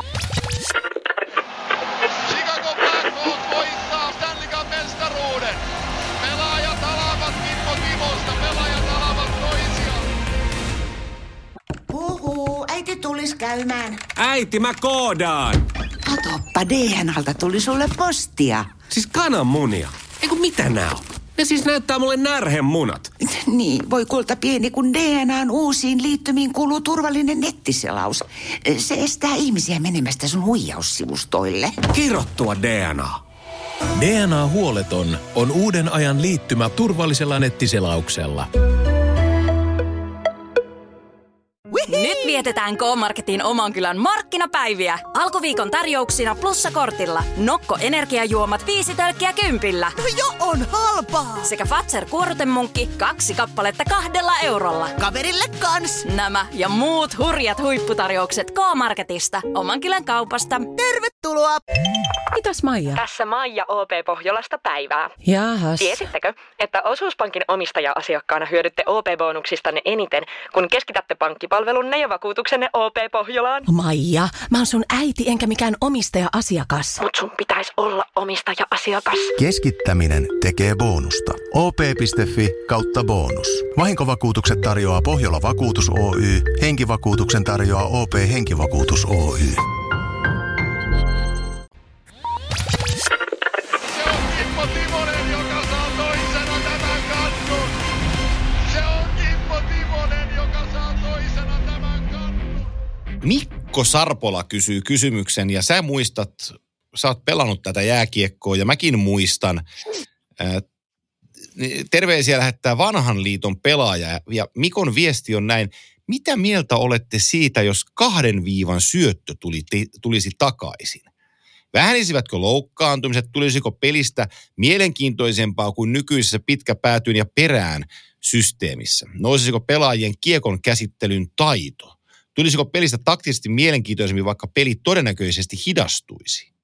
Chicago Blackhawks voittaa Stanley Cup -mestaruuden. Pelaajat alavat Kimmo Timosta, pelaajat alavat toisiaan. Huhuu, äiti tulis käymään. Äiti, mä koodaan. Katoppa, D N A:lta tuli sulle postia. Siis kananmunia. Eiku mitä nää on? Ne siis näyttää mulle närhemunat. Niin, voi kulta pieni, kun D N A:n uusiin liittymiin kuuluu turvallinen nettiselaus. Se estää ihmisiä menemästä sun huijaussivustoille. Kirottua D N A. D N A-huoleton on uuden ajan liittymä turvallisella nettiselauksella. Nyt vietetään K-Marketin oman kylän markkinapäiviä. Alkuviikon tarjouksina plussakortilla. Nokko energiajuomat viisi tölkkiä kympillä. No jo on halpaa! Sekä Fazer kuorutemunkki kaksi kappaletta kahdella eurolla. Kaverille kans! Nämä ja muut hurjat huipputarjoukset K-Marketista. Oman kylän kaupasta. Tervetuloa! Mitäs Maija? Tässä Maija O P Pohjolasta päivää. Jaahas. Tiesittekö, että Osuuspankin omistaja-asiakkaana hyödytte O P-bonuksistanne eniten, kun keskitätte pankkipalvelunne ja vakuutuksenne O P Pohjolaan? Maija, mä oon sun äiti enkä mikään omistaja-asiakas. Mut sun pitäisi olla omistaja-asiakas. Keskittäminen tekee bonusta. O P piste F I kautta bonus. Vahinkovakuutukset tarjoaa Pohjola Vakuutus Oy. Henkivakuutuksen tarjoaa O P Henkivakuutus Oy. Se on Kimmo Timonen, joka saa toisena tämän kannun. Se on Kimmo Timonen, joka saa toisena tämän kannun. Mikko Sarpola kysyy kysymyksen ja sä muistat, sä oot pelannut tätä jääkiekkoa ja mäkin muistan. Terveisiä lähettää Vanhan liiton pelaaja ja Mikon viesti on näin. Mitä mieltä olette siitä, jos kahden viivan syöttö tuli, tulisi takaisin? Vähenisivätkö loukkaantumiset, tulisiko pelistä mielenkiintoisempaa kuin nykyisessä pitkäpäätyyn ja perään systeemissä? Nousisiko pelaajien kiekon käsittelyn taito? Tulisiko pelistä taktisesti mielenkiintoisemmin, vaikka peli todennäköisesti hidastuisi?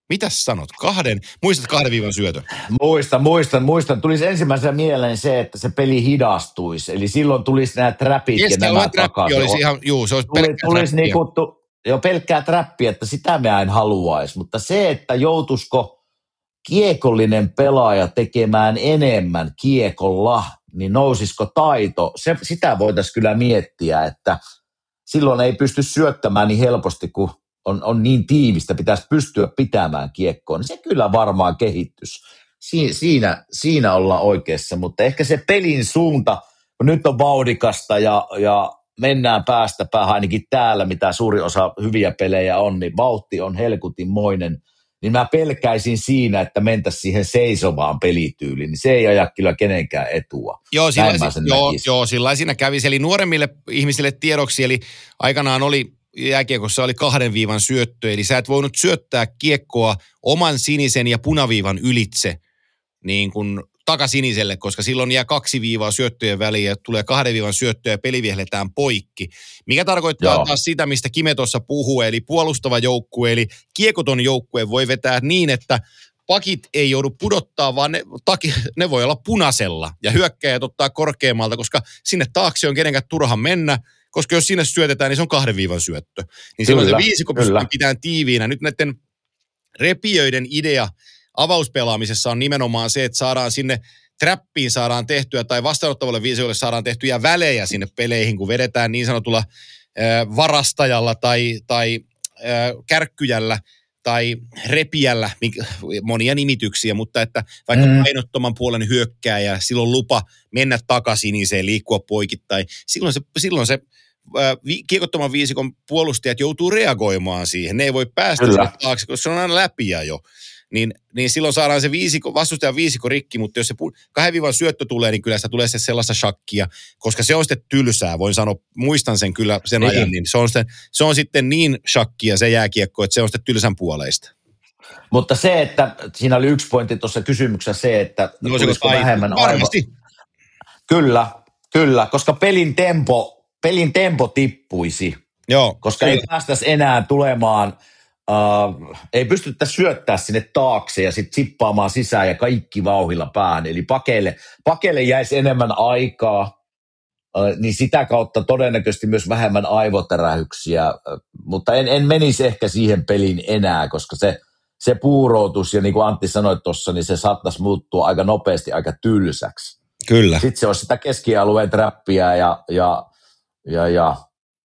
Mitäs sanot? Kahden, muistat kahden viivan syötön? Muistan, muistan, muistan. Tulisi ensimmäisenä mieleen se, että se peli hidastuisi. Eli silloin tulisi nämä trapit ja nämä takaisin. Olisi ihan, juu, se olisi Tuli, pelkkää tulisi trappia. niinku, tu, jo pelkkää trappia, että sitä mä en haluaisi. Mutta se, että joutuisiko kiekollinen pelaaja tekemään enemmän kiekolla, niin nousisiko taito? Se, sitä voitaisiin kyllä miettiä, että silloin ei pysty syöttämään niin helposti, kun on, on niin tiivistä, pitäisi pystyä pitämään kiekkoon. Niin se kyllä varmaan kehittyisi. Si, siinä, siinä ollaan oikeassa, mutta ehkä se pelin suunta, kun nyt on vauhdikasta ja, ja mennään päästä päähän ainakin täällä, mitä suuri osa hyviä pelejä on, niin vauhti on helkutinmoinen. Niin mä pelkäisin siinä, että mentäisiin siihen seisovaan pelityyliin, niin se ei aja kyllä kenenkään etua. Joo, sillä, joo, joo, sillä siinä kävisi. Eli nuoremmille ihmisille tiedoksi, eli aikanaan oli jääkiekossa oli kahden viivan syöttö, eli sä et voinut syöttää kiekkoa oman sinisen ja punaviivan ylitse niin kuin takasiniselle, koska silloin jää kaksi viivaa syöttöjen väliin ja tulee kahden viivan syöttö ja peli vihelletään poikki. Mikä tarkoittaa Joo. taas sitä, mistä Kime tuossa puhuu, eli puolustava joukkue, eli kiekoton joukkue voi vetää niin, että pakit ei joudu pudottaa, vaan ne, taki, ne voi olla punaisella ja hyökkäjät ottaa korkeammalta, koska sinne taakse on kenenkään turha mennä, koska jos sinne syötetään, niin se on kahden viivan syöttö. Niin silloin se viisikko pystytään pitämään tiiviinä. Nyt näiden repiöiden idea avauspelaamisessa on nimenomaan se, että saadaan sinne trappiin saadaan tehtyä tai vastaanottavalle viisiolle saadaan tehtyjä välejä sinne peleihin, kun vedetään niin sanotulla äh, varastajalla tai, tai äh, kärkkyjällä tai repijällä, monia nimityksiä, mutta että vaikka mm. painottoman puolen hyökkääjä, silloin lupa mennä takasiniseen, liikkua poikittain. Silloin se, silloin se äh, vi, kiekottoman viisikon puolustajat joutuu reagoimaan siihen. Ne ei voi päästä sinne taakse, koska se on aina läpiä jo. Niin, niin silloin saadaan se viisiko, vastustajan viisikko rikki, mutta jos se kahden viivan syöttö tulee, niin kyllä sitä tulee se sellaista shakkia, koska se on sitten tylsää, voin sanoa, muistan sen kyllä sen niin. ajan, niin se on, sitten, se on sitten niin shakkia se jääkiekko, että se on sitten tylsän puoleista. Mutta se, että siinä oli yksi pointti tuossa kysymyksessä se, että no, tulisiko vähemmän varmasti. Aivan. Kyllä, kyllä, koska pelin tempo, pelin tempo tippuisi, Joo, koska kyllä. ei päästäisi enää tulemaan. Uh, ei pystytä syöttää sinne taakse ja sitten sippaamaan sisään ja kaikki vauhilla päähän. Eli pakeille, pakeille jäisi enemmän aikaa, uh, niin sitä kautta todennäköisesti myös vähemmän aivotärähyksiä, uh, mutta en, en menisi ehkä siihen peliin enää, koska se, se puuroutus ja niin kuin Antti sanoi tuossa, niin se saattaisi muuttua aika nopeasti aika tylsäksi. Kyllä. Sitten se olisi sitä keskialueen trappia ja, ja, ja, ja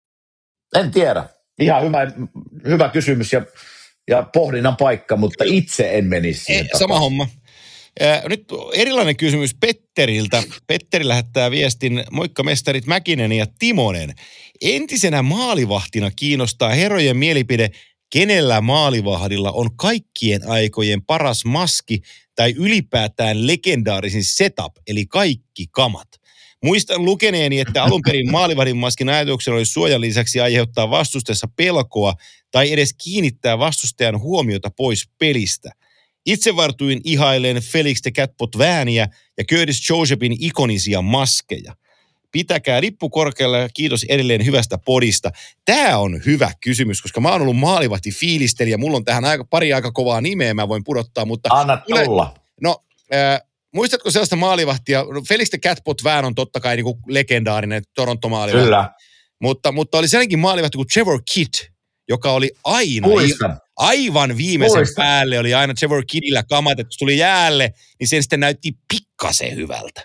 en tiedä. Ihan hyvä, hyvä kysymys ja, ja pohdinnan paikka, mutta itse en menisi siihen tapaan. Sama homma. Nyt erilainen kysymys Petteriltä. Petteri lähettää viestin, moikka mestarit Mäkinen ja Timonen. Entisenä maalivahtina kiinnostaa herrojen mielipide, kenellä maalivahdilla on kaikkien aikojen paras maski tai ylipäätään legendaarisin setup, eli kaikki kamat. Muistan lukeneeni, että alun perin maalivahdin maskin ajatuksena oli suojan lisäksi aiheuttaa vastusteessa pelkoa tai edes kiinnittää vastustajan huomiota pois pelistä. Itse vartuin ihailen Felix the Catbot Vääniä ja Curtis Josephin ikonisia maskeja. Pitäkää lippu korkealla ja kiitos edelleen hyvästä podista. Tämä on hyvä kysymys, koska mä oon ollut maalivahti fiilistelijä. Mulla on tähän aika, pari aika kovaa nimeä, mä voin pudottaa, mutta... Anna tulla. No... Äh, Muistatko sellaista maalivahtia? Felix the Catbot Vään on totta kai niin kuin legendaarinen Toronto-maalivahti. Kyllä. Mutta, mutta oli sellainenkin maalivahti kuin Trevor Kidd, joka oli aina, Muistan. aivan viimeisen Muistan. päälle. Oli aina Trevor Kiddillä kamat, että kun tuli jäälle, niin sen sitten näytti pikkasen hyvältä.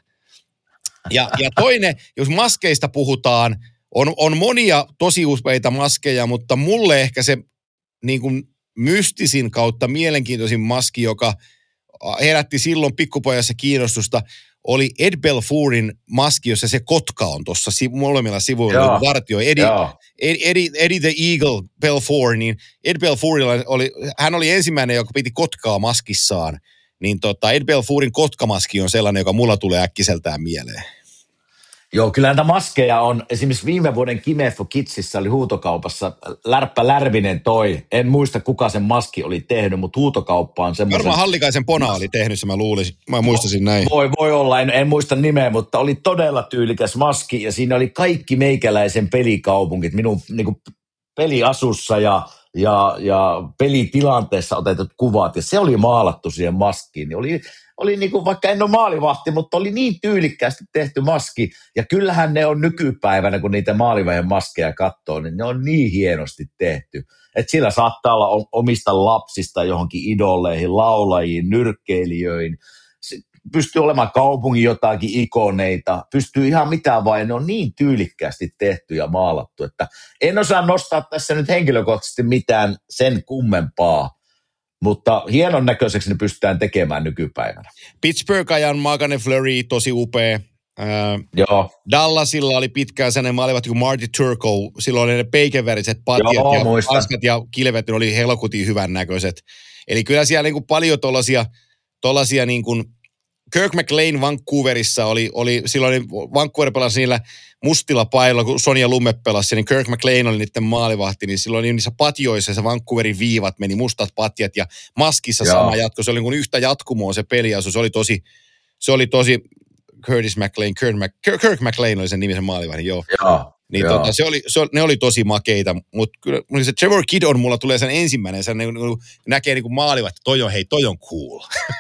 Ja, ja toinen, jos maskeista puhutaan, on, on monia tosi upeita maskeja, mutta mulle ehkä se niin kuin mystisin kautta mielenkiintoisin maski, joka herätti silloin pikkupojassa kiinnostusta, oli Ed Belfourin maski, jossa se kotka on tuossa molemmilla sivuilla vartioi. Eddie, Eddie, Eddie the Eagle Belfour, niin Ed Belfourilla oli, hän oli ensimmäinen, joka piti kotkaa maskissaan. Niin tota, Ed Belfourin kotkamaski on sellainen, joka mulla tulee äkkiseltään mieleen. Joo, kyllä näitä maskeja on. Esimerkiksi viime vuoden Kime for Kidsissä oli huutokaupassa. Lärppä Lärvinen toi. En muista, kuka sen maski oli tehnyt, mutta huutokauppa on semmoisen... Varmaan Hallikaisen Pona oli tehnyt se, mä luulisin. Mä muistasin näin. Voi, voi olla, en, en muista nimeä, mutta oli todella tyylikäs maski. Ja siinä oli kaikki meikäläisen pelikaupungit minun niin kuin peliasussa ja ja, ja pelitilanteessa otetut kuvat, ja se oli maalattu siihen maskiin. Niin oli, oli niin kuin, vaikka en ole maalivahti, mutta oli niin tyylikkäästi tehty maski, ja kyllähän ne on nykypäivänä, kun niitä maalivahdin maskeja katsoo, niin ne on niin hienosti tehty. Että sillä saattaa olla omista lapsista johonkin idoleihin, laulajiin, nyrkkeilijöihin, pystyy olemaan kaupungin jotakin ikoneita, pystyy ihan mitään vain, ne on niin tyylikkäästi tehty ja maalattu, että en osaa nostaa tässä nyt henkilökohtaisesti mitään sen kummempaa, mutta hienon näköiseksi ne pystytään tekemään nykypäivänä. Pittsburgh ajan Marc-Andre Fleury, tosi upea. Äh, Joo. Dallasilla oli pitkään sellainen maalivahti kuin Marty Turco, silloin oli ne peikenväriset patjat Joo, ja muistan. paskat ja kilvet, ne oli helkutin hyvän näköiset. Eli kyllä siellä niin kuin paljon tollaisia, tollaisia niin kuin Kirk McLean Vancouverissa oli, oli silloin Vancouver pelasi niillä mustilla pailla, kun Sonja Lumme pelasi, niin Kirk McLean oli niiden maalivahti, niin silloin niissä patjoissa se Vancouverin viivat meni mustat patjat ja maskissa Joo. sama jatko. Se oli niin kuin yhtä jatkumoa se peliasu, se oli tosi, se oli tosi Curtis McLean, Kirk, Mc, Kirk McLean oli sen nimisen maalivahdin, joo. Joo. Niin tota, se oli, se oli, ne oli tosi makeita, mutta kyllä se Trevor Kidd mulla tulee sen ensimmäinen, se niin, niin, näkee niin kuin maalivahti, toi on, hei, toi on cool.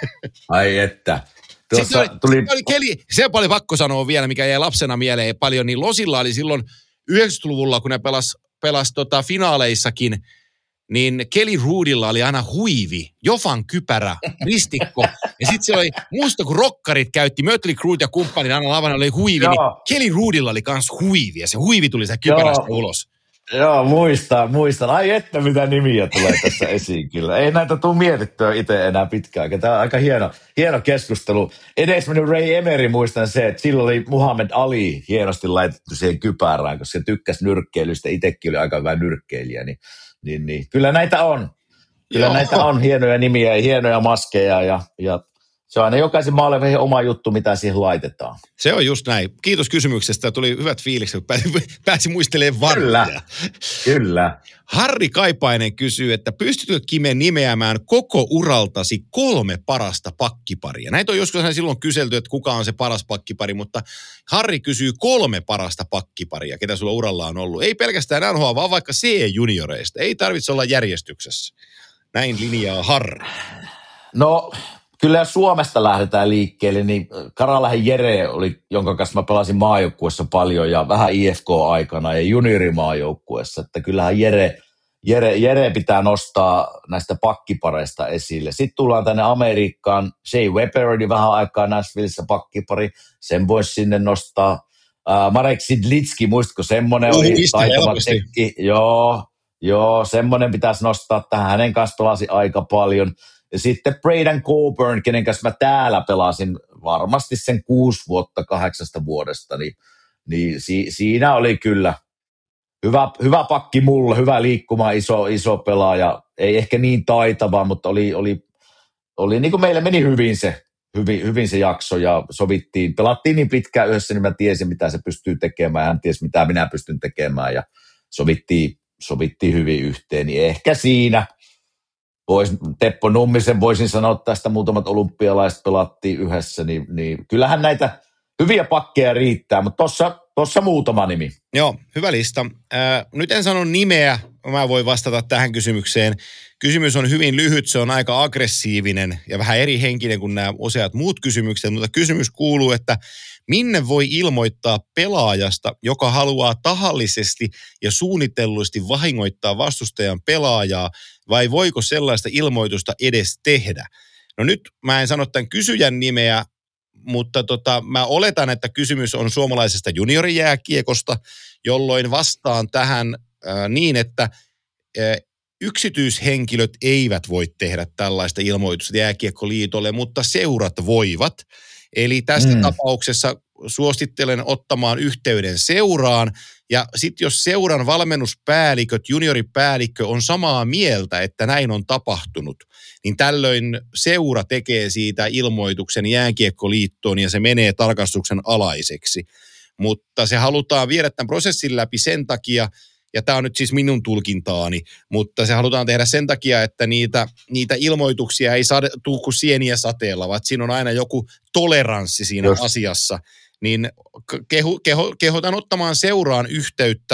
Ai että. Se oli, tuli... se oli keli, se oli pakko sanoa vielä, mikä jäi lapsena mieleen paljon, niin Losilla oli silloin yhdeksänkymmentäluvulla, kun ne pelas, pelas tota finaaleissakin, niin Kelly Roodilla oli aina huivi, Jofan kypärä, ristikko, ja sitten se oli, muista kun rokkarit käytti, Mötley Crüe ja kumppanin aina lavana oli huivi, niin Kelly Roodilla oli kans huivi, ja se huivi tuli se kypärästä Joo. ulos. Joo, muistan, muistan. Ai että mitä nimiä tulee tässä esiin kyllä. Ei näitä tule mietittyä itse enää pitkään. Tämä on aika hieno, hieno keskustelu. Edesmennyt Ray Emery muistan se, että silloin oli Muhammad Ali hienosti laitettu siihen kypärään, koska se tykkäsi nyrkkeilystä. Itsekin oli aika hyvä nyrkkeilijä. Niin, niin, niin. Kyllä näitä on. Kyllä Joo. näitä on hienoja nimiä ja hienoja maskeja ja, ja se on aina jokaisen maalevahdin oma juttu, mitä siihen laitetaan. Se on just näin. Kiitos kysymyksestä. Tuli hyvät fiilikset, kun pääsi, pääsi muistelemaan vanhoja. Kyllä, kyllä. Harri Kaipainen kysyy, että pystytkö Kime nimeämään koko uraltasi kolme parasta pakkiparia? Näitä on joskus silloin kyselty, että kuka on se paras pakkipari, mutta Harri kysyy kolme parasta pakkiparia, ketä sulla uralla on ollut. Ei pelkästään N H L, vaan vaikka C-junioreista. Ei tarvitse olla järjestyksessä. Näin linjaa Harri. No... Kyllä jos Suomesta lähdetään liikkeelle, niin Karalähen Jere oli, jonka kanssa mä pelasin maajoukkuessa paljon ja vähän I F K-aikana ja juniorimaajoukkuessa. Että kyllähän Jere, Jere, Jere pitää nostaa näistä pakkipareista esille. Sitten tullaan tänne Amerikkaan. Shea Weber oli vähän aikaa Nashvillessä pakkipari. Sen voisi sinne nostaa. Uh, Marek Sidlitski, muistatko semmoinen? Oli taitava tekki. Joo, joo, semmoinen pitäisi nostaa tähän. Hänen kanssa pelasi aika paljon. Ja sitten Braden Coburn, kenen kanssa mä täällä pelasin varmasti sen kuusi vuotta kahdeksasta vuodesta, niin, niin si, siinä oli kyllä hyvä, hyvä pakki mulle, hyvä liikkuma, iso, iso pelaaja. Ei ehkä niin taitava, mutta oli, oli, oli niin kuin meille meni hyvin se, hyvin, hyvin se jakso ja sovittiin. Pelattiin niin pitkään yhdessä, niin mä tiesin, mitä se pystyy tekemään. Hän tiesi, mitä minä pystyn tekemään ja sovittiin, sovittiin hyvin yhteen. Niin ehkä siinä... Vois, Teppo Nummisen voisin sanoa tästä, muutamat olympialaiset pelattiin yhdessä, niin, niin kyllähän näitä hyviä pakkeja riittää, mutta tossa, tossa muutama nimi. Joo, hyvä lista. Äh, nyt en sano nimeä, mä voin vastata tähän kysymykseen. Kysymys on hyvin lyhyt, se on aika aggressiivinen ja vähän eri henkinen kuin nämä useat muut kysymykset, mutta kysymys kuuluu, että minne voi ilmoittaa pelaajasta, joka haluaa tahallisesti ja suunnitellusti vahingoittaa vastustajan pelaajaa, vai voiko sellaista ilmoitusta edes tehdä? No nyt mä en sano tämän kysyjän nimeä, mutta tota, mä oletan, että kysymys on suomalaisesta juniorijääkiekosta, jolloin vastaan tähän äh, niin, että äh, yksityishenkilöt eivät voi tehdä tällaista ilmoitusta jääkiekkoliitolle, mutta seurat voivat. Eli tässä mm. tapauksessa suosittelen ottamaan yhteyden seuraan, ja sitten jos seuran valmennuspäälliköt, junioripäällikkö on samaa mieltä, että näin on tapahtunut, niin tällöin seura tekee siitä ilmoituksen jääkiekkoliittoon ja se menee tarkastuksen alaiseksi. Mutta se halutaan viedä tämän prosessin läpi sen takia, ja tämä on nyt siis minun tulkintaani, mutta se halutaan tehdä sen takia, että niitä, niitä ilmoituksia ei sade, tuu kuin sieniä sateella, vaan siinä on aina joku toleranssi siinä Just. asiassa. Niin kehu, keho, kehotan ottamaan seuraan yhteyttä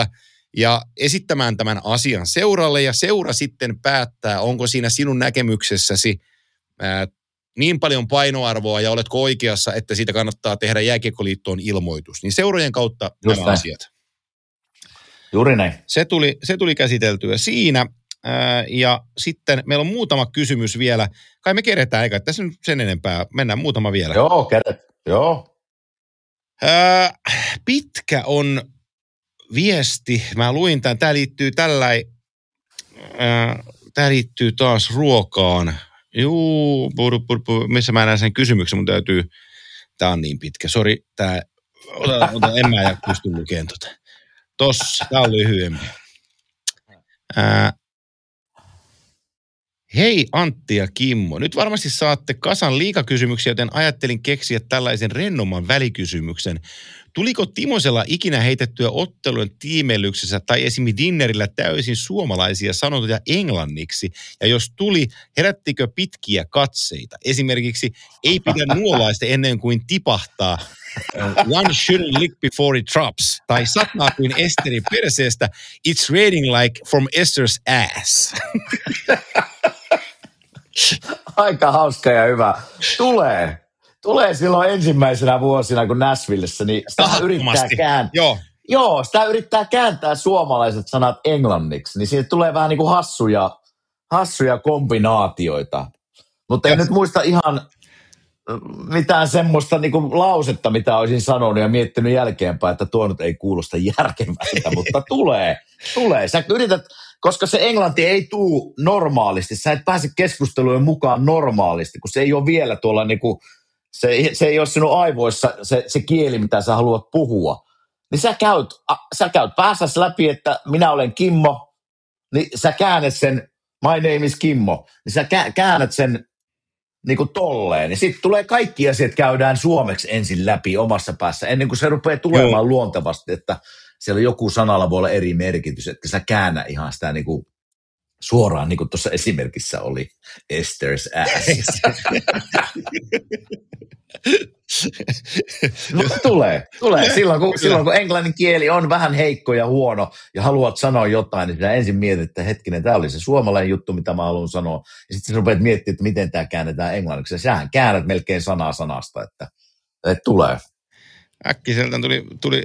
ja esittämään tämän asian seuralle, ja seura sitten päättää, onko siinä sinun näkemyksessäsi ää, niin paljon painoarvoa ja oletko oikeassa, että siitä kannattaa tehdä Jääkiekkoliittoon ilmoitus. Niin seurojen kautta Just nämä näin. asiat. Juuri näin. Se tuli, se tuli käsiteltyä siinä. Ää, ja sitten meillä on muutama kysymys vielä. Kai me keretään, eikä tässä nyt sen enempää. Mennään muutama vielä. Joo, keret. Joo. Ää, pitkä on viesti. Mä luin tämän. Tämä liittyy tällain. Tämä liittyy taas ruokaan. Juu, pur, pur, pur, missä mä näen sen kysymyksen, mun täytyy, tää on niin pitkä, sori, tää, ota, ota, en mä pysty lukemaan tota. Tossa, tää on lyhyempi. Ää, hei Antti ja Kimmo, nyt varmasti saatte kasan liikakysymyksiä, joten ajattelin keksiä tällaisen rennomman välikysymyksen. Tuliko Timosella ikinä heitettyä ottelujen tiimeilyksessä tai esimerkiksi dinnerillä täysin suomalaisia sanontoja englanniksi? Ja jos tuli, herättikö pitkiä katseita? Esimerkiksi ei pidä nuolaista ennen kuin tipahtaa. One shouldn't lick before it drops. Tai satmaa kuin Esterin perseestä. It's raining like from Esther's ass. Aika hauska ja hyvä. Tulee. Tulee silloin ensimmäisenä vuosina, kun Nashvillessä, niin sitä yrittää kääntää. Joo. Joo, sitä yrittää kääntää suomalaiset sanat englanniksi, niin siitä tulee vähän niin kuin hassuja, hassuja kombinaatioita. Mutta en nyt muista ihan mitään semmoista niin kuin lausetta, mitä olisin sanonut ja miettinyt jälkeenpäin, että tuo nyt ei kuulosta järkevältä, mutta tulee, tulee. Sä yrität, koska se englanti ei tuu normaalisti, sä et pääse keskustelujen mukaan normaalisti, kun se ei ole vielä tuolla niin kuin, se, se ei ole sinun aivoissa se, se kieli, mitä sä haluat puhua. Niin sä käyt, sä käyt päässäs läpi, että minä olen Kimmo, niin sä käännät sen, my name is Kimmo, niin sä käännät sen niin kuin tolleen. Ja sitten tulee kaikki asiat käydään suomeksi ensin läpi omassa päässä, ennen kuin se rupeaa tulemaan Joo. luontevasti, että siellä joku sanalla voi olla eri merkitys, että sä käännä ihan sitä niin kuin suoraan, niin kuin tuossa esimerkissä oli Esther's ass. No, tulee, tulee. Silloin kun, silloin kun englannin kieli on vähän heikko ja huono ja haluat sanoa jotain, niin sinä ensin mietit, että hetkinen, tämä oli se suomalainen juttu, mitä mä haluan sanoa. Ja sitten rupeat miettimään, että miten tämä käännetään englanniksi. Ja sähän käännät melkein sanaa sanasta, että, että tulee. Äkkiseltään tuli, tuli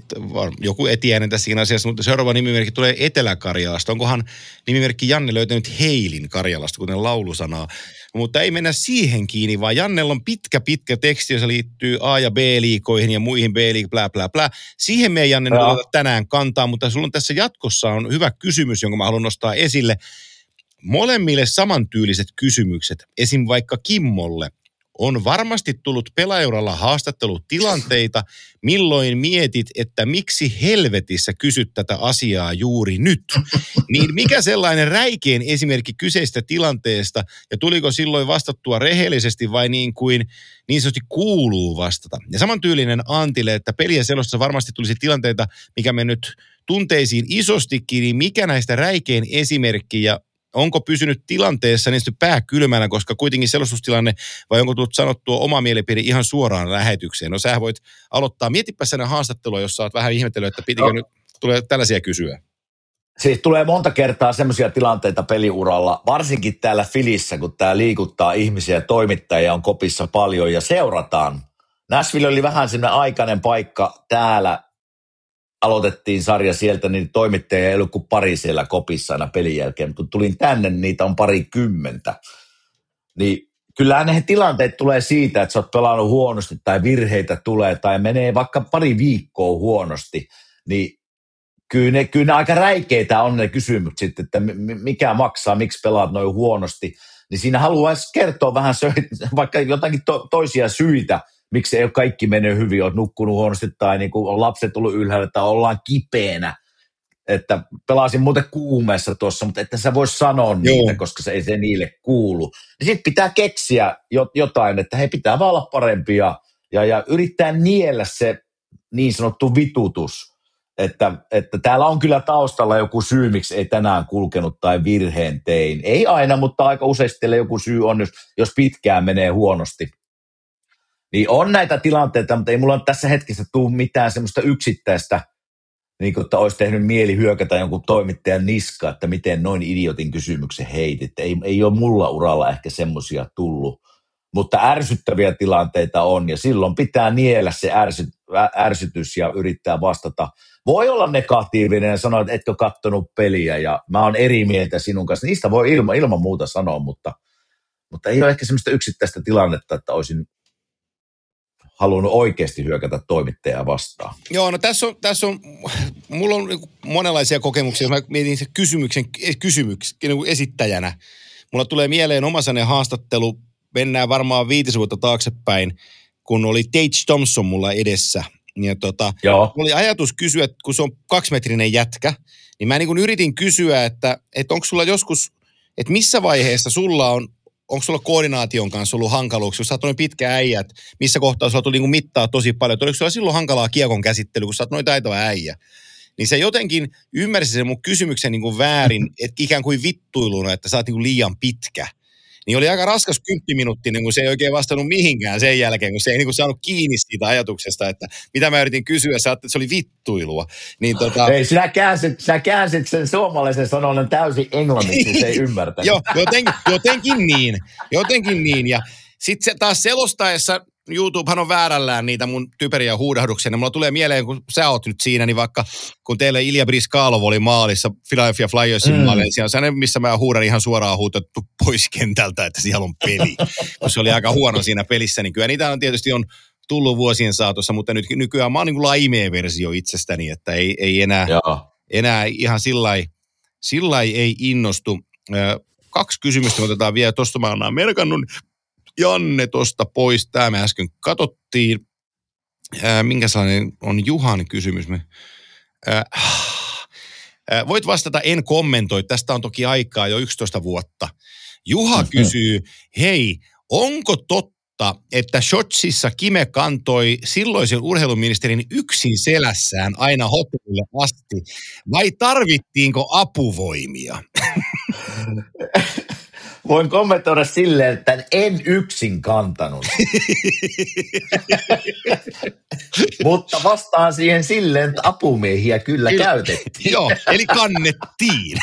joku etiäinen tässäkin asiassa, mutta seuraava nimimerkki tulee Etelä-Karjalasta. Onkohan nimimerkki Janne löytänyt Heilin Karjalasta, kuten laulusanaa? Mutta ei mennä siihen kiinni, vaan Jannella on pitkä, pitkä teksti, jossa liittyy A- ja B-liikoihin ja muihin B-liikoihin, blä, blä, blä. Siihen me ei Janne nyt oteta tänään kantaa, mutta sulla on tässä jatkossa on hyvä kysymys, jonka mä haluan nostaa esille. Molemmille samantyyliset kysymykset, esim. Vaikka Kimmolle, on varmasti tullut Pelaajuralla haastattelutilanteita, milloin mietit, että miksi helvetissä kysyt tätä asiaa juuri nyt. Niin mikä sellainen räikein esimerkki kyseistä tilanteesta, ja tuliko silloin vastattua rehellisesti vai niin kuin niin sanotusti kuuluu vastata? Ja samantyylinen Antille, että peliä selossa varmasti tulisi tilanteita, mikä me nyt tunteisiin isostikin, niin mikä näistä räikein esimerkki ja onko pysynyt tilanteessa niin pää kylmänä, koska kuitenkin selostustilanne, vai onko tullut sanottua oma mielipide ihan suoraan lähetykseen? No sä voit aloittaa. Mietipä sen haastattelua, jos sä oot vähän ihmetellyt, että pitikö no. nyt tulee tällaisia kysyä. Siis tulee monta kertaa semmoisia tilanteita peliuralla, varsinkin täällä Filissä, kun tää liikuttaa ihmisiä ja toimittajia on kopissa paljon ja seurataan. Nashville oli vähän semmoinen aikainen paikka täällä. Aloitettiin sarja sieltä, niin toimittajia ei ollut kuin pari siellä kopissa aina pelin jälkeen. Mutta kun tulin tänne, niin niitä on pari kymmentä. Niin kyllähän ne tilanteet tulee siitä, että sä oot pelannut huonosti tai virheitä tulee tai menee vaikka pari viikkoa huonosti. Niin kyllä ne, kyllä ne aika räikeitä on ne kysymykset, että mikä maksaa, miksi pelaat noin huonosti. Niin siinä haluaisi kertoa vähän vaikka jotakin to, toisia syitä, miksi ei ole kaikki mennyt hyvin, olet nukkunut huonosti tai niin kuin on lapset tullut ylhäällä tai ollaan kipeänä. Että pelasin muuten kuumeessa tuossa, mutta että sä vois sanoa niitä, Joo. koska se ei se niille kuulu. Ja sitten pitää keksiä jotain, että he pitää vaan olla parempia ja, ja yrittää niellä se niin sanottu vitutus. Että, että täällä on kyllä taustalla joku syy, miksi ei tänään kulkenut tai virheen tein. Ei aina, mutta aika useasti joku syy on, jos, jos pitkään menee huonosti. Niin on näitä tilanteita, mutta ei mulla tässä hetkessä tule mitään semmoista yksittäistä niin kuin, että olisi tehnyt mieli hyökätä jonkun toimittajan niska, että miten noin idiotin kysymyksen heitit. Ei, ei ole mulla uralla ehkä semmoisia tullut, mutta ärsyttäviä tilanteita on ja silloin pitää niellä se ärsy, ärsytys ja yrittää vastata. Voi olla negatiivinen ja sanoa, että etkö kattonut peliä ja mä oon eri mieltä sinun kanssa. Niistä voi ilman, ilman muuta sanoa, mutta, mutta ei ole ehkä semmoista yksittäistä tilannetta, että olisin halunnut oikeasti hyökätä toimittajaa vastaan. Joo, no tässä on, tässä on mulla on monenlaisia kokemuksia, jos mä mietin sen kysymyksen, kysymyksen esittäjänä. Mulla tulee mieleen omasainen haastattelu, mennään varmaan viitisen vuotta taaksepäin, kun oli Tage Thompson mulla edessä. Ja tota, mulla oli ajatus kysyä, että kun se on kaksimetrinen jätkä, niin mä niin kuin yritin kysyä, että, että onko sulla joskus, että missä vaiheessa sulla on, onko sulla koordinaation kanssa ollut hankaluuksia, kun sä oot noin pitkä äijä, että missä kohtaa sulla tuli niin kuin mittaa tosi paljon, että oliko sulla silloin hankalaa kiekon käsittely, kun sä oot noin taitava äijä. Niin se jotenkin ymmärsi sen mun kysymyksen niin kuin väärin, että ikään kuin vittuiluna, että sä oot niin kuin liian pitkä. Niin oli aika raskas kymppiminuuttinen, kun se ei oikein vastannut mihinkään sen jälkeen, kun se ei niin kuin saanut kiinni siitä ajatuksesta, että mitä mä yritin kysyä, sä että se oli vittuilua. Niin tota... Ei, sinä käänsit, sinä käänsit sen suomalaisen sanonnan täysin englanniksi, se ei ymmärtänyt. Joo, jotenkin, jotenkin niin, jotenkin niin. Ja sitten se taas selostaessa, YouTubehan on väärällään niitä mun typeriä huudahduksia, niin mulla tulee mieleen, kun sä oot nyt siinä, niin vaikka kun teille Ilja Briskalov oli maalissa Philadelphia Flyersin mm. maalissa, niin se on missä mä huudan ihan suoraan huutettu pois kentältä, että siellä on peli. Kun se oli aika huono siinä pelissä, niin kyllä niitä on tietysti on tullut vuosien saatossa, mutta nyt nykyään mä oon niin kuin laimea versio itsestäni, että ei, ei enää, enää ihan sillai, sillai ei innostu. Kaksi kysymystä otetaan vielä, tuosta mä oon merkannut. Janne tosta pois. Tämä me äsken katsottiin. Ää, minkä sellainen on Juhan kysymys? Ää, ää, voit vastata, en kommentoi. Tästä on toki aikaa jo yksitoista vuotta. Juha kysyy, hei, onko totta, että Shotsissa Kime kantoi silloisen urheiluministerin yksin selässään aina hotellille asti, vai tarvittiinko apuvoimia? Voin kommentoida silleen, että en yksin kantanut. Mutta vastaan siihen silleen, että apumiehiä kyllä, kyllä. käytettiin. Joo, eli kannettiin.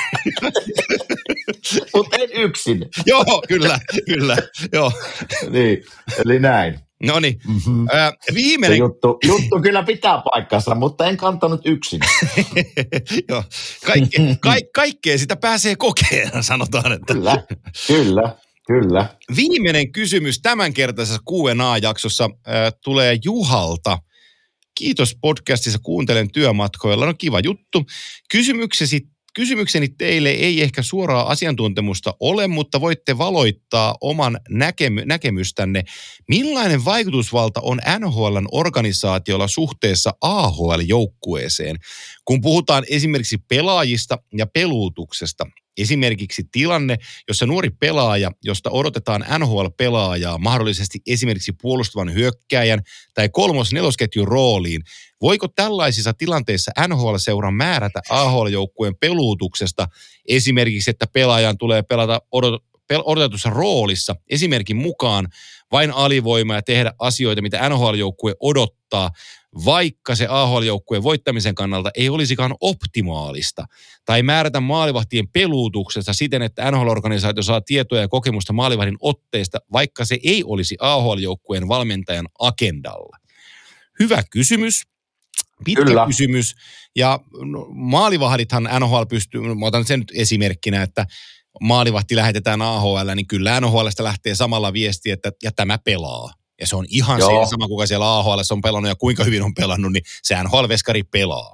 Mutta en yksin. Joo, kyllä, kyllä. Joo. Niin, eli näin. No niin. Mm-hmm. Äh, viimeinen... juttu, juttu kyllä pitää paikkansa, mutta en kantanut yksin. Joo, Kaikke, ka, kaikkea sitä pääsee kokemaan, sanotaan. Että. Kyllä, kyllä, kyllä. Viimeinen kysymys tämänkertaisessa Q and A-jaksossa äh, tulee Juhalta. Kiitos podcastissa, kuuntelen työmatkoilla. No kiva juttu. Kysymyksesi Kysymykseni teille ei ehkä suoraa asiantuntemusta ole, mutta voitte valoittaa oman näkemy- näkemystänne. Millainen vaikutusvalta on N H L:n organisaatiolla suhteessa A H L-joukkueeseen, kun puhutaan esimerkiksi pelaajista ja peluutuksesta? Esimerkiksi tilanne, jossa nuori pelaaja, josta odotetaan N H L-pelaajaa mahdollisesti esimerkiksi puolustavan hyökkääjän tai kolmos-nelosketjun rooliin, voiko tällaisissa tilanteissa N H L-seuran määrätä A H L-joukkueen peluutuksesta esimerkiksi, että pelaajan tulee pelata odot- pel- odotetussa roolissa esimerkin mukaan vain alivoima ja tehdä asioita, mitä N H L-joukkue odottaa, vaikka se A H L-joukkueen voittamisen kannalta ei olisikaan optimaalista, tai määrätä maalivahtien peluutuksesta siten, että N H L-organisaatio saa tietoja ja kokemusta maalivahdin otteista, vaikka se ei olisi A H L-joukkueen valmentajan agendalla. Hyvä kysymys, pitkä Kyllä. kysymys, ja maalivahdithan N H L pystyy, mä otan sen nyt esimerkkinä, että maalivahti lähetetään A H L, niin kyllä N H L:stä lähtee samalla viesti, että ja tämä pelaa. Ja se on ihan se sama, kuka siellä A H L:ssä on pelannut ja kuinka hyvin on pelannut, niin se N H L-veskari pelaa.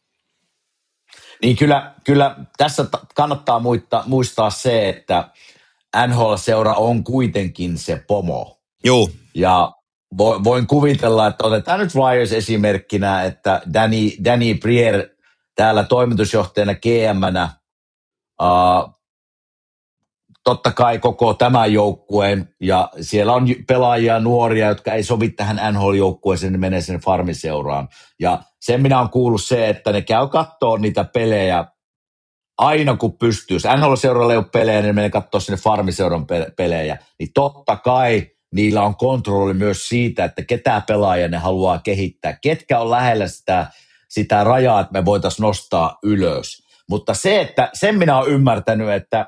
Niin kyllä, kyllä tässä kannattaa muistaa, muistaa se, että N H L-seura on kuitenkin se pomo. Joo. Ja voin kuvitella, että otetaan nyt Flyers esimerkkinä, että Danny, Danny Briere täällä toimitusjohtajana G M-nä, uh, totta kai koko tämän joukkueen, ja siellä on pelaajia nuoria, jotka ei sovi tähän N H L-joukkueeseen, ne menee sen farmiseuraan. Ja sen minä olen kuullut se, että ne käy katsoa niitä pelejä aina kun pystyy. Jos N H L-seuralla ei ole pelejä, niin ne menee katsoa sinne farmiseuran pelejä. Niin totta kai niillä on kontrolli myös siitä, että ketä pelaajia ne haluaa kehittää. Ketkä on lähellä sitä, sitä rajaa, että me voitaisiin nostaa ylös. Mutta se, että sen minä olen ymmärtänyt, että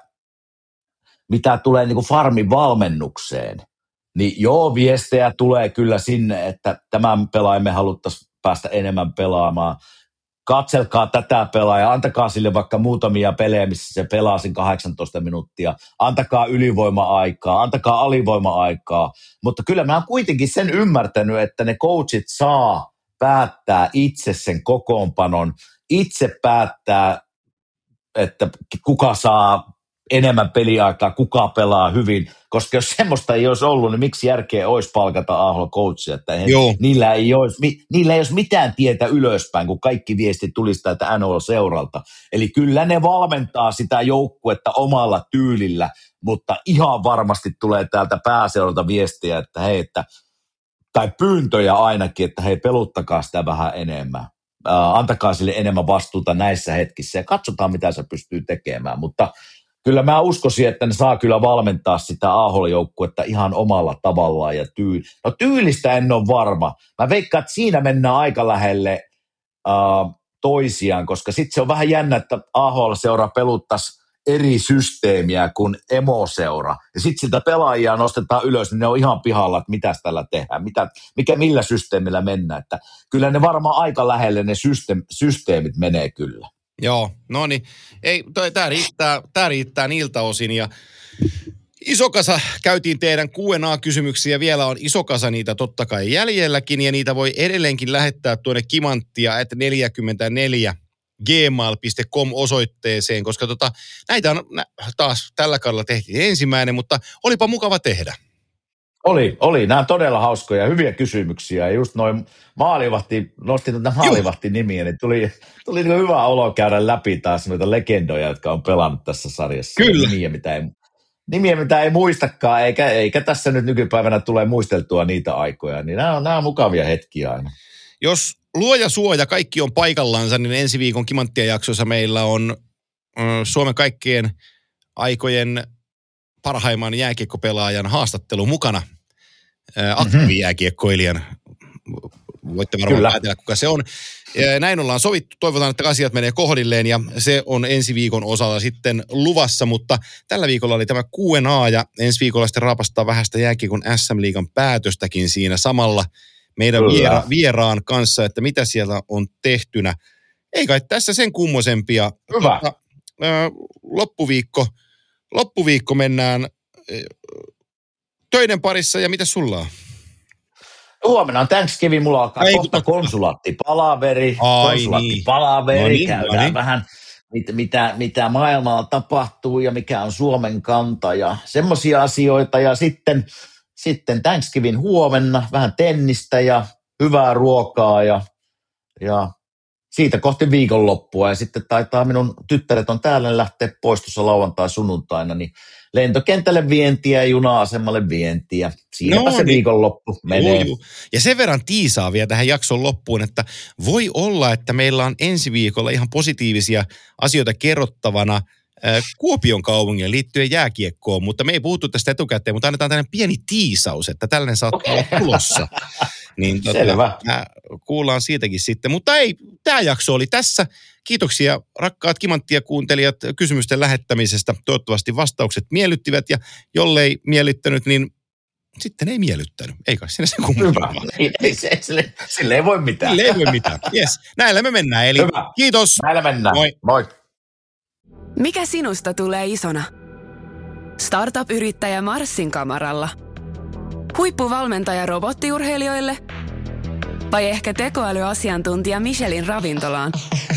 mitä tulee niin kuin farmin valmennukseen, niin joo, viestejä tulee kyllä sinne, että tämän pelaajan me haluttaisiin päästä enemmän pelaamaan. Katselkaa tätä pelaajaa, antakaa sille vaikka muutamia pelejä, missä se pelaa sen kahdeksantoista minuuttia. Antakaa ylivoima-aikaa, antakaa alivoima-aikaa. Mutta kyllä mä oon kuitenkin sen ymmärtänyt, että ne coachit saa päättää itse sen kokoonpanon, itse päättää, että kuka saa enemmän peliaikaa, kuka pelaa hyvin, koska jos semmoista ei olisi ollut, niin miksi järkeä olisi palkata Aholla coachia, että he, niillä, ei olisi, mi, niillä ei olisi mitään tietä ylöspäin, kun kaikki viestit tulisi täältä N H L-seuralta. Eli kyllä ne valmentaa sitä joukkuetta omalla tyylillä, mutta ihan varmasti tulee täältä pääseuralta viestiä, että hei, että, tai pyyntöjä ainakin, että hei, peluttakaa sitä vähän enemmän. Äh, antakaa sille enemmän vastuuta näissä hetkissä ja katsotaan, mitä se pystyy tekemään, mutta kyllä mä uskoisin, että ne saa kyllä valmentaa sitä A H L-joukkuetta ihan omalla tavallaan ja tyyli. No tyylistä en ole varma. Mä veikkaan, että siinä mennään aika lähelle uh, toisiaan, koska sitten se on vähän jännä, että A H L-seura peluttaisi eri systeemiä kuin emo-seura. Ja sitten sitä pelaajia nostetaan ylös, niin ne on ihan pihalla, että mitä tällä tehdään, mitä, mikä, millä systeemillä mennään. Että kyllä ne varmaan aika lähelle ne systeem, systeemit menee kyllä. Joo, no niin. Ei, tämä riittää, tää riittää niiltä osin ja iso kasa, käytiin teidän Q and A-kysymyksiä, vielä on iso kasa niitä totta kai jäljelläkin ja niitä voi edelleenkin lähettää tuonne kimanttia at neljäkymmentäneljä gmail piste com osoitteeseen, koska tota, näitä on taas tällä kaudella tehtiin ensimmäinen, mutta olipa mukava tehdä. Oli, oli. Nämä on todella hauskoja, hyviä kysymyksiä. Ja just noin maalivahti, nostin tätä maalivahti nimiä, niin tuli, tuli niin hyvä olo käydä läpi taas noita legendoja, jotka on pelannut tässä sarjassa. Kyllä. Nimiä, mitä ei, nimiä, mitä ei muistakaan, eikä, eikä tässä nyt nykypäivänä tule muisteltua niitä aikoja. Niin nämä on, nämä on mukavia hetkiä aina. Jos luoja suoja, kaikki on paikallansa, niin ensi viikon Kimanttia jaksossa meillä on äh, Suomen kaikkien aikojen parhaimman jääkiekkopelaajan haastattelu mukana. Äh, aktiivijääkiekkoilijan. Voitte varmaan Kyllä. päätellä, kuka se on. Äh, näin ollaan sovittu. Toivotaan, että asiat menee kohdilleen ja se on ensi viikon osalla sitten luvassa, mutta tällä viikolla oli tämä Q and A ja ensi viikolla sitten raapastaa vähän sitä jääkiekon S M-liigan päätöstäkin siinä samalla meidän viera, vieraan kanssa, että mitä siellä on tehtynä. Ei kai tässä sen kummosempia. Hyvä. Mutta, äh, loppuviikko, loppuviikko mennään äh, töiden parissa ja mitä sulla on? Huomenna on Thanksgiving, mulla alkaa Ei, kohta konsulaattipalaveri, konsulaattipalaveri, niin. no niin, käydään no niin. vähän mit, mitä, mitä maailmalla tapahtuu ja mikä on Suomen kanta ja semmoisia asioita ja sitten Sitten Thanksgiving huomenna, vähän tennistä ja hyvää ruokaa ja, ja siitä kohti viikonloppua. Ja sitten taitaa minun tyttäret on täällä lähteä pois tuossa lauantai sunnuntaina, niin lentokentälle vientiä ja juna-asemalle vientiä. Siinäpä no, se niin. viikonloppu menee. Juu, juu. Ja sen verran tiisaa vielä tähän jakson loppuun, että voi olla, että meillä on ensi viikolla ihan positiivisia asioita kerrottavana Kuopion kaupungin liittyen jääkiekkoon, mutta me ei puhuttu tästä etukäteen, mutta annetaan tällainen pieni tiisaus, että tällainen saattaa olla tulossa. Niin tota, kuullaan siitäkin sitten. Mutta ei, tämä jakso oli tässä. Kiitoksia rakkaat Kimanttia kuuntelijat kysymysten lähettämisestä. Toivottavasti vastaukset miellyttivät ja jollei miellyttänyt, niin sitten ei miellyttänyt. Ei kai sinne se kummempaa. Ei, ei, se, sille, sille ei voi mitään. Sille ei voi mitään. Yes. Näillä me mennään. Eli Hyvä. Kiitos. Näillä mennään. Moi. Moi. Mikä sinusta tulee isona? Startup-yrittäjä Marssin kamaralla? Huippuvalmentaja robottiurheilijoille? Vai ehkä tekoälyasiantuntija Michelin ravintolaan?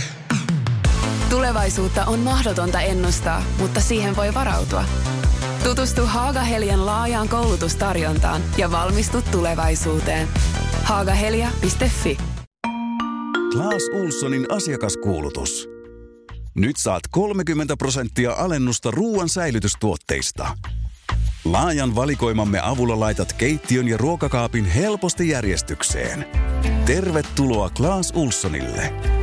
Tulevaisuutta on mahdotonta ennustaa, mutta siihen voi varautua. Tutustu Haagahelian laajaan koulutustarjontaan ja valmistu tulevaisuuteen. haagahelia piste fi. Clas Ohlsonin asiakaskuulutus. Nyt saat kolmekymmentä prosenttia alennusta ruoan säilytystuotteista. Laajan valikoimamme avulla laitat keittiön ja ruokakaapin helposti järjestykseen. Tervetuloa Clas Ohlsonille.